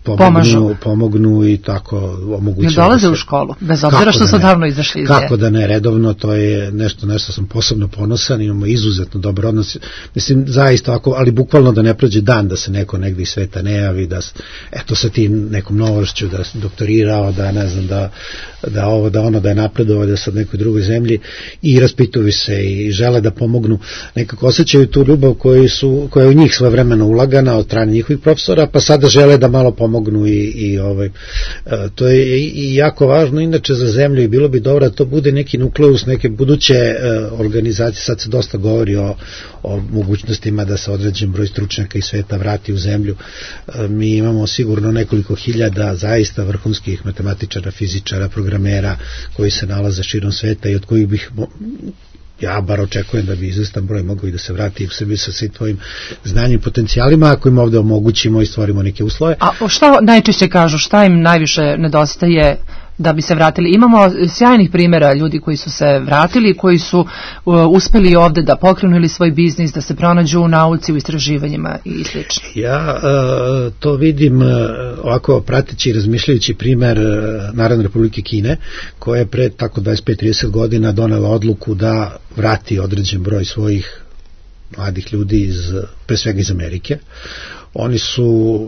pomognu, pomognu i tako omogućuju. Jel dolaze se... u školu, bez obzira što su davno izašli iz nje? Kako da ne, redovno, to je nešto, nešto sam posebno ponosan, imamo izuzetno dobar odnos, mislim, zaista, ako, ali bukvalno da ne prođe dan da se neko negdje iz sveta ne javi, da, eto, sa tim nekom novošću, da se doktorirao, da ne znam, da, da ovo, da ono, da je napredovao, da je sad nekoj drugoj zemlji i raspituju se i žele da pomognu, nekako osjećaju tu ljubav koju su, koja je u njih svojevremeno ulagana od strane njihovih profesora, pa sada žele da malo pomognu i, i ovaj, to je i jako važno inače za zemlju i bilo bi dobro da to bude neki nukleus neke buduće organizacije. Sad se dosta govori o, o mogućnostima da se određen broj stručnjaka iz sveta vrati u zemlju. Mi imamo sigurno nekoliko hiljada zaista vrhunskih matematičara, fizičara, programera koji se nalaze širom sveta i od kojih bih ja bar očekujem da bi izvestan broj mogao i da se vrati u Srbiju sa svim tvojim znanjem i potencijalima, ako im ovde omogućimo i stvorimo neke uslove. A šta najčešće kažu, šta im najviše nedostaje da bi se vratili? Imamo sjajnih primjera ljudi koji su se vratili, koji su uh, uspeli ovde da pokrenu ili svoj biznis, da se pronađu u nauci, u istraživanjima i slično. Ja uh, to vidim uh, ovako prateći i razmišljajući primjer uh, Narodne Republike Kine, koja je pre tako dvadeset pet do trideset godina donela odluku da vrati određen broj svojih mladih ljudi iz, pre svega iz Amerike. Oni su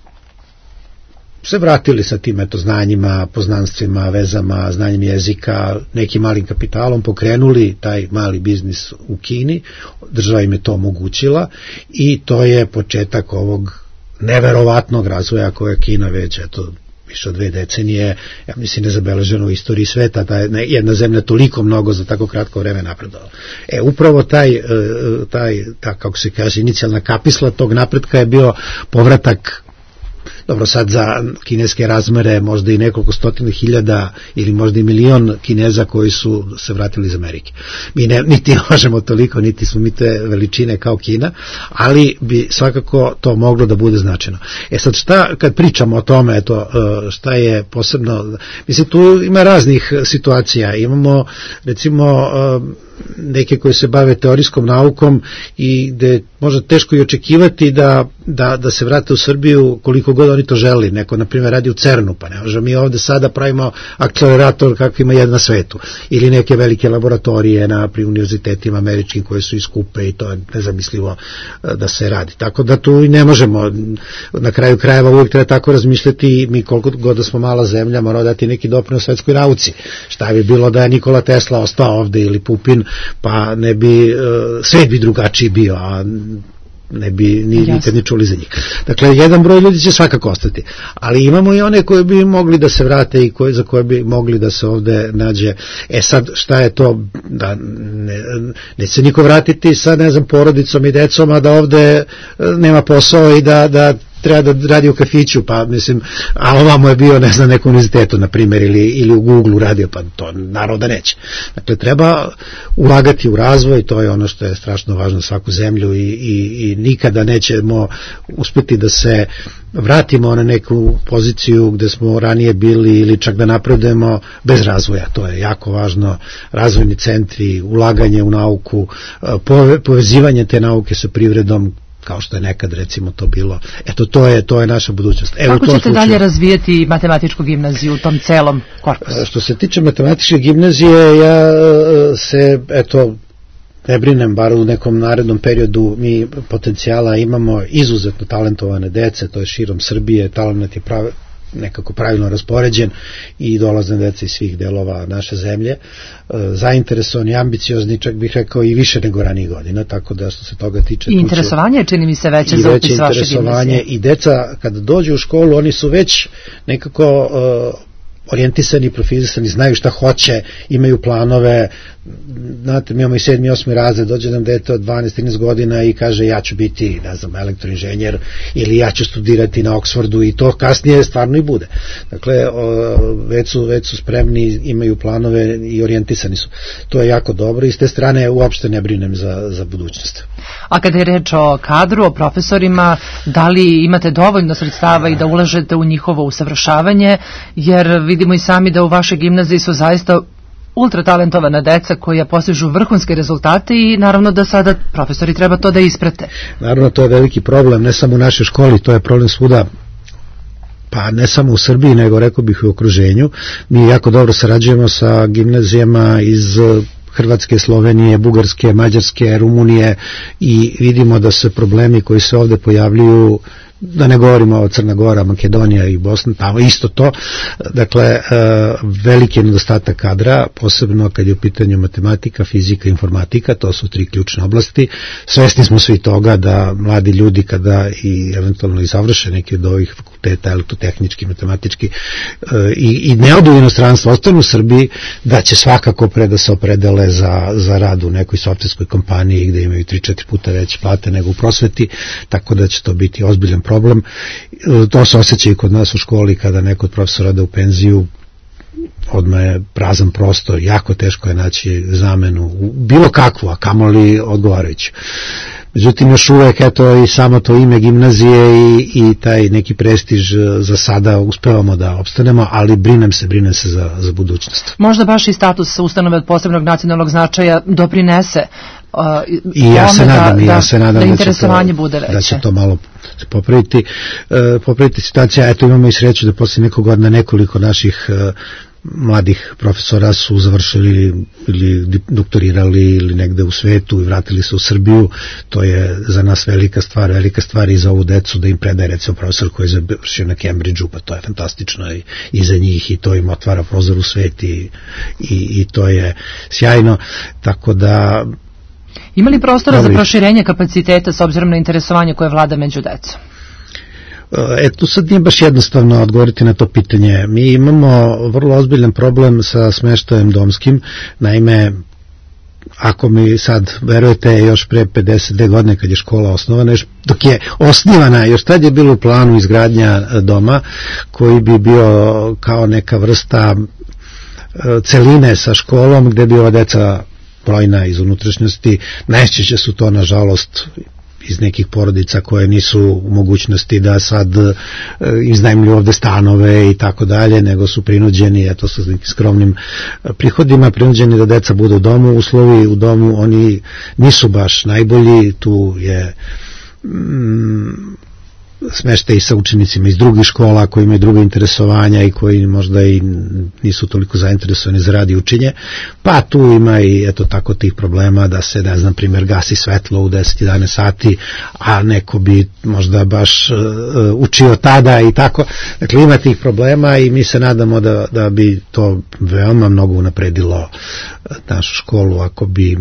se vratili sa tim eto znanjima, poznanstvima, vezama, znanjem jezika, nekim malim kapitalom, pokrenuli taj mali biznis u Kini, država im je to omogućila i to je početak ovog neverovatnog razvoja koje Kina već eto više od dve decenije, ja mislim, nezabeleženo u istoriji sveta, da je jedna zemlja toliko mnogo za tako kratko vreme napredovala. E, upravo taj, taj, ta, kako se kaže, inicijalna kapisla tog napretka je bio povratak, dobro sad za kineske razmere možda i nekoliko stotina hiljada ili možda i milion Kineza koji su se vratili iz Amerike. Mi ne, niti možemo toliko, niti smo mi te veličine kao Kina, ali bi svakako to moglo da bude značajno. E sad šta, kad pričamo o tome, eto, šta je posebno, mislim tu ima raznih situacija, imamo recimo neke koji se bave teorijskom naukom i gde možda teško i očekivati da, da, da se vrate u Srbiju koliko god oni to želi. Neko, na primjer, radi u CERN-u, pa ne može mi ovde sada pravimo akcelerator kakvi ima jedan na svetu. Ili neke velike laboratorije na pri univerzitetima američkim koje su iskupe i to je nezamislivo da se radi. Tako da tu i ne možemo, na kraju krajeva uvijek treba tako razmišljati, mi koliko god da smo mala zemlja moramo dati neki doprinos svetskoj nauci. Šta bi bilo da je Nikola Tesla ostao ovde ili Pupin, pa ne bi, svet bi drugačiji bio, a ne bi ni, nikad ne čuli za njih. Dakle, jedan broj ljudi će svakako ostati, ali imamo i one koje bi mogli da se vrate i koje, za koje bi mogli da se ovde nađe. E sad, šta je to, da ne, neće se niko vratiti sa, ne znam, porodicom i decom, a da ovde nema posao i da, da treba da radi u kafiću, pa mislim, a ovamo je bio, ne znam, nekom univerzitetu, na primjer, ili, ili u Google radio, pa to naravno da neće. Dakle, treba ulagati u razvoj, to je ono što je strašno važno za svaku zemlju i, i, i nikada nećemo uspeti da se vratimo na neku poziciju gde smo ranije bili ili čak da napredujemo bez razvoja. To je jako važno. Razvojni centri, ulaganje u nauku, povezivanje te nauke sa privredom, kao što je nekad recimo to bilo. Eto, to je, to je naša budućnost. Evo, kako ćete slučaju dalje razvijati matematičku gimnaziju u tom celom korpusu? Što se tiče matematičke gimnazije, ja se, eto, ne brinem, bar u nekom narednom periodu mi potencijala imamo, izuzetno talentovane dece, to je širom Srbije, talent je pravi, nekako pravilno raspoređen i dolazne dece iz svih delova naše zemlje, zainteresovani, ambiciozni, čak bih rekao i više nego ranijih godina, tako da što se toga tiče... I interesovanje čini mi se veće za upis vaše gimnazije. I deca kada dođu u školu, oni su već nekako uh, orijentisani, profilizisani, znaju šta hoće, imaju planove. Znate, mi imamo i sedmi, osmi razred, dođe nam dete od dvanaest trinaest godina i kaže ja ću biti, ne znam, elektroinženjer ili ja ću studirati na Oksfordu i to kasnije stvarno i bude. Dakle, već su, već su spremni, imaju planove i orijentisani su. To je jako dobro i s te strane uopšte ne brinem za, za budućnost. A kada je reč o kadru, o profesorima, da li imate dovoljno sredstava i da ulažete u njihovo usavršavanje, jer vidimo i sami da u vašoj gimnaziji su zaista ultra talentovana deca koja postižu vrhunske rezultate i naravno da sada profesori treba to da isprate. Naravno, to je veliki problem, ne samo u našoj školi, to je problem svuda pa ne samo u Srbiji, nego rekao bih i u okruženju. Mi jako dobro sarađujemo sa gimnazijama iz Hrvatske, Slovenije, Bugarske, Mađarske, Rumunije i vidimo da se problemi koji se ovde pojavljuju, da ne govorimo o Crna Gora, Makedonija i Bosna, tamo isto to, dakle veliki je nedostatak kadra, posebno kad je u pitanju matematika, fizika, informatika, to su tri ključne oblasti. Svesni smo svi toga da mladi ljudi kada i eventualno i završe neki od ovih fakulteta, elektrotehnički, matematički i, i ne odu u inostranstvo, ostanu u Srbiji, da će svakako pre da se opredele za, za rad u nekoj softverskoj kompaniji gde imaju tri četiri puta veće plate nego u prosveti, tako da će to biti ozbiljan problem. To se osjeća i kod nas u školi kada neko od profesora ode u penziju, odmah je prazan prostor, jako teško je naći zamenu, bilo kakvu, a kamoli odgovarajuću. Međutim, još uvek, eto, i samo to ime gimnazije i, i taj neki prestiž za sada uspevamo da opstanemo, ali brinem se, brinem se za, za budućnost. Možda baš i status ustanove od posebnog nacionalnog značaja doprinese uh, I ja se nadam, da, ja se nadam da, da, interesovanje to, bude veće. Da će to malo popraviti. Uh, popraviti situacija, eto imamo i sreću da posle nekog godina nekoliko naših uh, mladih profesora su završili ili doktorirali ili negde u svetu i vratili se u Srbiju. To je za nas velika stvar, velika stvar i za ovu decu da im predaje recimo profesor koji je završio na Cambridgeu, pa to je fantastično i, i za njih i to im otvara prozor u svet i, i, i to je sjajno, tako da... Ima li prostora Dobri. za proširenje kapaciteta s obzirom na interesovanje koje vlada među decom? E, tu sad nije baš jednostavno odgovoriti na to pitanje. Mi imamo vrlo ozbiljan problem sa smeštajem domskim, naime, ako mi sad verujete, još pre pedeset dve godine kad je škola osnovana, još dok je osnivana, još tad je bilo u planu izgradnja doma koji bi bio kao neka vrsta celine sa školom gde bi ova deca brojna iz unutrašnjosti, najčešće su to nažalost iz nekih porodica koje nisu u mogućnosti da sad iznajmljuju ovde stanove i tako dalje, nego su prinuđeni, eto sa nekim skromnim prihodima, prinuđeni da deca budu u domu. Uslovi u domu oni nisu baš najbolji, tu je mm, smeštaj i sa učenicima iz drugih škola koji imaju druge interesovanja i koji možda i nisu toliko zainteresovani za rad i učenje, pa tu ima i eto tako tih problema da se, ne znam, primjer gasi svetlo u deset jedanaest sati, a neko bi možda baš uh, učio tada i tako, dakle ima tih problema i mi se nadamo da, da bi to veoma mnogo unapredilo našu školu ako bi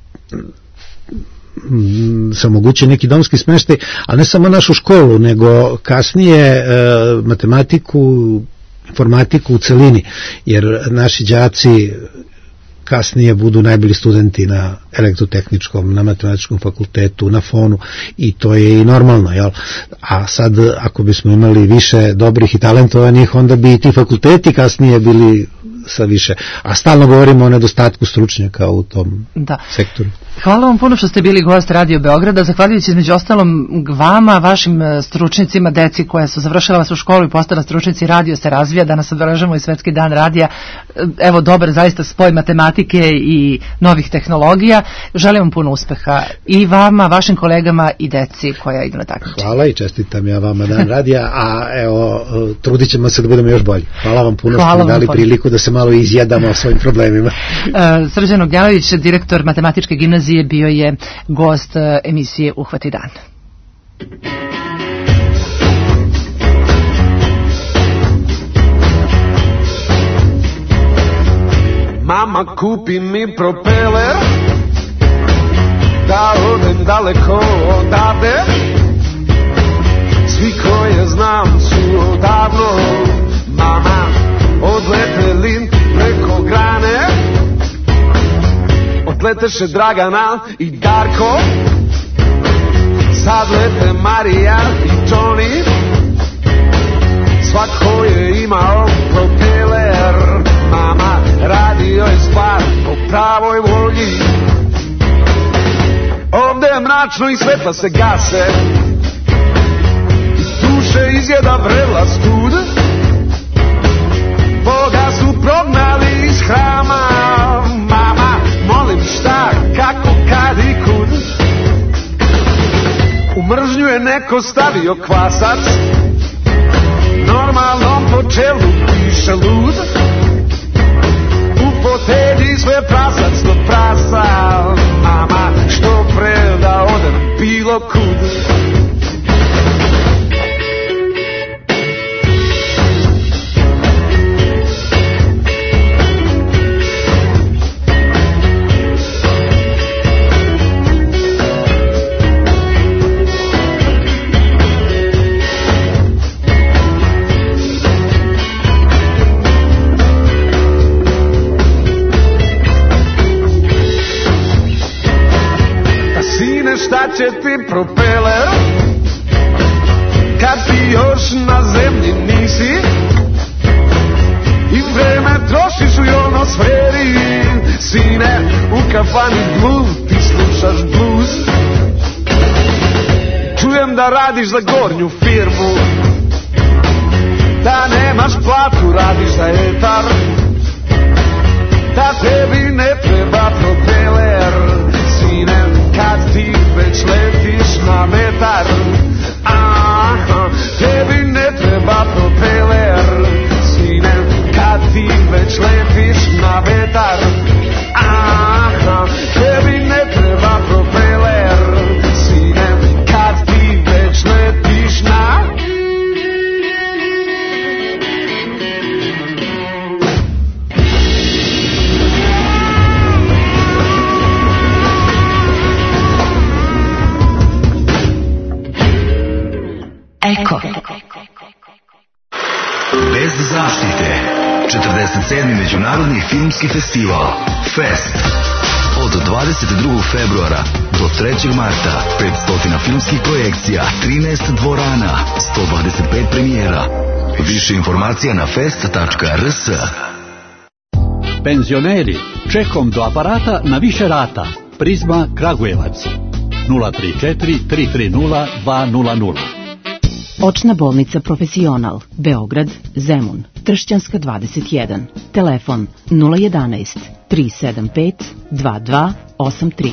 se omogući neki domski smeštaj, ali ne samo našu školu, nego kasnije e, matematiku, informatiku u celini, jer naši đaci kasnije budu najbolji studenti na elektrotehničkom, na matematičkom fakultetu, na fonu i to je i normalno, jel? A sad ako bismo imali više dobrih i talentovanih, onda bi i ti fakulteti kasnije bili sa više, a stalno govorimo o nedostatku stručnjaka u tom da. sektoru. Hvala vam puno što ste bili gost Radio Beograda, zahvaljujući između ostalom vama, vašim stručnicima, deci koja su završila vas u školu i postala stručnici, radio se razvija, danas obeležavamo i Svetski dan radija, evo dobar zaista spoj matematike i novih tehnologija, želim vam puno uspeha i vama, vašim kolegama i deci koja idu na takmičenje. Hvala i čestitam ja vama dan radija, a evo trudit ćemo se da budemo još bolji. Hvala vam puno Hvala što ste dali priliku da se malo izjedamo o svojim problemima. Srđan Ognjanović, direktor Matematičke gimnazije, bio je gost emisije Uhvati dan. Mama kupi mi propeler da odem daleko odavde, svi koje znam su odavno mama odleteli preko grane, odleteše Dragana i Darko, sad lete Marija i Toni, svako je imao propeler, mama radio je stvar po pravoj volji, ovde je mračno i svetla se gase, iz duše izjeda vrela stud, Boga su prognali iz hrama, mama, molim šta, kako, kad i kud. U mržnju je neko stavio kvasac, normalno normalnom po čelu piše lud. U fotelji sve prasac do prasa, mama što pre da odem bilo kud. Šta će ti propeler kad ti još na zemlji nisi i vreme trošiš u ionosferi? Sine, u kafani blues ti slušaš blues. Čujem da radiš za gornju firmu, da nemaš platu, radiš za etar, da tebi ne treba propeler. Sine, kad ti već letiš na metar, aha, tebi ne treba propeler. Sine, kad ti već letiš na metar, aha, tebi ne treba propeler. Sine, kad ti već letiš na Eko. Bez zaštite. četrdeset sedmi Međunarodni filmski festival Fest. Od dvadeset drugog februara do trećeg marta. petsto filmskih projekcija, trinaest dvorana, sto dvadeset pet premijera. Više informacija na fest tačka r s. Penzioneri, čekom do aparata na više rata. Prizma Kragujevac. nula tri četiri tri tri nula dva nula nula. Očna bolnica Profesional, Beograd, Zemun, Tršćanska dvadeset jedan. Telefon nula jedanaest tri sedam pet dva dva osam tri.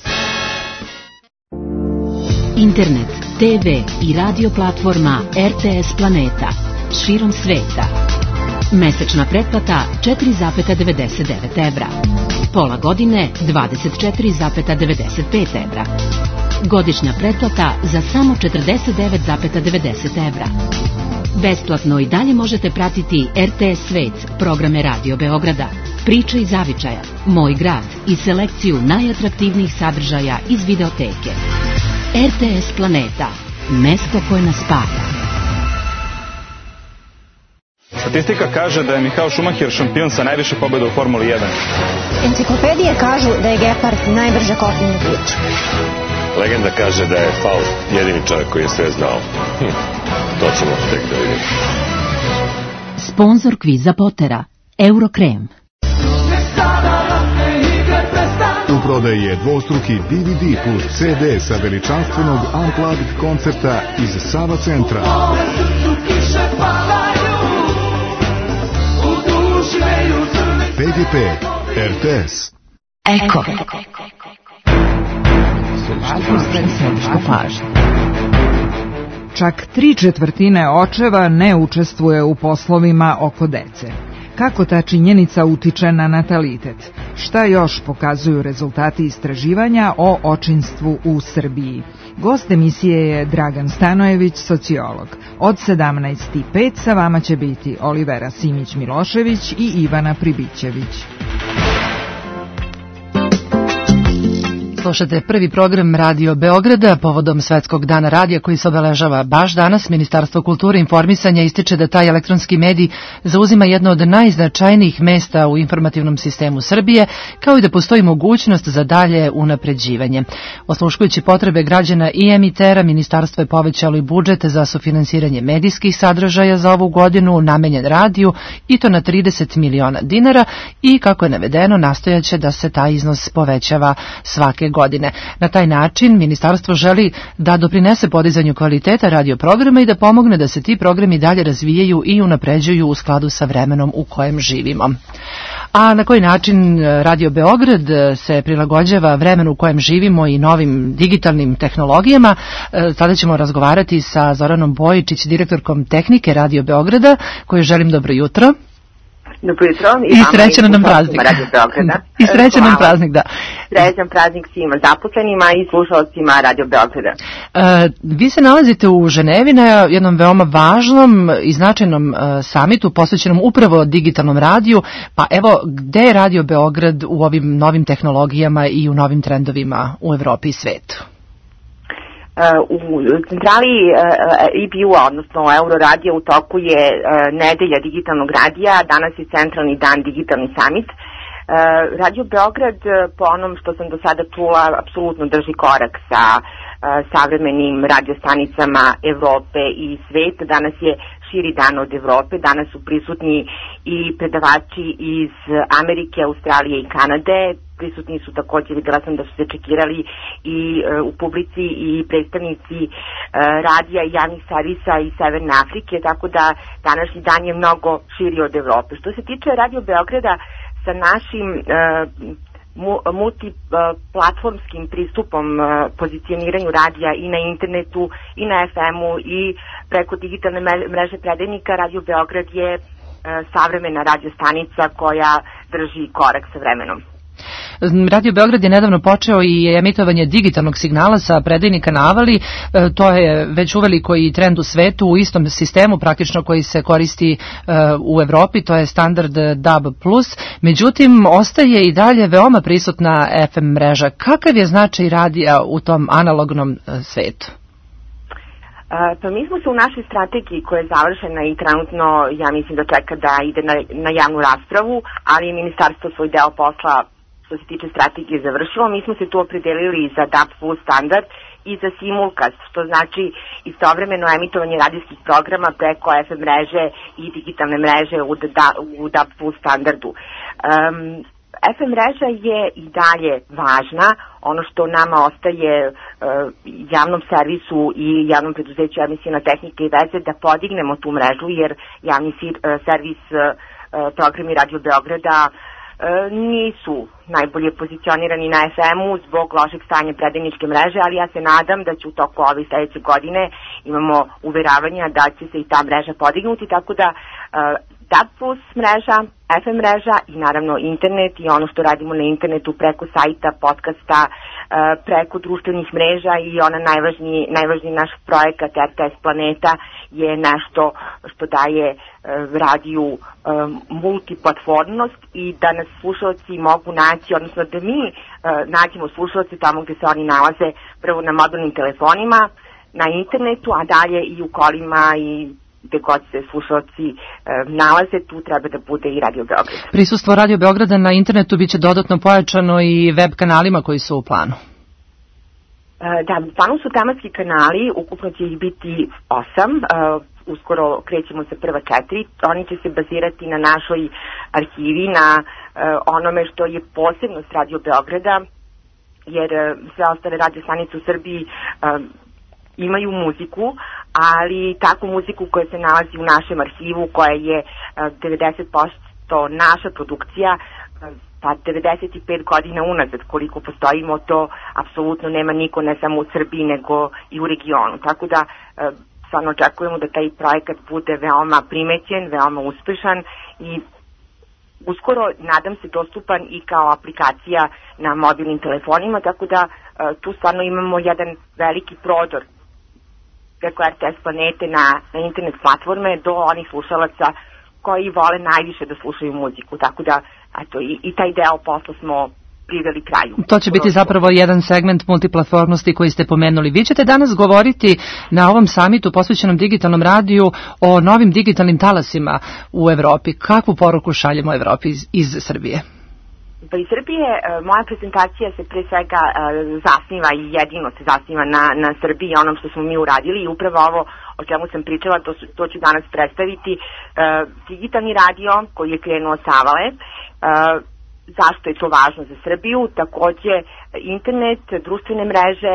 Internet, te ve i radio platforma er te es Planeta. Širom sveta. Mesečna pretplata četiri zarez devedeset devet evra. Pola godine dvadeset četiri zarez devedeset pet evra. Godišnja pretplata za samo četrdeset devet zarez devedeset evra. Besplatno i dalje možete pratiti er te es Svet, programe Radio Beograda, Priče iz zavičaja, Moj grad i selekciju najatraktivnijih sadržaja iz videoteke. er te es Planeta, mesto koje nas spaja. Statistika kaže da je Michael Schumacher šampion sa najviše pobjeda u Formuli jedan. Enciklopedije kažu da je Gepard najbrže kopneni ptič. Legenda kaže da je Faust jedini čovjek koji je sve znao. Hm, to ćemo tek da vidimo. Sponzor kviza Potera, Eurokrem. U prodaji je dvostruki de ve de plus ce de sa veličanstvenog Unplugged koncerta iz Sava centra. pe ge pe, er te es. Eko. Čak tri četvrtine očeva ne učestvuje u poslovima oko dece. Kako ta činjenica utiče na natalitet? Šta još pokazuju rezultati istraživanja o očinstvu u Srbiji? Gost emisije je Dragan Stanojević, sociolog. Od sedamnaest i pet sa vama će biti Olivera Simić-Milošević i Ivana Pribićević. Slušate prvi program Radio Beograda povodom Svetskog dana radija koji se obeležava baš danas. Ministarstvo kulture i informisanja ističe da taj elektronski medij zauzima jedno od najznačajnijih mesta u informativnom sistemu Srbije, kao i da postoji mogućnost za dalje unapređivanje. Osluškujući potrebe građana i emitera, ministarstvo je povećalo i budžet za sufinansiranje medijskih sadržaja za ovu godinu namenjen radiju i to na trideset miliona dinara i, kako je navedeno, nastojaće da se taj iznos povećava svake godine. Na taj način ministarstvo želi da doprinese podizanju kvaliteta radio programa i da pomogne da se ti programi dalje razvijaju i unapređuju u skladu sa vremenom u kojem živimo. A na koji način Radio Beograd se prilagođava vremenu u kojem živimo i novim digitalnim tehnologijama? Sada ćemo razgovarati sa Zoranom Bojičić, direktorkom tehnike Radio Beograda, kojoj želim dobro jutro. Dobro jutro. I, I srećan nam praznik. I srećan nam praznik, da. Srećan praznik svima zaposlenima i slušalcima Radio Beograda. E, vi se nalazite u Ženevi na jednom veoma važnom i značajnom e, samitu posvećenom upravo digitalnom radiju, pa evo, gde je Radio Beograd u ovim novim tehnologijama i u novim trendovima u Evropi i svetu? U centrali E B U-a, odnosno Euroradija, u toku je nedelja digitalnog radija, danas je centralni dan digitalni summit. Radio Beograd, po onom što sam do sada čula, apsolutno drži korak sa savremenim radiostanicama Evrope i sveta. Danas je širi dan od Evrope, danas su prisutni i predavači iz Amerike, Australije i Kanade. Prisutni su također, videla sam da su se čekirali i e, u publici i predstavnici e, radija i javnih servisa iz Severne Afrike, tako da današnji dan je mnogo širi od Evrope. Što se tiče Radio Beograda, sa našim e, mu, multiplatformskim pristupom e, pozicioniranju radija i na internetu i na F M-u i preko digitalne mreže predajnika, Radio Beograd je e, savremena radiostanica koja drži korak sa vremenom. Radio Beograd je nedavno počeo i emitovanje digitalnog signala sa predajnika na Avali. To je već uveliko i trend u svetu, u istom sistemu praktično koji se koristi u Evropi, to je standard D A B plus. Međutim, ostaje i dalje veoma prisutna F M mreža. Kakav je značaj radija u tom analognom svetu? Pa mi smo se u našoj strategiji koja je završena i trenutno, ja mislim da čeka da ide na, na javnu raspravu, ali je ministarstvo svoj deo posla što se tiče strategije završilo. Mi smo se tu opredelili za D A B plus standard i za simulcast, što znači istovremeno emitovanje radijskih programa preko F M mreže i digitalne mreže u D A B plus standardu. Um, F M mreža je i dalje važna. Ono što nama ostaje uh, javnom servisu i javnom preduzeću Emisiona tehnike i veze da podignemo tu mrežu, jer javni uh, servis uh, programi Radio Beograda E, nisu najbolje pozicionirani na F M-u zbog lošeg stanja predajničke mreže, ali ja se nadam da će u toku ove sledeće godine imamo uveravanja da će se i ta mreža podignuti, tako da e, D A B plus mreža, F M mreža i naravno internet i ono što radimo na internetu preko sajta, podcasta, e, preko društvenih mreža i ona najvažniji, najvažniji naš projekat R T S Planeta je nešto što daje e, radiju e, multiplatformnost i da nas slušalci mogu naći, odnosno da mi e, nađemo slušalce tamo gde se oni nalaze, prvo na mobilnim telefonima, na internetu, a dalje i u kolima i gde god se slušalci e, nalaze, tu treba da bude i Radio Beograd. Prisustvo Radio Beograda na internetu biće dodatno pojačano i web kanalima koji su u planu. E, da, u planu su tematski kanali, ukupno će ih biti osam, e, uskoro krećemo sa prva četiri, oni će se bazirati na našoj arhivi, na e, onome što je posebnost Radio Beograda, jer e, sve ostale radiostanice u Srbiji e, imaju muziku, ali takvu muziku koja se nalazi u našem arhivu, koja je devedeset posto naša produkcija, pa devedeset pet godina unazad koliko postojimo, to apsolutno nema niko, ne samo u Srbiji, nego i u regionu. Tako da stvarno očekujemo da taj projekat bude veoma primećen, veoma uspešan i uskoro, nadam se, dostupan i kao aplikacija na mobilnim telefonima, tako da tu stvarno imamo jedan veliki prodor preko R T S Planete na, na internet platforme do onih slušalaca koji vole najviše da slušaju muziku, tako da eto, i, i taj deo posla smo priveli kraju. To će biti zapravo jedan segment multiplatformnosti koji ste pomenuli. Vi ćete danas govoriti na ovom samitu posvećenom digitalnom radiju o novim digitalnim talasima u Evropi. Kakvu poruku šaljemo Evropi iz, iz Srbije? Pa iz Srbije moja prezentacija se pre svega zasniva i jedino se zasniva na, na Srbiji i onom što smo mi uradili i upravo ovo o čemu sam pričala, to, su, to ću danas predstaviti. E, digitalni radio koji je krenuo sa Avale, e, zašto je to važno za Srbiju, takođe internet, društvene mreže,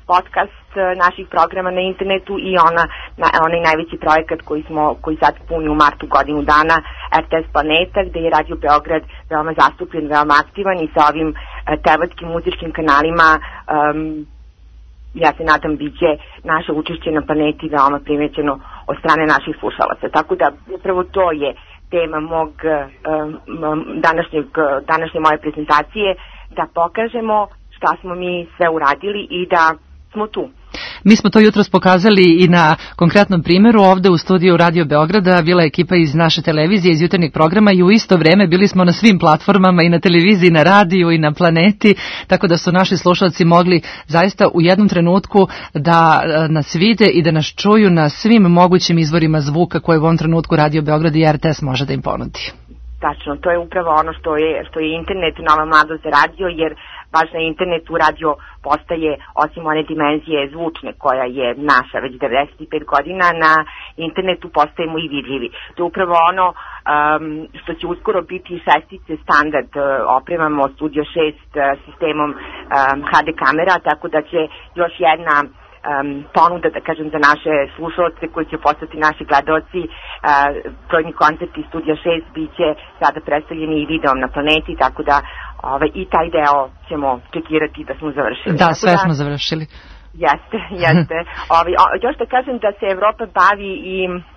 podcast naših programa na internetu i ona, na, onaj najveći projekat koji smo, koji sad puni u martu godinu dana, R T S Planeta, gde je Radio Beograd veoma zastupljen, veoma aktivan i sa ovim tematskim muzičkim kanalima um, ja se nadam biće naše učešće na planeti veoma primećeno od strane naših slušalaca. Tako da upravo to je tema mog um, današnjeg, današnje moje prezentacije, da pokažemo šta smo mi sve uradili i da smo tu. Mi smo to jutros pokazali i na konkretnom primjeru. Ovde u studiju Radio Beograda bila je ekipa iz naše televizije, iz jutarnjeg programa i u isto vreme bili smo na svim platformama i na televiziji, na radiju i na planeti, tako da su naši slušalci mogli zaista u jednom trenutku da nas vide i da nas čuju na svim mogućim izvorima zvuka koje u ovom trenutku Radio Beograd i R T S može da im ponudi. Tačno, to je upravo ono što je, što je internet nova mladost za radio, jer baš na internetu radio postaje, osim one dimenzije zvučne koja je naša već devedeset pet godina, na internetu postajemo i vidljivi. To je upravo ono um, što će uskoro biti šestice standard. Uh, opremamo Studio šest uh, sistemom um, H D kamera, tako da će još jedna Um, ponuda, da kažem, za naše slušalce koji će postati naši gledaoci. Uh, brojni koncerti Studija šest biće sada predstavljeni i videom na planeti, tako da ovaj, i taj deo ćemo čekirati da smo završili. Da, sve da, smo završili. Jeste, jeste. ovaj, o, još da kažem da se Evropa bavi i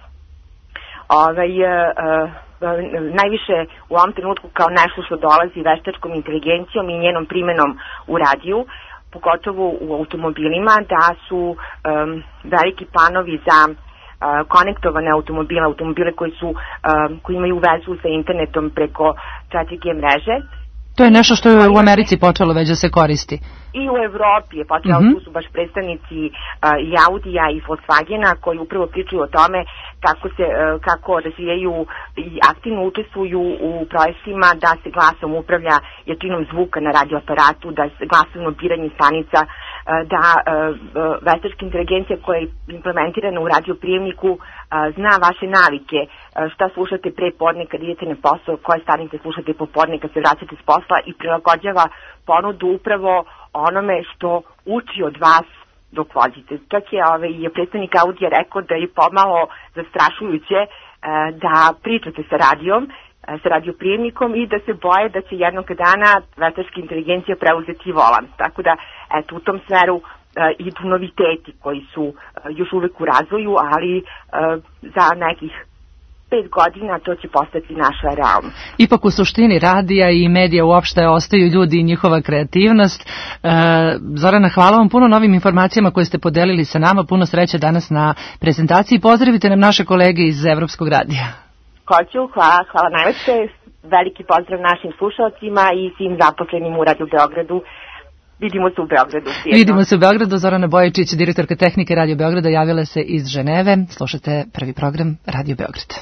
ovaj, uh, uh, najviše u ovom trenutku kao nešto što dolazi veštačkom inteligencijom i njenom primenom u radiju, pogotovo u automobilima, da su um, veliki planovi za uh, konektovane automobile, automobile koji su um, koji imaju vezu sa internetom preko četiri G mreže. To je nešto što je u Americi počelo već da se koristi. I u Evropi je počelo, mm-hmm. tu su baš predstavnici uh, i Audija i Volkswagena koji upravo pričaju o tome kako se uh, kako razvijaju i aktivno učestvuju u projektima da se glasom upravlja jačinom zvuka na radioaparatu, da se glasovno biranje stanica, uh, da uh, veštačka inteligencija koja je implementirana u radioprijemniku uh, zna vaše navike, uh, šta slušate pre podne kad idete na posao, koje stanice slušate popodne kad se vraćate s posla i prilagođava ponudu upravo onome što uči od vas dok vozite. To je ovaj, predstavnik Audija rekao da je pomalo zastrašujuće e, da pričate sa radijom, e, sa radioprijemnikom i da se boje da će jednog dana veštačka inteligencija preuzeti volan. Tako da, eto, u tom smeru e, idu noviteti koji su e, još uvek u razvoju, ali e, za nekih pet godina to će postati naša realnost. Ipak u suštini radija i medija uopšte ostaju ljudi i njihova kreativnost. E, Zorana, hvala vam puno novim informacijama koje ste podelili sa nama. Puno sreće danas na prezentaciji. Pozdravite nam naše kolege iz Evropskog radija. Hoću, hvala, hvala najveće. Veliki pozdrav našim slušalcima i svim zaposlenim u Radio Beogradu. Vidimo se u Beogradu. Sjedno. Vidimo se u Beogradu. Zorana Bojičić, direktorka tehnike Radio Beograda, javila se iz Ženeve. Slušate prvi program Radio Beograd.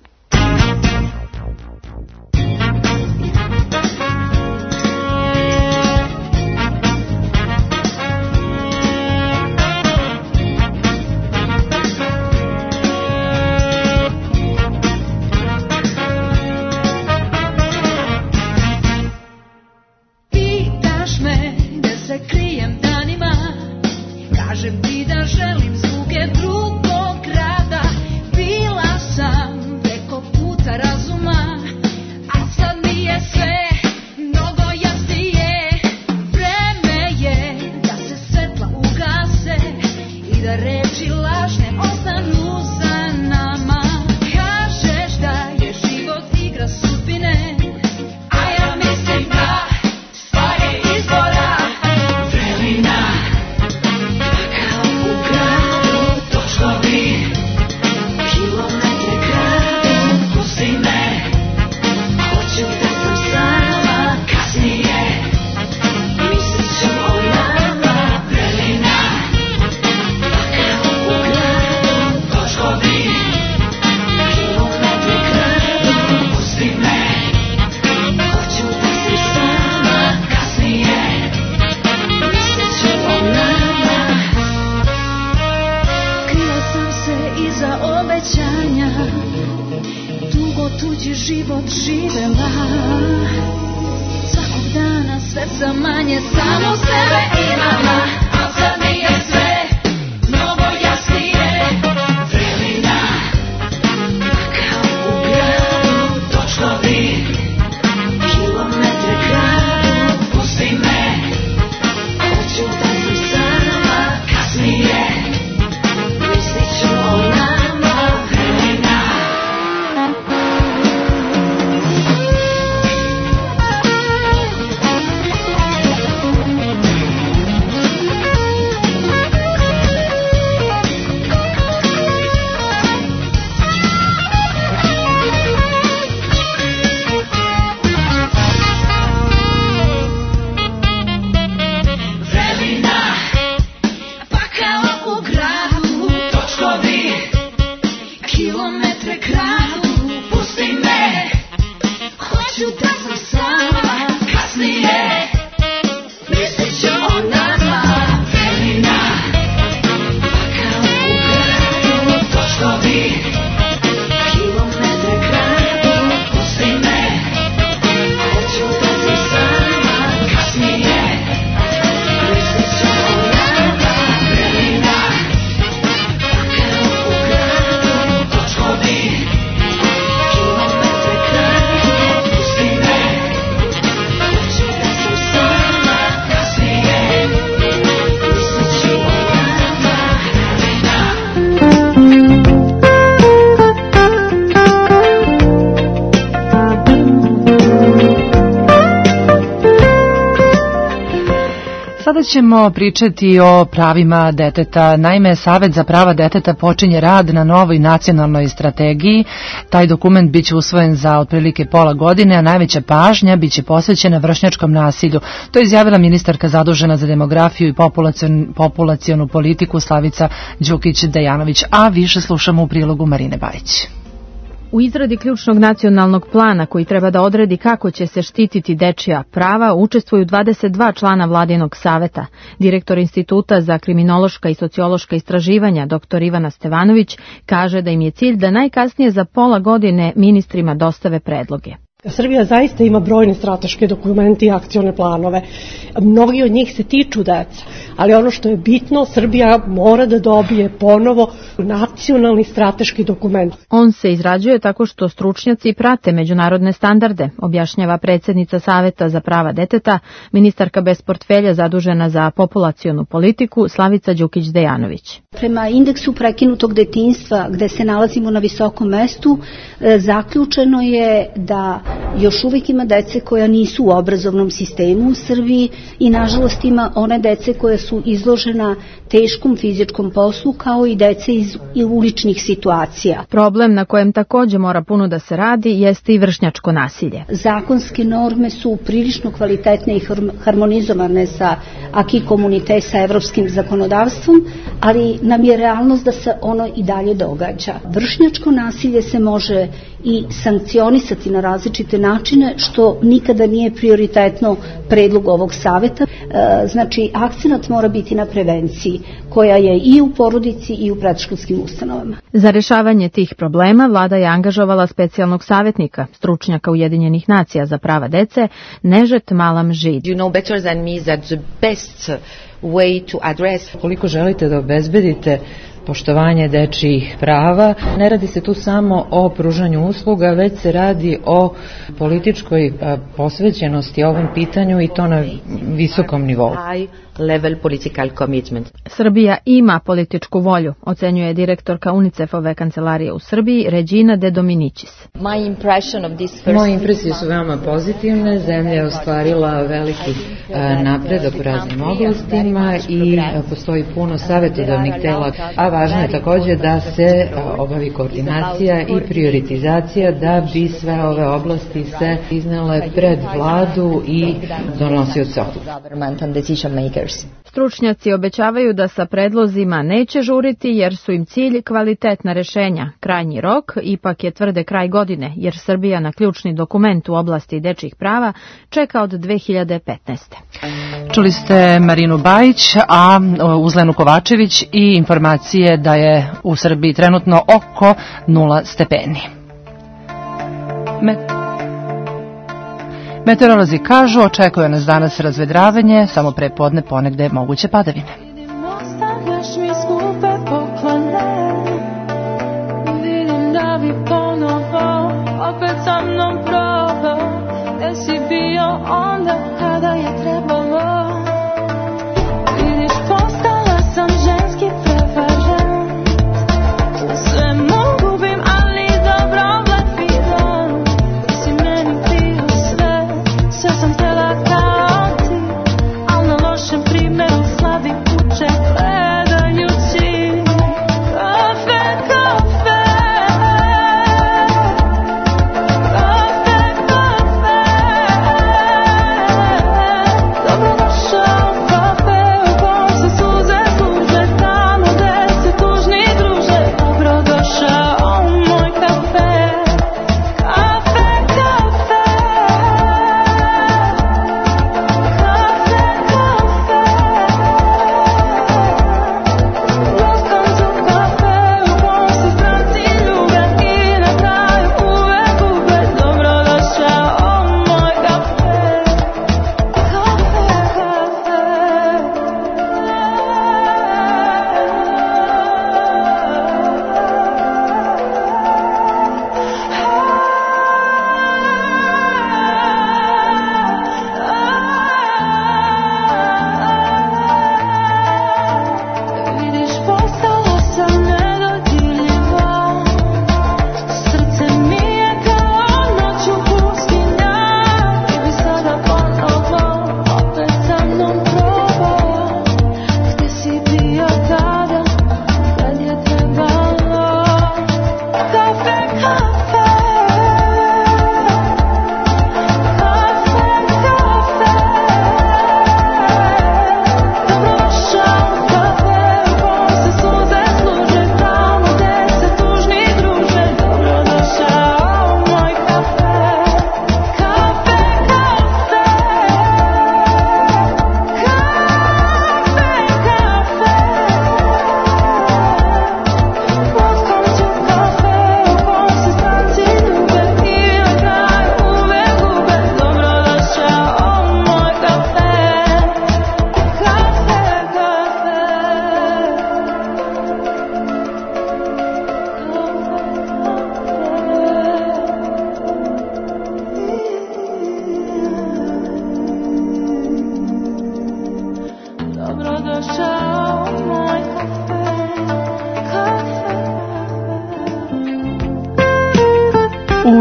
tuđi život živela. Svakog dana sve sam manje samo sebe imala, a sad mi je Sada ćemo pričati o pravima deteta. Naime, Savet za prava deteta počinje rad na novoj nacionalnoj strategiji. Taj dokument biće usvojen za otprilike pola godine, a najveća pažnja biće posvećena vršnjačkom nasilju. To je izjavila ministarka zadužena za demografiju i populacion, populacionu politiku Slavica Đukić-Dejanović, a više slušamo u prilogu Marine Bajić. U izradi ključnog nacionalnog plana koji treba da odredi kako će se štititi dečija prava učestvuju dvadeset dva člana vladinog saveta. Direktor Instituta za kriminološka i sociološka istraživanja dr Ivana Stevanović kaže da im je cilj da najkasnije za pola godine ministrima dostave predloge. Srbija zaista ima brojne strateške dokumente i akcione planove. Mnogi od njih se tiču deca, ali ono što je bitno, Srbija mora da dobije ponovo nacionalni strateški dokument. On se izrađuje tako što stručnjaci prate međunarodne standarde, objašnjava predsjednica Saveta za prava deteta, ministarka bez portfelja zadužena za populacionu politiku Slavica Đukić-Dejanović. Prema indeksu prekinutog detinjstva, gde se nalazimo na visokom mestu, zaključeno je da još uvijek ima dece koja nisu u obrazovnom sistemu u Srbiji i nažalost ima one dece koja su izložena teškom fizičkom poslu kao i dece iz uličnih situacija. Problem na kojem takođe mora puno da se radi jeste i vršnjačko nasilje. Zakonske norme su prilično kvalitetne i harmonizovane sa acquis communautaire, sa evropskim zakonodavstvom, ali nam je realnost da se ono i dalje događa. Vršnjačko nasilje se može i sankcionisati na različite načine, što nikada nije prioritetno predlog ovog saveta. E, znači, akcenat mora biti na prevenciji, koja je i u porodici i u predškolskim ustanovama. Za rešavanje tih problema vlada je angažovala specijalnog savjetnika, stručnjaka Ujedinjenih nacija za prava dece, Nežet Malam Žid. You know better than me that the best way to address... Koliko želite da obezbedite poštovanje dečijih prava, ne radi se tu samo o pružanju usluga, već se radi o političkoj posvećenosti ovom pitanju i to na visokom nivou. Level political commitment. Srbija ima političku volju, ocenjuje direktorka UNICEF-ove kancelarije u Srbiji Regina De Dominicis. My impression of this first... Moje impresije su veoma pozitivne, zemlja je ostvarila veliki napredak u raznim oblastima i postoji puno savjetodavnih tela, a važno je takođe da se obavi koordinacija i prioritizacija da bi sve ove oblasti se iznele pred vladu i donosioce odluka. Stručnjaci obećavaju da sa predlozima neće žuriti jer su im cilj kvalitetna rešenja. Krajnji rok ipak je tvrde kraj godine jer Srbija na ključni dokument u oblasti dečjih prava čeka od dve hiljade petnaeste. Čuli ste Marinu Bajić, a Uzlenu Kovačević i informacije da je u Srbiji trenutno oko nula stepeni. Met... Meteorolozi kažu, očekuje nas danas razvedravanje, samo pre podne ponegde moguće padavine. Ostavljaš mi skupe poklone, vidim da bi ponovo opet sa mnom probao, gde si bio onda kada je trebalo. Vidiš, postala sam ženski prevažen, sve mogu bim, ali dobro blefiram, si meni bio sve. Sve sam htjela kao ti, al na lošem primjeru slabi kuće gledajući. Kafe, kafe, kafe,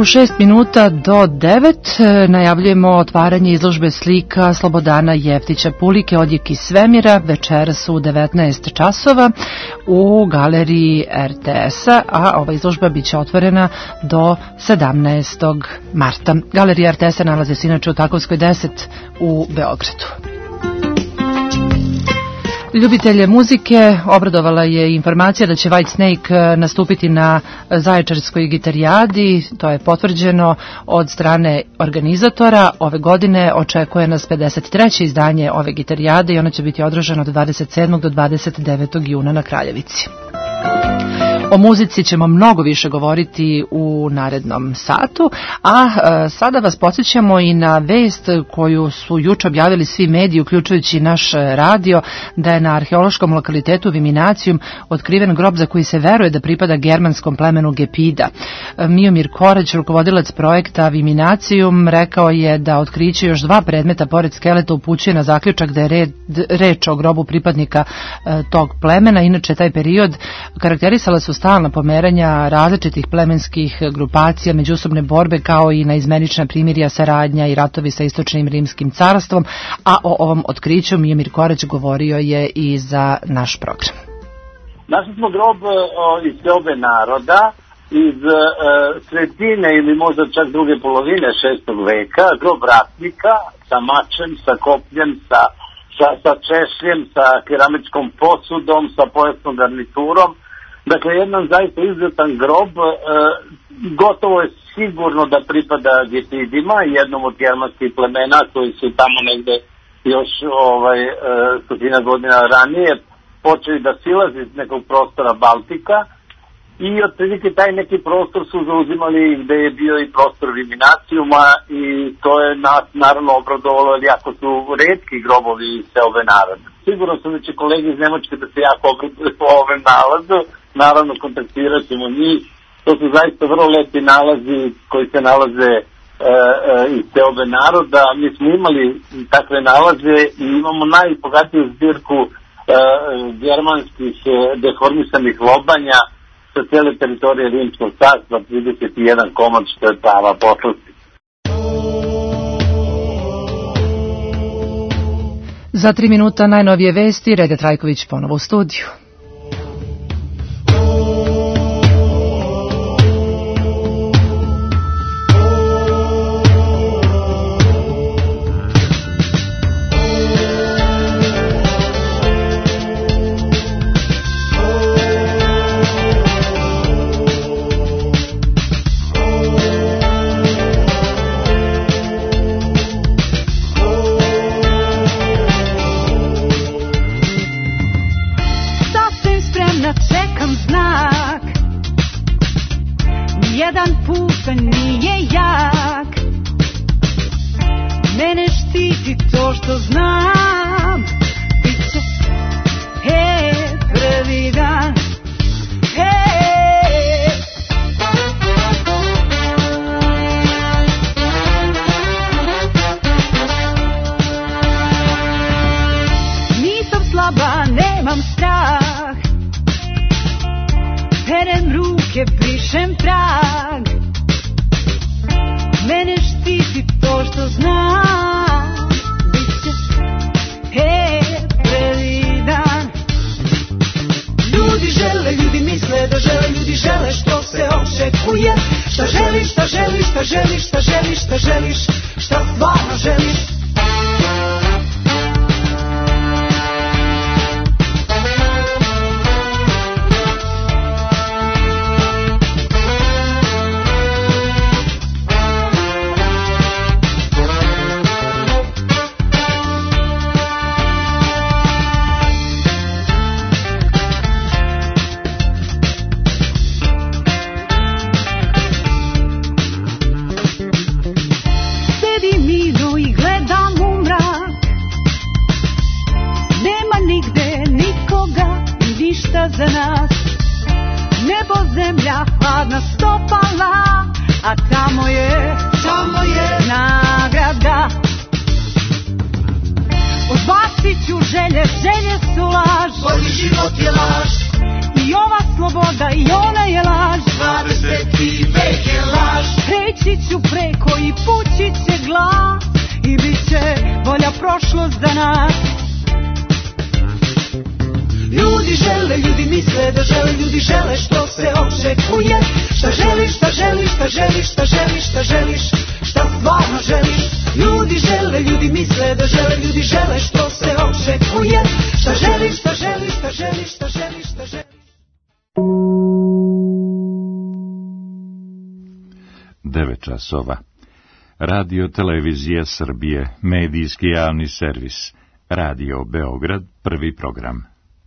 šest minuta do devet najavljujemo otvaranje izložbe slika Slobodana Jeftića Pulike Odjek iz svemira večeras u devetnaest časova u galeriji R T S-a, a ova izložba biće otvorena do sedamnaestog marta. Galerija R T S-a nalazi se inače u Takovskoj deset u Beogradu. Ljubitelje muzike obradovala je informacija da će White Snake nastupiti na Zaječarskoj gitarijadi. To je potvrđeno od strane organizatora. Ove godine očekuje nas pedeset treće izdanje ove gitarijade i ona će biti održana od dvadeset sedmog do dvadeset devetog juna na Kraljevici. O muzici ćemo mnogo više govoriti u narednom satu, a e, sada vas podsjećamo i na vest koju su juče objavili svi mediji, uključujući naš radio, da je na arheološkom lokalitetu Viminacijum otkriven grob za koji se veruje da pripada germanskom plemenu Gepida. E, Miomir Korać, rukovodilac projekta Viminacijum, rekao je da otkriće još dva predmeta pored skeleta upućuje na zaključak da je red, reč o grobu pripadnika e, tog plemena. Inače, taj period karakterisala su stalna pomeranja različitih plemenskih grupacija, međusobne borbe kao i naizmenična primirja, saradnja i ratovi sa istočnim rimskim carstvom, a o ovom otkriću Miomir Korać govorio je i za naš program. Našli smo grob o, iz seobe naroda iz e, sredine ili možda čak druge polovine šestog veka, grob ratnika sa mačem, sa kopljem, sa, sa, sa češljem, sa keramičkom posudom, sa pojasnom garniturom. Dakle, jedan zaista izuzetan grob, e, gotovo je sigurno da pripada Gepidima, jednom od germanskih plemena koji su tamo negde još ovaj, e, stotina godina ranije počeli da silazi iz nekog prostora Baltika i otprilike taj neki prostor su zauzimali gde je bio i prostor Viminacijuma i to je nas naravno obradovalo, jer jako su retki grobovi iz seobe naroda. Sigurno sam da će kolege iz Nemačke da se jako obraduju po ovom nalazu. Naravno, kontaktirat ćemo njih. To su zaista vrlo lepi nalazi koji se nalaze e, e, iz seobe naroda. Mi smo imali takve nalaze i imamo najbogatiju zbirku e, germanskih e, deformisanih lobanja sa cijele teritorije Rimskog carstva, trideset jedan komad, što je prava poslastica. Za tri minuta najnovije vesti, Reda Trajković ponovo u studiju. Odbacit ću želje, želje su laž, bolji život je laž. I i ova sloboda i ona je laž. Dvadeseti vek je laž. Preći ću preko i pući će glas i bit će bolja prošlost za nas. Ljudi žele, ljudi misle da žele, ljudi žele što se očekuje. Šta želiš, šta želiš, šta želiš, šta želiš, šta želiš, šta stvarno želiš. Ljudi žele, ljudi misle da žele, ljudi žele što se očekuje. Šta želiš, šta želiš, šta želiš, šta želiš, šta želiš. devet časova. Radio Televizija Srbije, medijski javni servis. Radio Beograd, prvi program.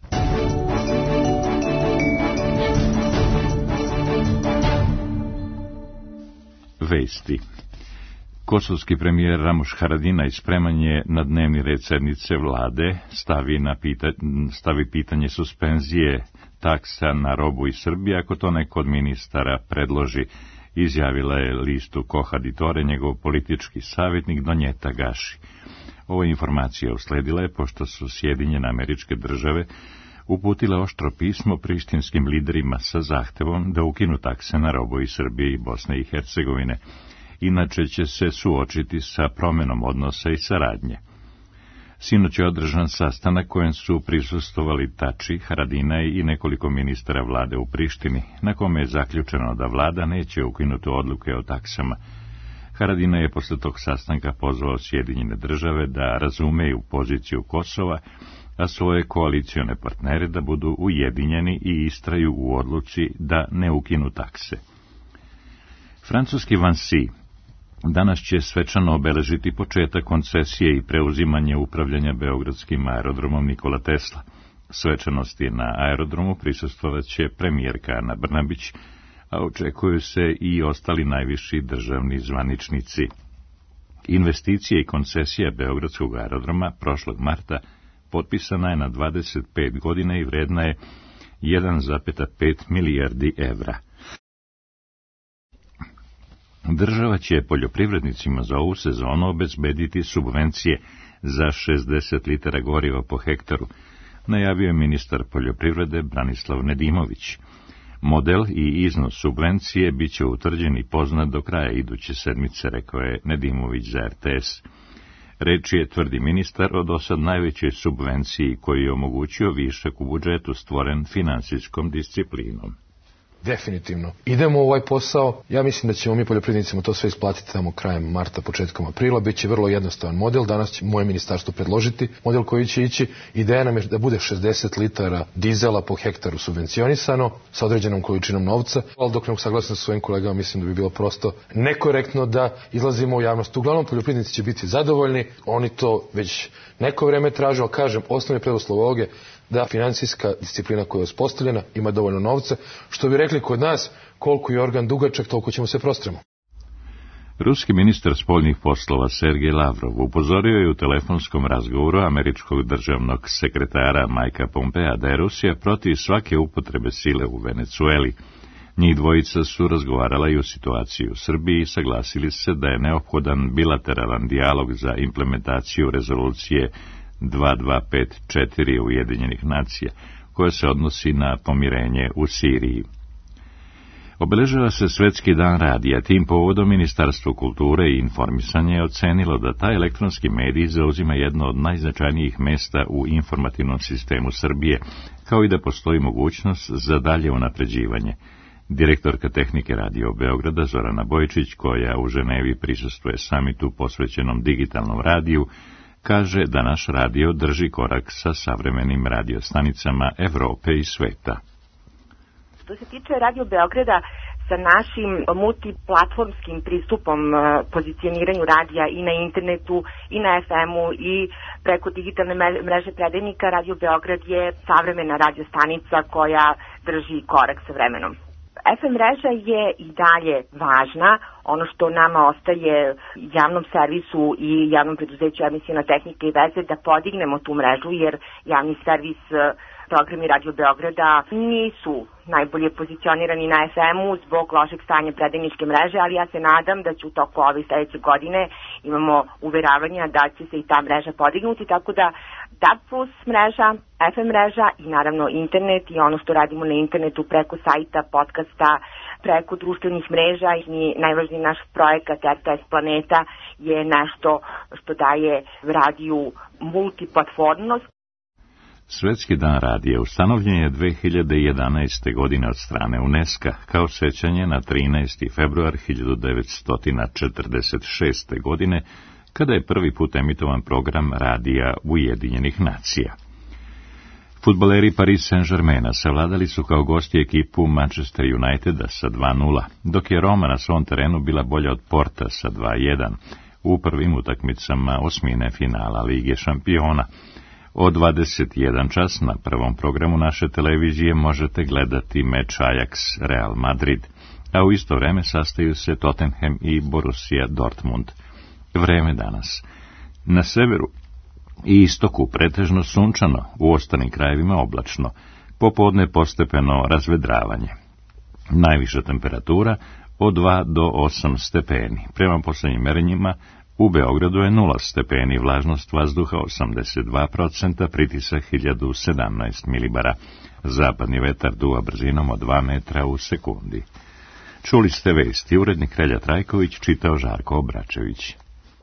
Vesti. Kosovski premijer Ramuš Haradinaj spreman je na dnevni red sednice vlade stavi, na pita, stavi pitanje suspenzije taksa na robu iz Srbije ako to neko od ministara predloži, izjavila je listu Kohaditore njegov politički savjetnik Donjeta Gaši. Ova informacija usledila je pošto su Sjedinjene Američke Države uputile oštro pismo prištinskim liderima sa zahtevom da ukinu takse na robu iz Srbije i Bosne i Hercegovine, inače će se suočiti sa promenom odnosa i saradnje. Sinoć je održan sastanak kojem su prisustvovali Tači, Haradinaj i nekoliko ministara vlade u Prištini, na kome je zaključeno da vlada neće ukinuti odluke o taksama. Haradinaj je posle tog sastanka pozvao Sjedinjene Države da razumeju poziciju Kosova, a svoje koalicione partnere da budu ujedinjeni i istraju u odluci da ne ukinu takse. Francuski Vansi danas će svečano obeležiti početak koncesije i preuzimanje upravljanja beogradskim aerodromom Nikola Tesla. Svečanosti na aerodromu prisustvovat će premijerka Ana Brnabić, a očekuju se i ostali najviši državni zvaničnici. Investicija i koncesija beogradskog aerodroma prošlog marta potpisana je na dvadeset pet godina i vredna je jedan zarez pet milijardi evra. Država će poljoprivrednicima za ovu sezonu obezbediti subvencije za šezdeset litara goriva po hektaru, najavio je ministar poljoprivrede Branislav Nedimović. Model i iznos subvencije bit će utvrđen i poznat do kraja iduće sedmice, rekao je Nedimović za R T S. Reč je, tvrdi ministar, o dosad najvećoj subvenciji koji je omogućio višak u budžetu stvoren finansijskom disciplinom. Definitivno. Idemo u ovaj posao. Ja mislim da ćemo mi poljoprivrednicima to sve isplatiti tamo krajem marta, početkom aprila. Biće vrlo jednostavan model. Danas će moje ministarstvo predložiti model koji će ići. Ideja nam je da bude šezdeset litara dizela po hektaru subvencionisano sa određenom količinom novca. Ali dok ne saglasim sa svojim kolegama, mislim da bi bilo prosto nekorektno da izlazimo u javnost. Uglavnom, poljoprivrednici će biti zadovoljni. Oni to već neko vreme traže, ali kažem, osnovni preduslov ovoga da financijska disciplina koja je uspostavljena ima dovoljno novca, što bi rekli kod nas, koliko je organ dugačak, toliko ćemo se prostremo. Ruski ministar spoljnih poslova Sergej Lavrov upozorio je u telefonskom razgovoru američkog državnog sekretara Majka Pompea da je Rusija protiv svake upotrebe sile u Venecueli. Njih dvojica su razgovarala i o situaciji u Srbiji i saglasili se da je neophodan bilateralan dijalog za implementaciju rezolucije dva dva pet četiri Ujedinjenih nacija, koja se odnosi na pomirenje u Siriji. Obeležava se Svetski dan radija. Tim povodom Ministarstvo kulture i informisanja je ocenilo da taj elektronski medij zauzima jedno od najznačajnijih mesta u informativnom sistemu Srbije, kao i da postoji mogućnost za dalje unapređivanje. Direktorka tehnike Radio Beograda Zorana Bojčić, koja u Ženevi prisustvuje samitu posvećenom digitalnom radiju, kaže da naš radio drži korak sa savremenim radiostanicama Evrope i sveta. Što se tiče Radio Beograda, sa našim multiplatformskim pristupom pozicioniranju radija i na internetu, i na F M-u, i preko digitalne mreže predajnika, Radio Beograd je savremena radiostanica koja drži korak sa vremenom. F M mreža je i dalje važna. Ono što nama ostaje javnom servisu i javnom preduzeću Emisiona tehnike i veze da podignemo tu mrežu, jer javni servis, programi Radio Beograda nisu najbolje pozicionirani na F M-u zbog lošeg stanja predajničke mreže, ali ja se nadam da će u toku ove sledeće godine imamo uveravanja da će se i ta mreža podignuti, tako da DAB plus mreža, F M mreža i naravno internet i ono što radimo na internetu preko sajta, podcasta, preko društvenih mreža i najvažniji naš projekat R T S Planeta je nešto što daje radiju multiplatformnost. Svetski dan radija ustanovljen je dve hiljade jedanaeste. godine od strane UNESCO kao sećanje na trinaesti februar hiljadu devetsto četrdeset šeste. godine, kada je prvi put emitovan program radija Ujedinjenih nacija. Fudbaleri Paris Saint-Germaina savladali su kao gosti ekipu Manchester Uniteda sa dva nula, dok je Roma na svom terenu bila bolja od Porta sa dva jedan u prvim utakmicama osmine finala Lige šampiona. Od dvadeset jedan čas na prvom programu naše televizije možete gledati meč Ajax Real Madrid, a u isto vreme sastaju se Tottenham i Borussia Dortmund. Vreme danas. Na severu i istoku pretežno sunčano, u ostalim krajevima oblačno, popodne postepeno razvedravanje. Najviša temperatura od dva do osam stepeni. Prema poslednjim merenjima, u Beogradu je nula stepeni, vlažnost vazduha osamdeset dva procenta, pritisak hiljadu sedamnaest milibara. Zapadni vetar duva brzinom od dva metra u sekundi. Čuli ste vesti, urednik Relja Trajković, čitao Žarko Obračević.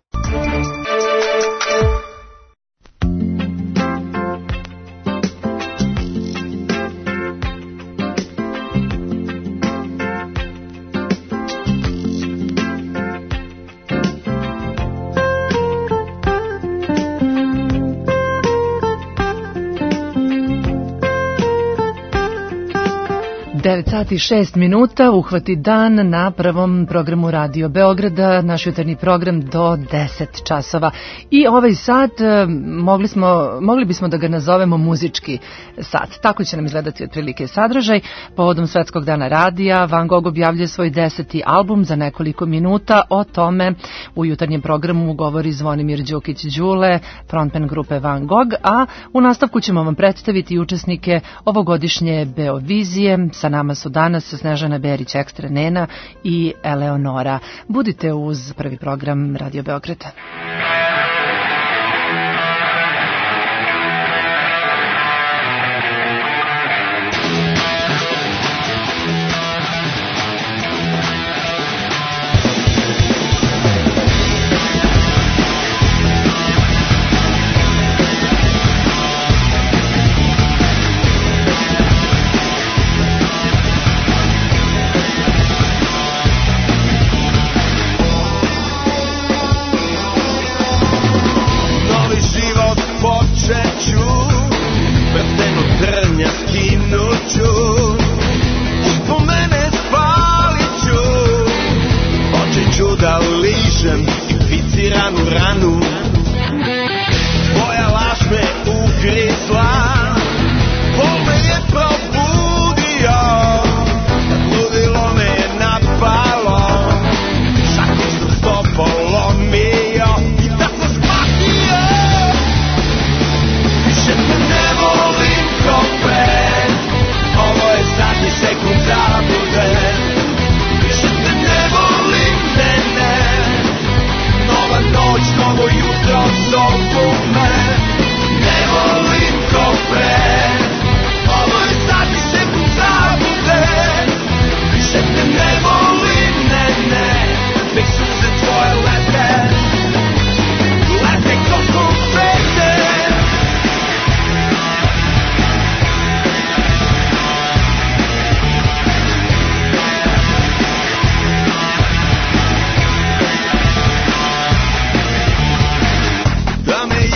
devet sati i šest minuta, uhvati dan na prvom programu Radio Beograda, naš jutarnji program do deset časova. I ovaj sat mogli, smo, mogli bismo da ga nazovemo muzički sat. Tako će nam izgledati otprilike sadržaj. Povodom Svetskog dana radija, Van Gogh objavljuje svoj deseti album za nekoliko minuta. O tome u jutarnjem programu govori Zvonimir Đukić-Đule, frontman grupe Van Gogh, a u nastavku ćemo vam predstaviti učesnike ovogodišnje Beovizije. Sa nama su danas Snežana Berić, Ekstra Nena i Eleonora. Budite uz prvi program Radio Beograda. Da me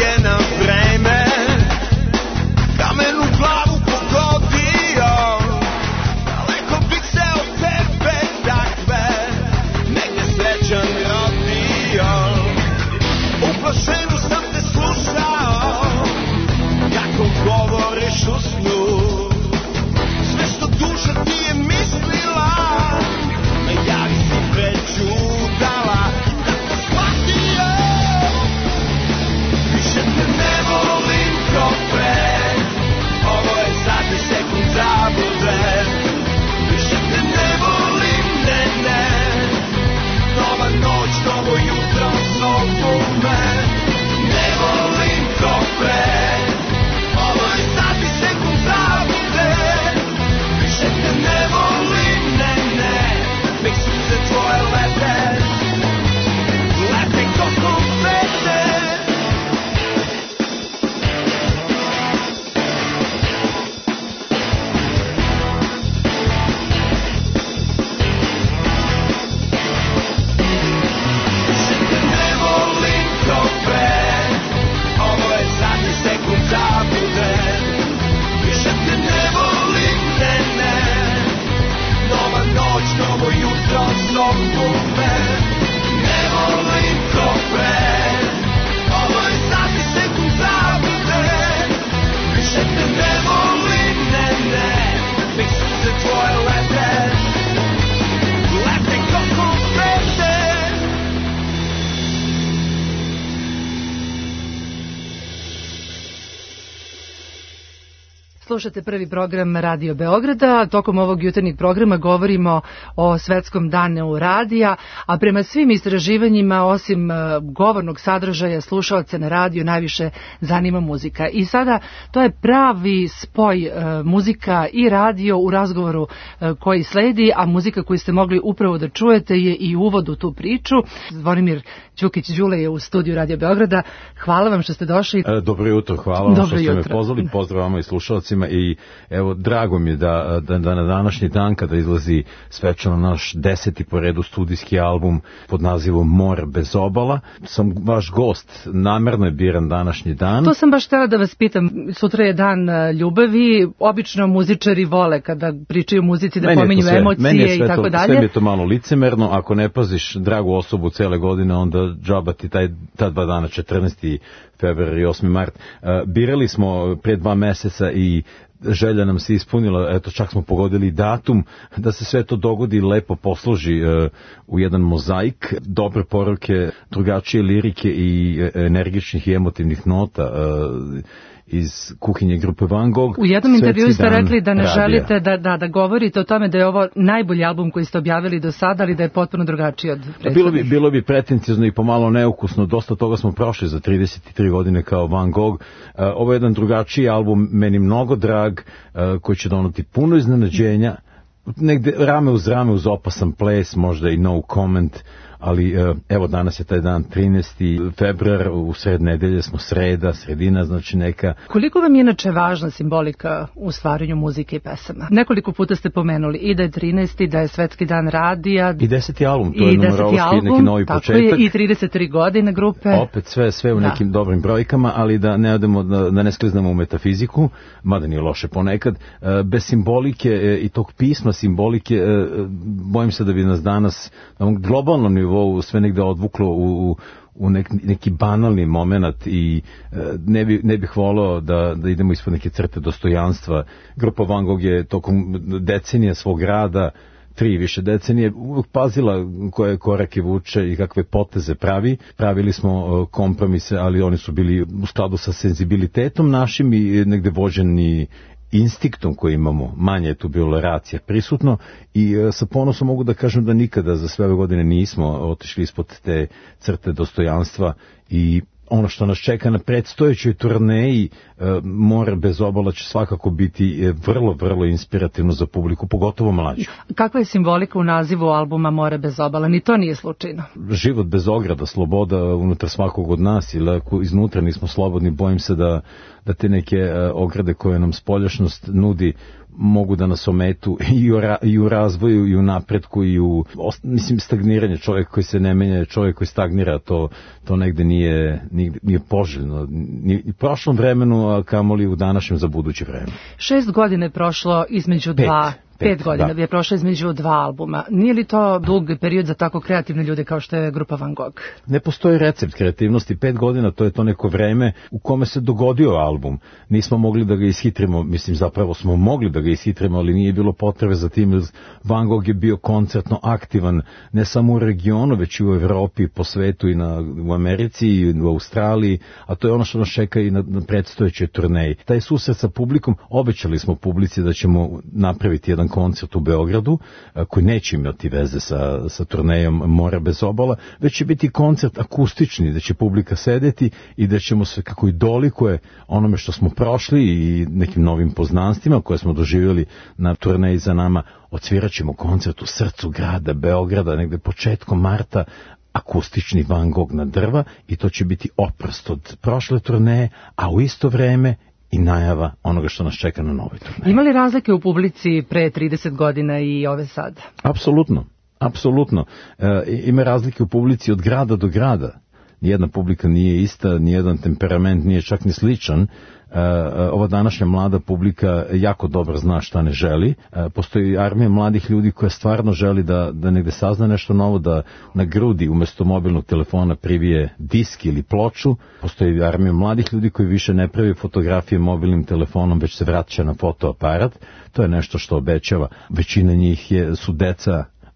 Slušate prvi program Radio Beograda. Tokom ovog jutarnjeg programa govorimo o Svetskom danu radija, a prema svim istraživanjima, osim govornog sadržaja, slušaoce na radiju najviše zanima muzika. I sada to je pravi spoj muzika i radio u razgovoru koji sledi, a muzika koju ste mogli upravo da čujete je i uvod u tu priču. Zvonimir Ćukić-Đule je u studiju Radio Beograda. Hvala vam što ste došli. Dobro jutro, hvala vam što ste me pozvali. Pozdrav vama i slušalcima i evo, drago mi je da, da, da na današnji dan kada izlazi svečano naš deseti po redu studijski album pod nazivom More bez obala, sam vaš gost, namerno je biran današnji dan. To sam baš htjela da vas pitam, sutra je dan ljubavi, obično muzičari vole kada pričaju o muzici da pominju emocije i tako dalje. Sve mi je to malo licemerno, ako ne paziš dragu osobu cele godine, onda džaba ti taj, ta dva dana, četrnaesti februar i osmi mart. Birali smo pre dva meseca i želja nam se ispunila, eto čak smo pogodili datum da se sve to dogodi, lepo posloži uh, u jedan mozaik, dobre poruke, drugačije lirike i energičnih i emotivnih nota uh, iz kuhinje grupe Van Gogh. U jednom intervjuu ste rekli da ne radija. želite da, da, da govorite o tome da je ovo najbolji album koji ste objavili do sada, ali da je potpuno drugačiji od prethodnih. Bilo bi, bilo bi pretenciozno i pomalo neukusno, dosta toga smo prošli za trideset tri godine kao Van Gogh. Uh, ovo je jedan drugačiji album, meni mnogo drag, uh, koji će doneti puno iznenađenja, negde rame uz rame uz opasan ples, možda i no comment, ali evo danas je taj dan trinaesti februar, u sred nedelje smo, sreda, sredina, znači neka. Koliko vam je inače važna simbolika u stvaranju muzike i pesama? Nekoliko puta ste pomenuli i da je trinaesti, da je Svetski dan radija. I deseti album, to je numerološki neki novi tako početak. Je, i trideset tri godine grupe. Opet sve, sve u da. nekim dobrim brojkama, ali da ne odemo, da, da ne skliznemo u metafiziku, mada nije loše ponekad. Bez simbolike i tog pisma simbolike, bojim se da bi nas danas na ovom globalnom nivou sve negde odvuklo u, u neki, neki banalni moment i ne, bi, ne bih volao da, da idemo ispod neke crte dostojanstva. Grupa Van Gogh je tokom decenija svog rada, tri više decenije, uvijek pazila koje korake vuče i kakve poteze pravi. Pravili smo kompromise, ali oni su bili u skladu sa senzibilitetom našim i negde vođeni instinktom koji imamo, manje je tu bilo racija prisutno i e, sa ponosom mogu da kažem da nikada za sve ove godine nismo otišli ispod te crte dostojanstva i ono što nas čeka na predstojećoj turneji e, More bez obala će svakako biti e, vrlo, vrlo inspirativno za publiku, pogotovo mlađu. Kakva je simbolika u nazivu albuma More bez obala? Ni to nije slučajno. Život bez ograda, sloboda unutar svakog od nas, ili ako iznutra nismo slobodni, bojim se da, da te neke e, ograde koje nam spoljašnost nudi mogu da nas ometu i u, ra, i u razvoju i u napretku i u, mislim, stagniranje. Čovjek koji se ne menja, čovjek koji stagnira, to, to negde nije, nije, nije poželjno. Ni u prošlom vremenu, a kamoli u današnjem za buduće vreme. Šest godina je prošlo između Pet. dva... Pet, Pet godina da. je prošlo između dva albuma. Nije li to dug period za tako kreativne ljude kao što je grupa Van Gogh? Ne postoji recept kreativnosti. Pet godina to je to neko vreme u kome se dogodio album. Nismo mogli da ga ishitrimo, mislim zapravo smo mogli da ga ishitrimo, ali nije bilo potrebe za tim. Van Gogh je bio koncertno aktivan ne samo u regionu, već i u Evropi, po svetu i na, u Americi i u Australiji, a to je ono što nas čeka i na, na predstojećoj turneji. Taj susret sa publikom, obećali smo publici da ćemo napraviti jedan koncert u Beogradu, koji neće imati veze sa, sa turnejom More bez obala, već će biti koncert akustični, da će publika sedeti i da ćemo se, kako i dolikuje onome što smo prošli i nekim novim poznanstvima koje smo doživjeli na turneji za nama, odsvirat ćemo koncert u srcu grada Beograda, negde početkom marta, akustični Van Gogh na drva i to će biti oprost od prošle turneje, a u isto vreme i najava onoga što nas čeka na novoj turneji. Ima li razlike u publici pre trideset godina i ove sada? Apsolutno, apsolutno. E, ima razlike u publici od grada do grada. Nijedna publika nije ista, nijedan temperament nije čak ni sličan. Uh, ova današnja mlada publika jako dobro zna šta ne želi. Uh, postoji armija mladih ljudi koja stvarno želi da, da negde sazna nešto novo, da na grudi umjesto mobilnog telefona privije disk ili ploču. Postoji armija mladih ljudi koji više ne pravi fotografije mobilnim telefonom, već se vraća na fotoaparat. To je nešto što obećava. Većina njih je, su deca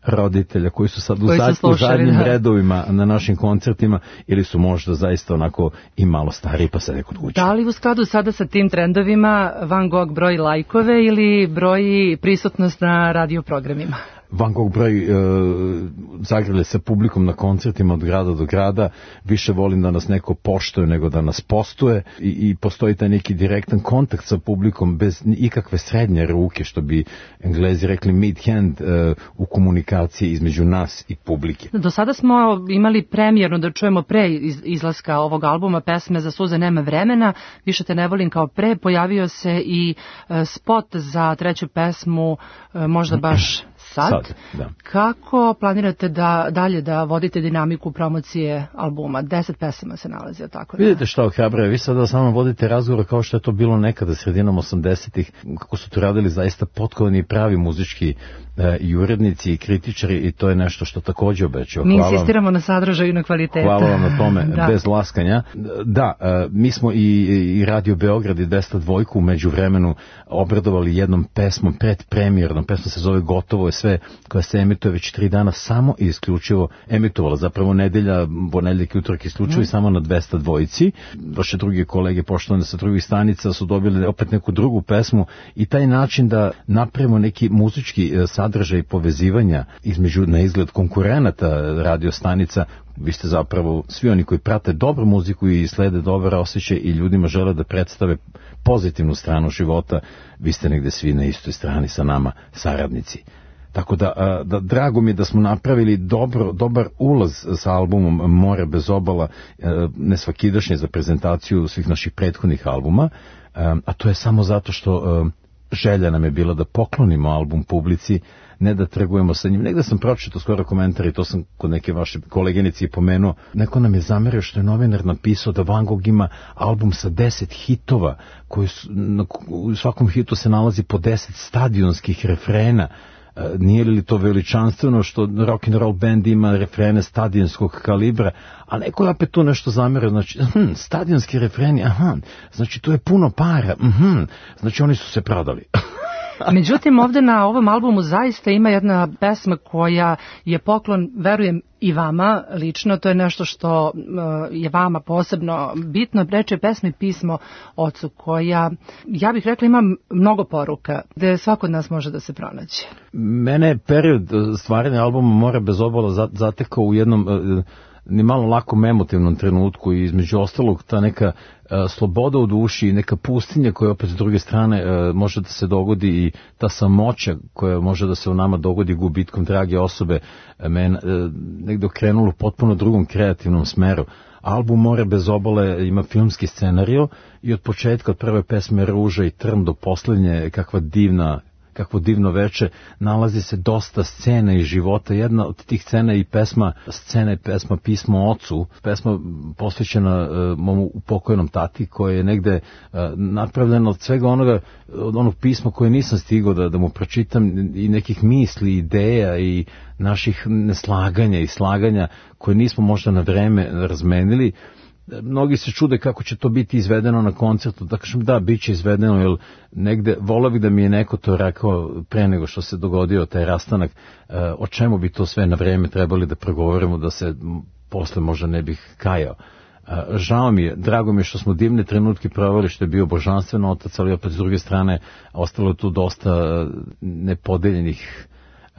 roditelja koji su sad u, koji su zad, slušali, u zadnjim da. redovima na našim koncertima ili su možda zaista onako i malo stariji pa sede kod kuće. Da li u skladu sada sa tim trendovima Van Gogh broji lajkove ili broji prisutnost na radio programima? Van Gogh broj e, zagrlje sa publikom na koncertima od grada do grada, više volim da nas neko poštuje nego da nas postuje i, i postoji taj neki direktan kontakt sa publikom bez ikakve srednje ruke, što bi Englezi rekli mid-hand, e, u komunikaciji između nas i publike. Do sada smo imali premijerno da čujemo pre iz, izlaska ovog albuma pesme Za suze nema vremena, Više te ne volim kao pre, pojavio se i e, spot za treću pesmu, e, možda baš sad. Sad, da. Kako planirate da dalje da vodite dinamiku promocije albuma? Deset pesama se nalazi, tako da. Vidite šta ohrabruje, vi sada samo vodite razgovor kao što je to bilo nekada sredinom osamdesetih, kako su to radili zaista potkovani i pravi muzički e, i urednici i kritičari i to je nešto što takođe obećao. Mi insistiramo na sadržaju i na kvalitetu. Hvala vam na tome, da. Bez laskanja. Da, e, mi smo i, i Radio Beograd i dvesta dva u međuvremenu obradovali jednom pesmom, predpremjernom, pesma se zove Gotovo je sve, koja se emituje već tri dana samo i isključivo emitovala, zapravo nedelja, ponedeljak i utorak isključivo mm. i samo na dvesta dva. Vaše druge kolege poštovane sa drugih stanica su dobili opet neku drugu pesmu i taj način da napravimo neki muzički sadržaj povezivanja između na izgled konkurenata radio stanica. Vi ste zapravo svi oni koji prate dobru muziku i slede dobar osjećaj i ljudima žele da predstave pozitivnu stranu života, vi ste negde svi na istoj strani sa nama, saradnici. Tako da, da drago mi je da smo napravili dobro, dobar ulaz sa albumom More bez obala, nesvakidašnje za prezentaciju svih naših prethodnih albuma, a to je samo zato što želja nam je bila da poklonimo album publici, ne da trgujemo sa njim. Negde sam pročitao skoro komentar i to sam kod neke vaše koleginici pomenuo. Neko nam je zamerio što je novinar napisao da Van Gogh ima album sa deset hitova, koji su, na, u svakom hitu se nalazi po deset stadionskih refrena. Nije li to veličanstveno što rock and roll band ima refrene stadionskog kalibra, a neko je opet tu nešto zamerio, znači hm, stadionski refreni, aha, znači tu je puno para, hm, znači oni su se prodali. Međutim, ovde na ovom albumu zaista ima jedna pesma koja je poklon, verujem, i vama lično, to je nešto što uh, je vama posebno bitno. Reč je pesmi Pismo ocu, koja, ja bih rekla, ima mnogo poruka, gde svako od nas može da se pronađe. Mene je period stvaranja albuma More bez obala zatekao u jednom uh, ni malo lakom emotivnom trenutku i između ostalog ta neka uh, sloboda u duši, neka pustinja koja opet s druge strane uh, može da se dogodi i ta samoća koja može da se u nama dogodi gubitkom drage osobe, uh, men, uh, negdje okrenulo potpuno drugom kreativnom smeru. Album More bez obale ima filmski scenario i od početka, od prve pesme Ruža i Trn do poslednje, kakva divna kakvo divno veče, nalazi se dosta scena iz života. Jedna od tih scena i pesma, scena i pesma Pismo ocu, pesma posvećena uh, mom pokojnom tati, koja je negde uh, napravljena od svega onoga, od onog pisma koje nisam stigao da, da mu pročitam i nekih misli, ideja i naših neslaganja i slaganja koje nismo možda na vreme razmenili. Mnogi se čude kako će to biti izvedeno na koncertu, da kažem da, bit će izvedeno, jer negde, volao bih da mi je neko to rekao pre nego što se dogodio taj rastanak, o čemu bi to sve na vreme trebali da pregovorimo, da se posle možda ne bih kajao. Žao mi je, drago mi je što smo divne trenutke proveli, što je bio božanstven otac, ali opet s druge strane ostalo je tu dosta nepodeljenih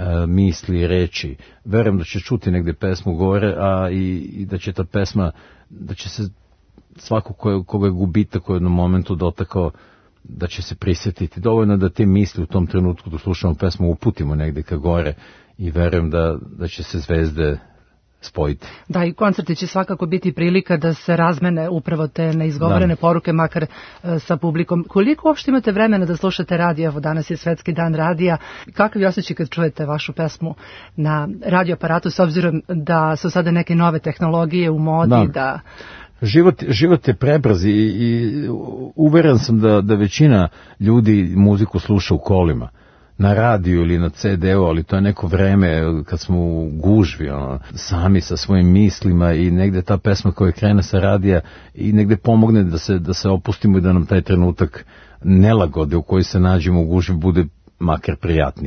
misli i reči. Verujem da će čuti negde pesmu gore, a i, i da će ta pesma, da će se svako koje, koga je gubitak u jednom momentu dotakao, da će se prisjetiti. Dovoljno da te misli u tom trenutku da slušamo pesmu uputimo negde ka gore i verujem da, da će se zvezde spojiti. Da, i koncerti će svakako biti prilika da se razmene upravo te neizgovorene da. poruke, makar e, sa publikom. Koliko uopšte imate vremena da slušate radija? Evo, danas je Svetski dan radija. Kakav je osjećaj kad čujete vašu pesmu na radioaparatu, s obzirom da su sada neke nove tehnologije u modi, da... da... Život, život je prebrz i, i uveren sam da, da većina ljudi muziku sluša u kolima, na radiju ili na ce de u, ali to je neko vreme kad smo u gužvi, ono, sami sa svojim mislima i negde ta pesma koja krene sa radija i negde pomogne da se, da se opustimo i da nam taj trenutak nelagode u kojoj se nađemo u gužvi bude makar prijatniji.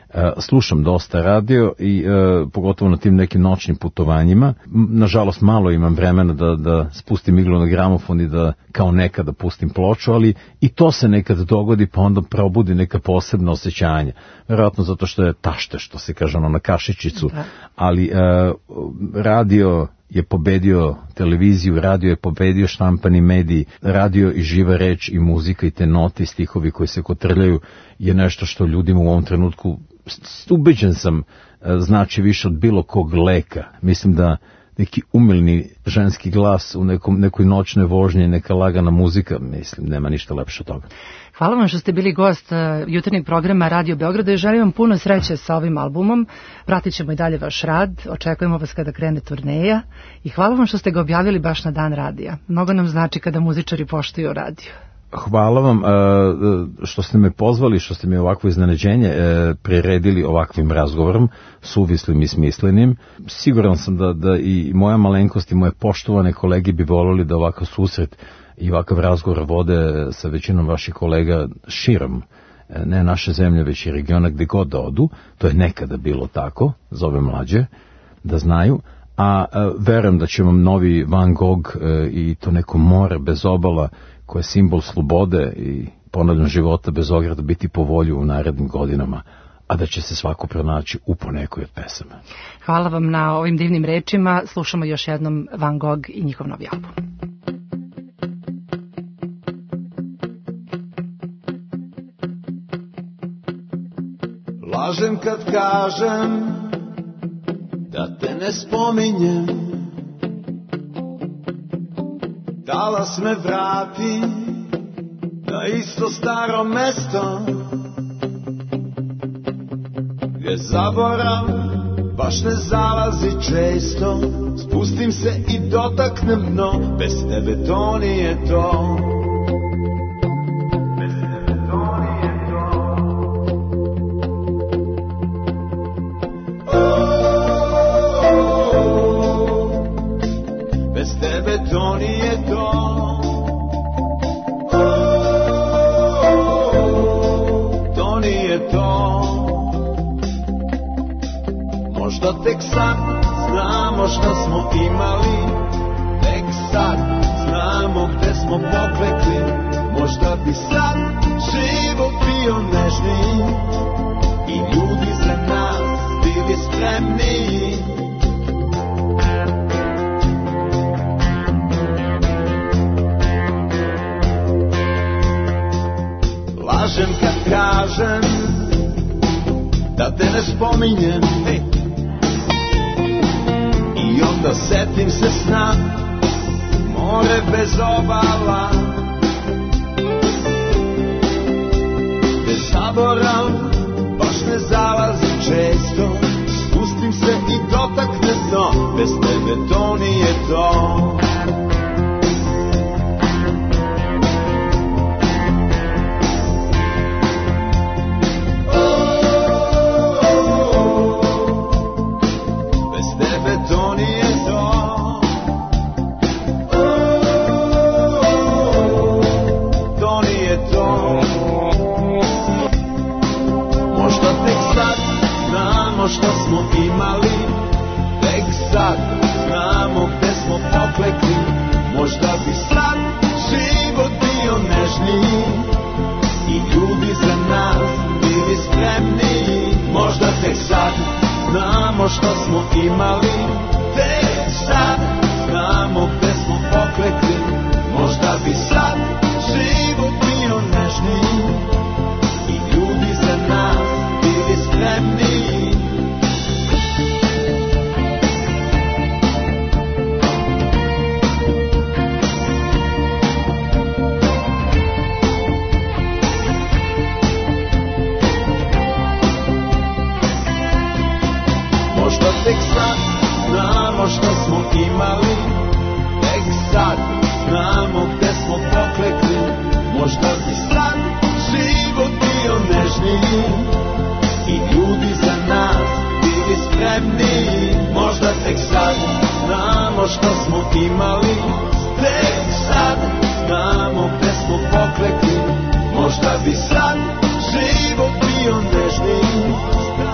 slušam dosta radio i pogotovo na tim nekim noćnim putovanjima. Nažalost, malo imam vremena da, da spustim iglu na gramofon i da kao nekada pustim ploču, ali i to se nekad dogodi, pa onda probudi neka posebna osjećanja. Verovatno zato što je tašte, što se kaže ono na kašičicu, da. Ali radio je pobedio televiziju, radio je pobedio štampani mediji, radio i živa reč i muzika i te note i stihovi koji se kotrljaju je nešto što ljudima u ovom trenutku, ubeđen sam, znači više od bilo kog leka. Mislim da neki umilni ženski glas u nekom, nekoj noćnoj vožnji, neka lagana muzika, mislim, nema ništa lepše od toga. Hvala vam što ste bili gost uh, jutarnjeg programa Radio Beograda i želim vam puno sreće sa ovim albumom. Pratit ćemo i dalje vaš rad, očekujemo vas kada krene turneja i hvala vam što ste ga objavili baš na dan radija. Mnogo nam znači kada muzičari poštuju radio. Hvala vam što ste me pozvali, što ste mi ovakvo iznenađenje priredili ovakvim razgovorom, suvislim i smislenim. Siguran sam da, da i moja malenkost i moje poštovane kolege bi volili da ovakav susret i ovakav razgovor vode sa većinom vaših kolega širom, ne naše zemlje, već i regiona gde god da odu. To je nekada bilo tako, za ove mlađe, da znaju. A verujem da će vam novi Van Gogh i to neko more bez obala, koje je simbol slobode i ponavljam života bez ograda, biti po volju u narednim godinama, a da će se svako pronaći u ponekoj od pesama. Hvala vam na ovim divnim rečima. Slušamo još jednom Van Gogh i njihov novi album. Lažem kad kažem da te ne spominjem, talas me vrati na isto staro mesto, gdje zaborav baš ne zalazi često. Spustim se i dotaknem dno, bez tebe to nije to. Bez tebe to nije to. Oh, oh, oh. Bez tebe to nije to. Možda tek sad znamo šta smo imali, tek sad znamo gde smo poklekli. Možda bi sad život bio nežniji i ljudi za nas bili spremniji. Lažem kad kažem da te ne spominjem, hey. I onda setim se sna, more bez obala, gde zaborav baš ne zalazi često. Spustim se i dotakne dno, bez tebe to nije to. Što smo imali, tek sad znamo gde smo poklekli. Možda bi sad život bio nežniji i ljudi za nas bili spremniji. Možda tek sad znamo što smo imali, tek sad znamo gde smo poklekli. Možda bi sad život bio nežniji i ljudi za nas bili spremniji. Tek sad znamo što smo imali, tek sad znamo gde smo poklekli. Možda bi sad život bio nežniji i ljudi za nas bili spremniji. Možda tek sad znamo što smo imali, tek sad znamo gde smo poklekli. Možda bi sad život bio nežniji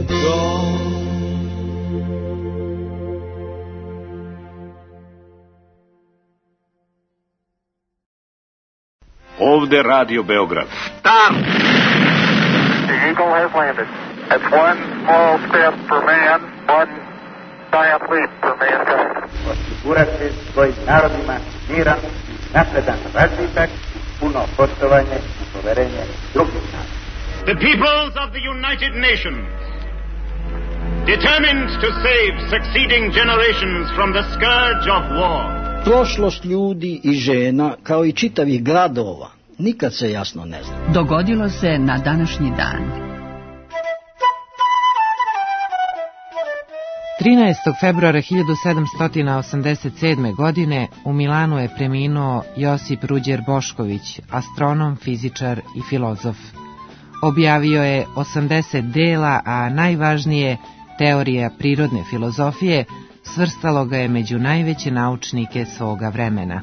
gone. Ovde Radio Beograd. Stop! The Eagle has landed. It's one small step for man, one giant leap for mankind. Osigurati svojim narodima miran, napredan razvitak, puno poštovanje i poverenje drugih naroda. The peoples of the United Nations, determined to save succeeding generations from the scourge of war. Prošlost ljudi i žena, kao i čitavih gradova, nikad se jasno ne zna. Dogodilo se na današnji dan. trinaestog februara hiljadu sedamsto osamdeset sedme. godine u Milanu je preminuo Josip Ruđer Bošković, astronom, fizičar i filozof. Objavio je osamdeset dela, a najvažnije, Teorija prirodne filozofije, svrstalo ga je među najveće naučnike svoga vremena.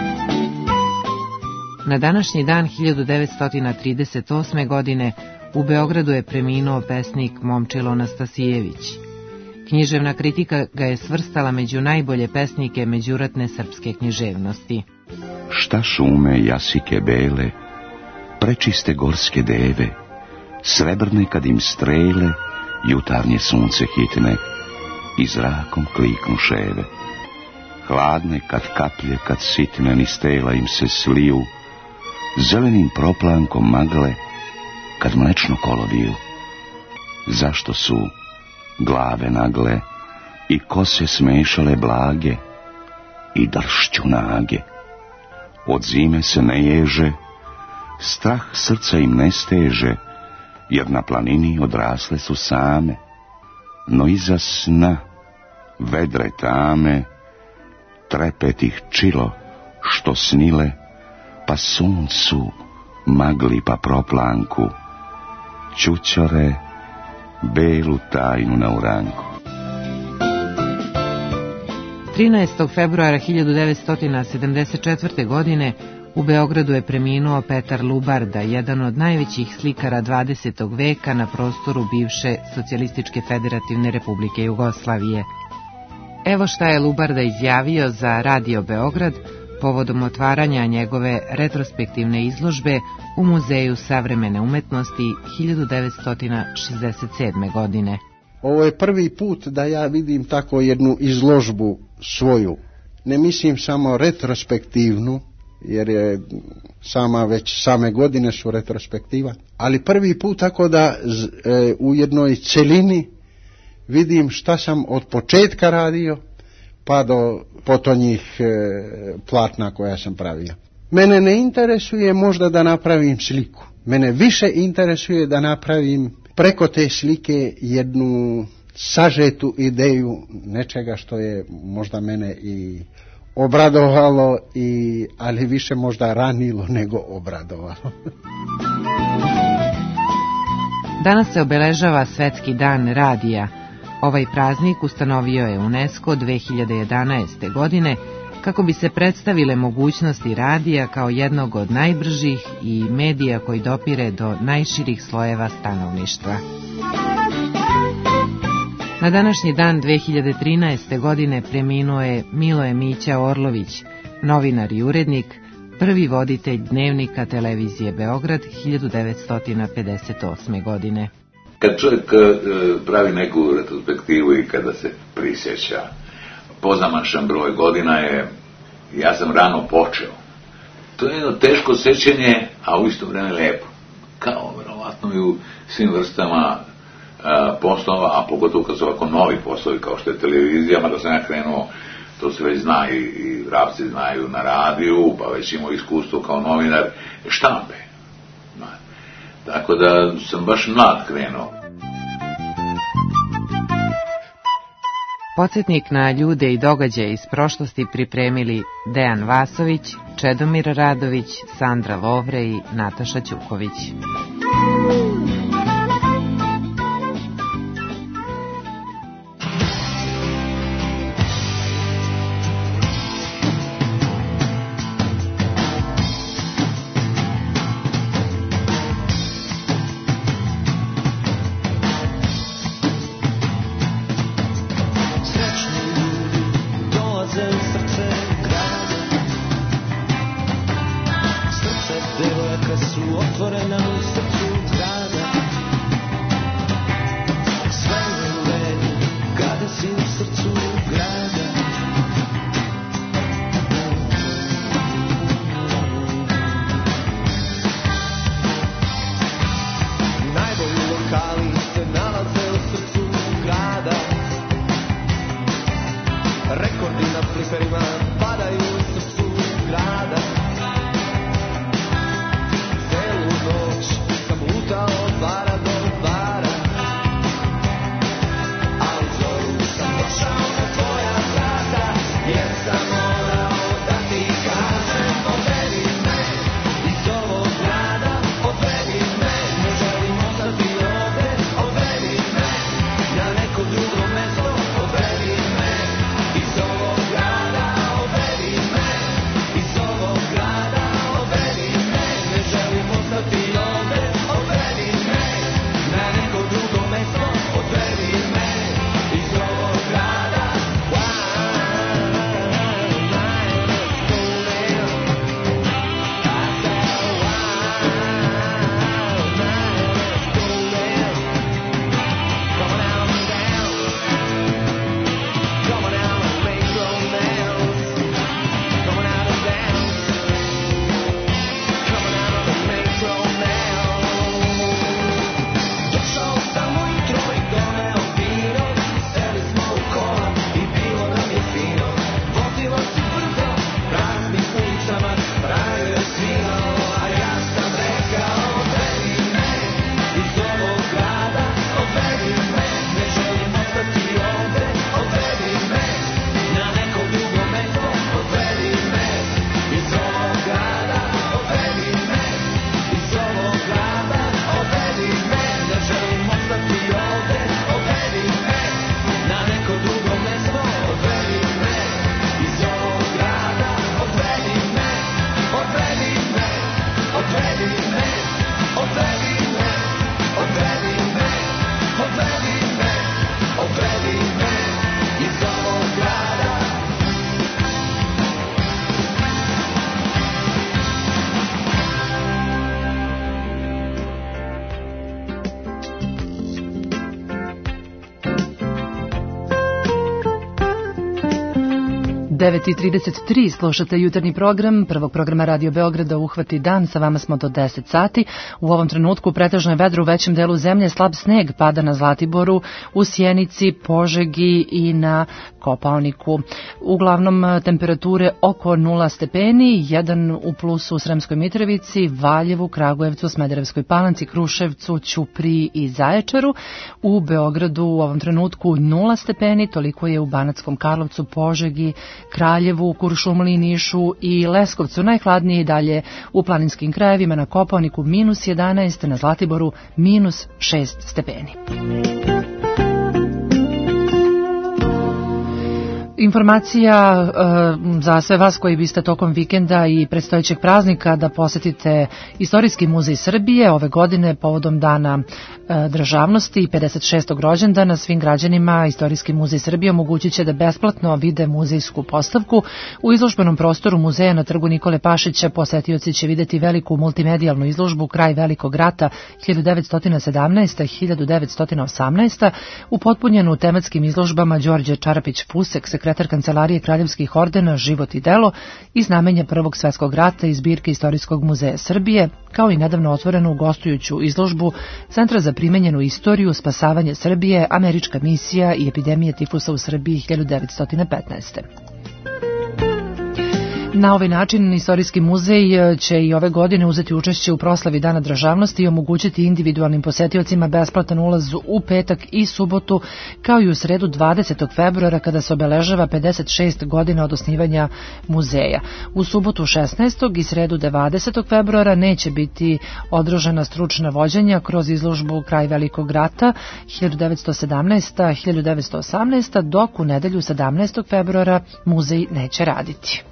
Na današnji dan hiljadu devetsto trideset osme. godine u Beogradu je preminuo pesnik Momčilo Nastasijević. Književna kritika ga je svrstala među najbolje pesnike međuratne srpske književnosti. Šta šume jasike bele, prečiste gorske deve, srebrne kad im strele, jutarnje sunce hitne, i zrakom kliknu ševe. Hladne kad kaplje, kad sitne niz tela im se sliju, zelenim proplankom magle, kad mlečno kolo viju. Zašto su glave nagle i kose smešale blage i dršću nage? Od zime se ne ježe, strah srca im ne steže, jer na planini odrasle su same. No iza sna, vedre tame, trepet ih čilo, što snile, pa suncu, magli pa proplanku, čućore, belu tajnu na uranku. trinaestog februara hiljadu devetsto sedamdeset četvrte. godine u Beogradu je preminuo Petar Lubarda, jedan od najvećih slikara dvadesetog veka na prostoru bivše Socijalističke federativne republike Jugoslavije. Evo šta je Lubarda izjavio za Radio Beograd povodom otvaranja njegove retrospektivne izložbe u Muzeju savremene umetnosti hiljadu devetsto šezdeset sedme. godine. Ovo je prvi put da ja vidim tako jednu izložbu svoju. Ne mislim samo retrospektivnu, jer je sama već same godine su retrospektiva, ali prvi put tako da e, u jednoj celini vidim šta sam od početka radio pa do potonjih e, platna koja sam pravio. Mene ne interesuje možda da napravim sliku. Mene više interesuje da napravim preko te slike jednu sažetu ideju nečega što je možda mene i obradovalo, i, ali više možda ranilo nego obradovalo. Danas se obeležava Svetski dan radija. Ovaj praznik ustanovio je UNESCO dve hiljade jedanaeste. godine kako bi se predstavile mogućnosti radija kao jednog od najbržih i medija koji dopire do najširih slojeva stanovništva. Na današnji dan dve hiljade trinaeste. godine preminuo je Miloje Mića Orlović, novinar i urednik, prvi voditelj Dnevnika televizije Beograd hiljadu devetsto pedeset osme. godine. Kad čovjek pravi neku retrospektivu i kada se prisjeća, pozamašan broj godina je, ja sam rano počeo. To je jedno teško sećanje, a u isto vrijeme lepo. Kao verovatno i u svim vrstama a, poslova, a pogotovo kad su ovako novi poslovi kao što je televizija, mada sam ja krenuo, to se već zna i, i vrapci znaju na radiju, pa već imao iskustvo kao novinar štampe. Tako da sam baš mlad krenuo. Podsjetnik na ljude i događaje iz prošlosti pripremili Dejan Vasović, Čedomir Radović, Sandra Lovre i Nataša Ćuković. devet i trideset tri slušate jutarnji program prvog programa Radio Beograda Uhvati dan. Sa vama smo do deset sati. U ovom trenutku pretežno je vedro u većem delu zemlje, slab sneg pada na Zlatiboru, u Sjenici, Požegi i na Kopaoniku. Uglavnom temperature oko nula stepeni, jedan u plusu u Sremskoj Mitrovici, Valjevu, Kragujevcu, Smederevskoj Palanci, Kruševcu, Ćupriji i Zaječaru. U Beogradu u ovom trenutku nula stepeni, toliko je u Banatskom Karlovcu, Požegi, Kraljevu, Kuršumliji, Nišu i Leskovcu. Najhladnije i dalje u planinskim krajevima, na Kopaoniku minus jedanaest, na Zlatiboru minus šest stepeni. Informacija e, za sve vas koji biste tokom vikenda i predstojećeg praznika da posetite Istorijski muzej Srbije. Ove godine povodom dana e, državnosti i pedeset šestog rođendana svim građanima Istorijski muzej Srbije omogućit će da besplatno vide muzejsku postavku. U izložbenom prostoru muzeja na trgu Nikole Pašića posetioci će videti veliku multimedijalnu izložbu Kraj velikog rata hiljadu devetsto sedamnaeste do hiljadu devetsto osamnaeste. upotpunjenu tematskim izložbama Đorđe Čarapić-Fusek, sekretar Kancelarije kraljevskih ordena Život i delo i znamenja Prvog svetskog rata iz zbirke Istorijskog muzeja Srbije, kao i nedavno otvorenu gostujuću izložbu Centra za primenjenu istoriju, spasavanje Srbije, američka misija i epidemije tifusa u Srbiji hiljadu devetsto petnaeste. Na ovaj način Istorijski muzej će i ove godine uzeti učešće u proslavi Dana državnosti i omogućiti individualnim posetiocima besplatan ulaz u petak i subotu, kao i u sredu dvadesetog februara kada se obeležava pedeset šest godina od osnivanja muzeja. U subotu šesnaestog i sredu dvadesetog februara neće biti održana stručna vođenja kroz izložbu Kraj velikog rata hiljadu devetsto sedamnaeste do hiljadu devetsto osamnaeste. dok u nedelju sedamnaestog februara muzej neće raditi.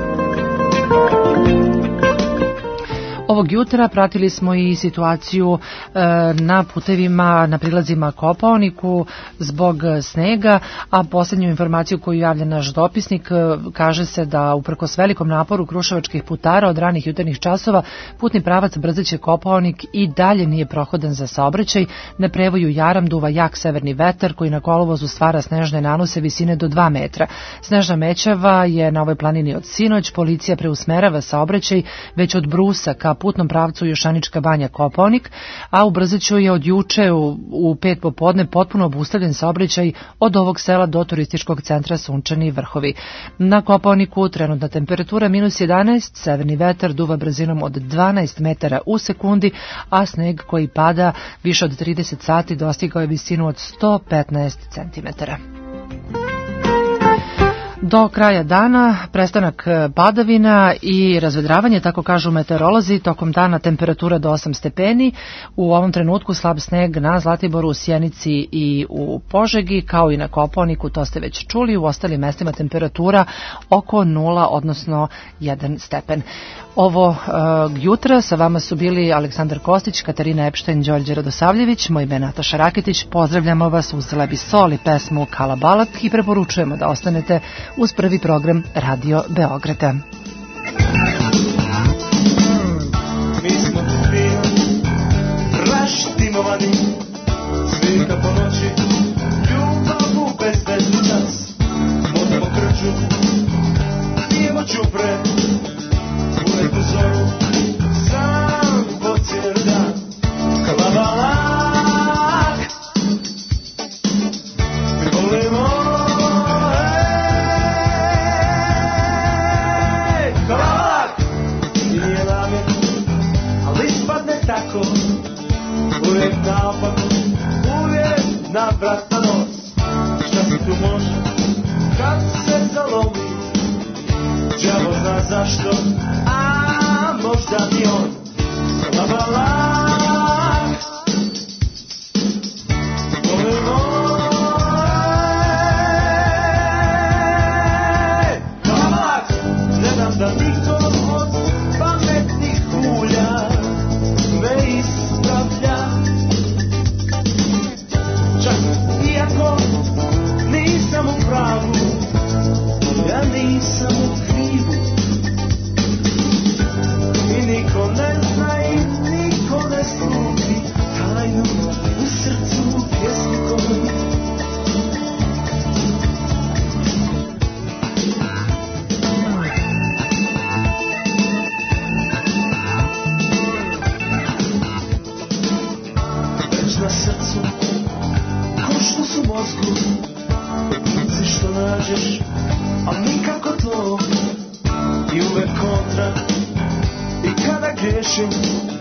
Ovog jutra pratili smo i situaciju e, na putevima, na prilazima Kopaoniku zbog snega, a posljednju informaciju koju javlja naš dopisnik kaže se da uprkos velikom naporu kruševačkih putara od ranih jutarnjih časova putni pravac Brzeće Kopaonik i dalje nije prohodan za saobraćaj. Na prevoju Jaram duva jak severni vetar koji na kolovozu stvara snežne nanose visine do dva metra. Snežna mećava je na ovoj planini od sinoć. Policija preusmerava saobraćaj već od Brusa ka putnom pravcu Jošanička banja Kopaonik, a u Brzeću je od juče u, u pet popodne potpuno obustavljen saobraćaj od ovog sela do turističkog centra Sunčani Vrhovi. Na Kopaoniku trenutna temperatura minus jedanaest, severni vetar duva brzinom od dvanaest metara u sekundi, a sneg koji pada više od trideset sati dostigao je visinu od sto petnaest centimetara. Do kraja dana prestanak padavina i razvedravanje, tako kažu meteorolozi, tokom dana temperatura do osam stepeni. U ovom trenutku slab sneg na Zlatiboru, u Sjenici i u Požegi, kao i na Kopaoniku, to ste već čuli. U ostalim mestima temperatura oko nula, odnosno jedan stepen. Ovo uh, jutra sa vama su bili Aleksandar Kostić, Katarina Epštajn, Đorđe Radosavljević, moj ime Nataša Raketić. Pozdravljamo vas uz Lebi Sol i pesmu Kalabalak i preporučujemo da ostanete uz prvi program Radio Beograda. Mi smo svi raštimovani, svi kako noći, ljubav u bezvezni čas. Možemo krču, pijemo čupre, u neku zoru, sam po cijeli dan. Kalabalak, mi volimo. Tako, uvijek napak, uvijek na vrat na nos. Šta se tu može, kad se zalomi, đavo zna zašto, a možda ni on. Kalabalak, volimo. Kalabalak, ne dam da niko od pametnih hulja me ispravlja. Čak iako nisam u pravu, ja nisam u krivu. I niko ne zna i niko mozgu sve što nađeš, a nikako to. I uvek kontra, i kada grešim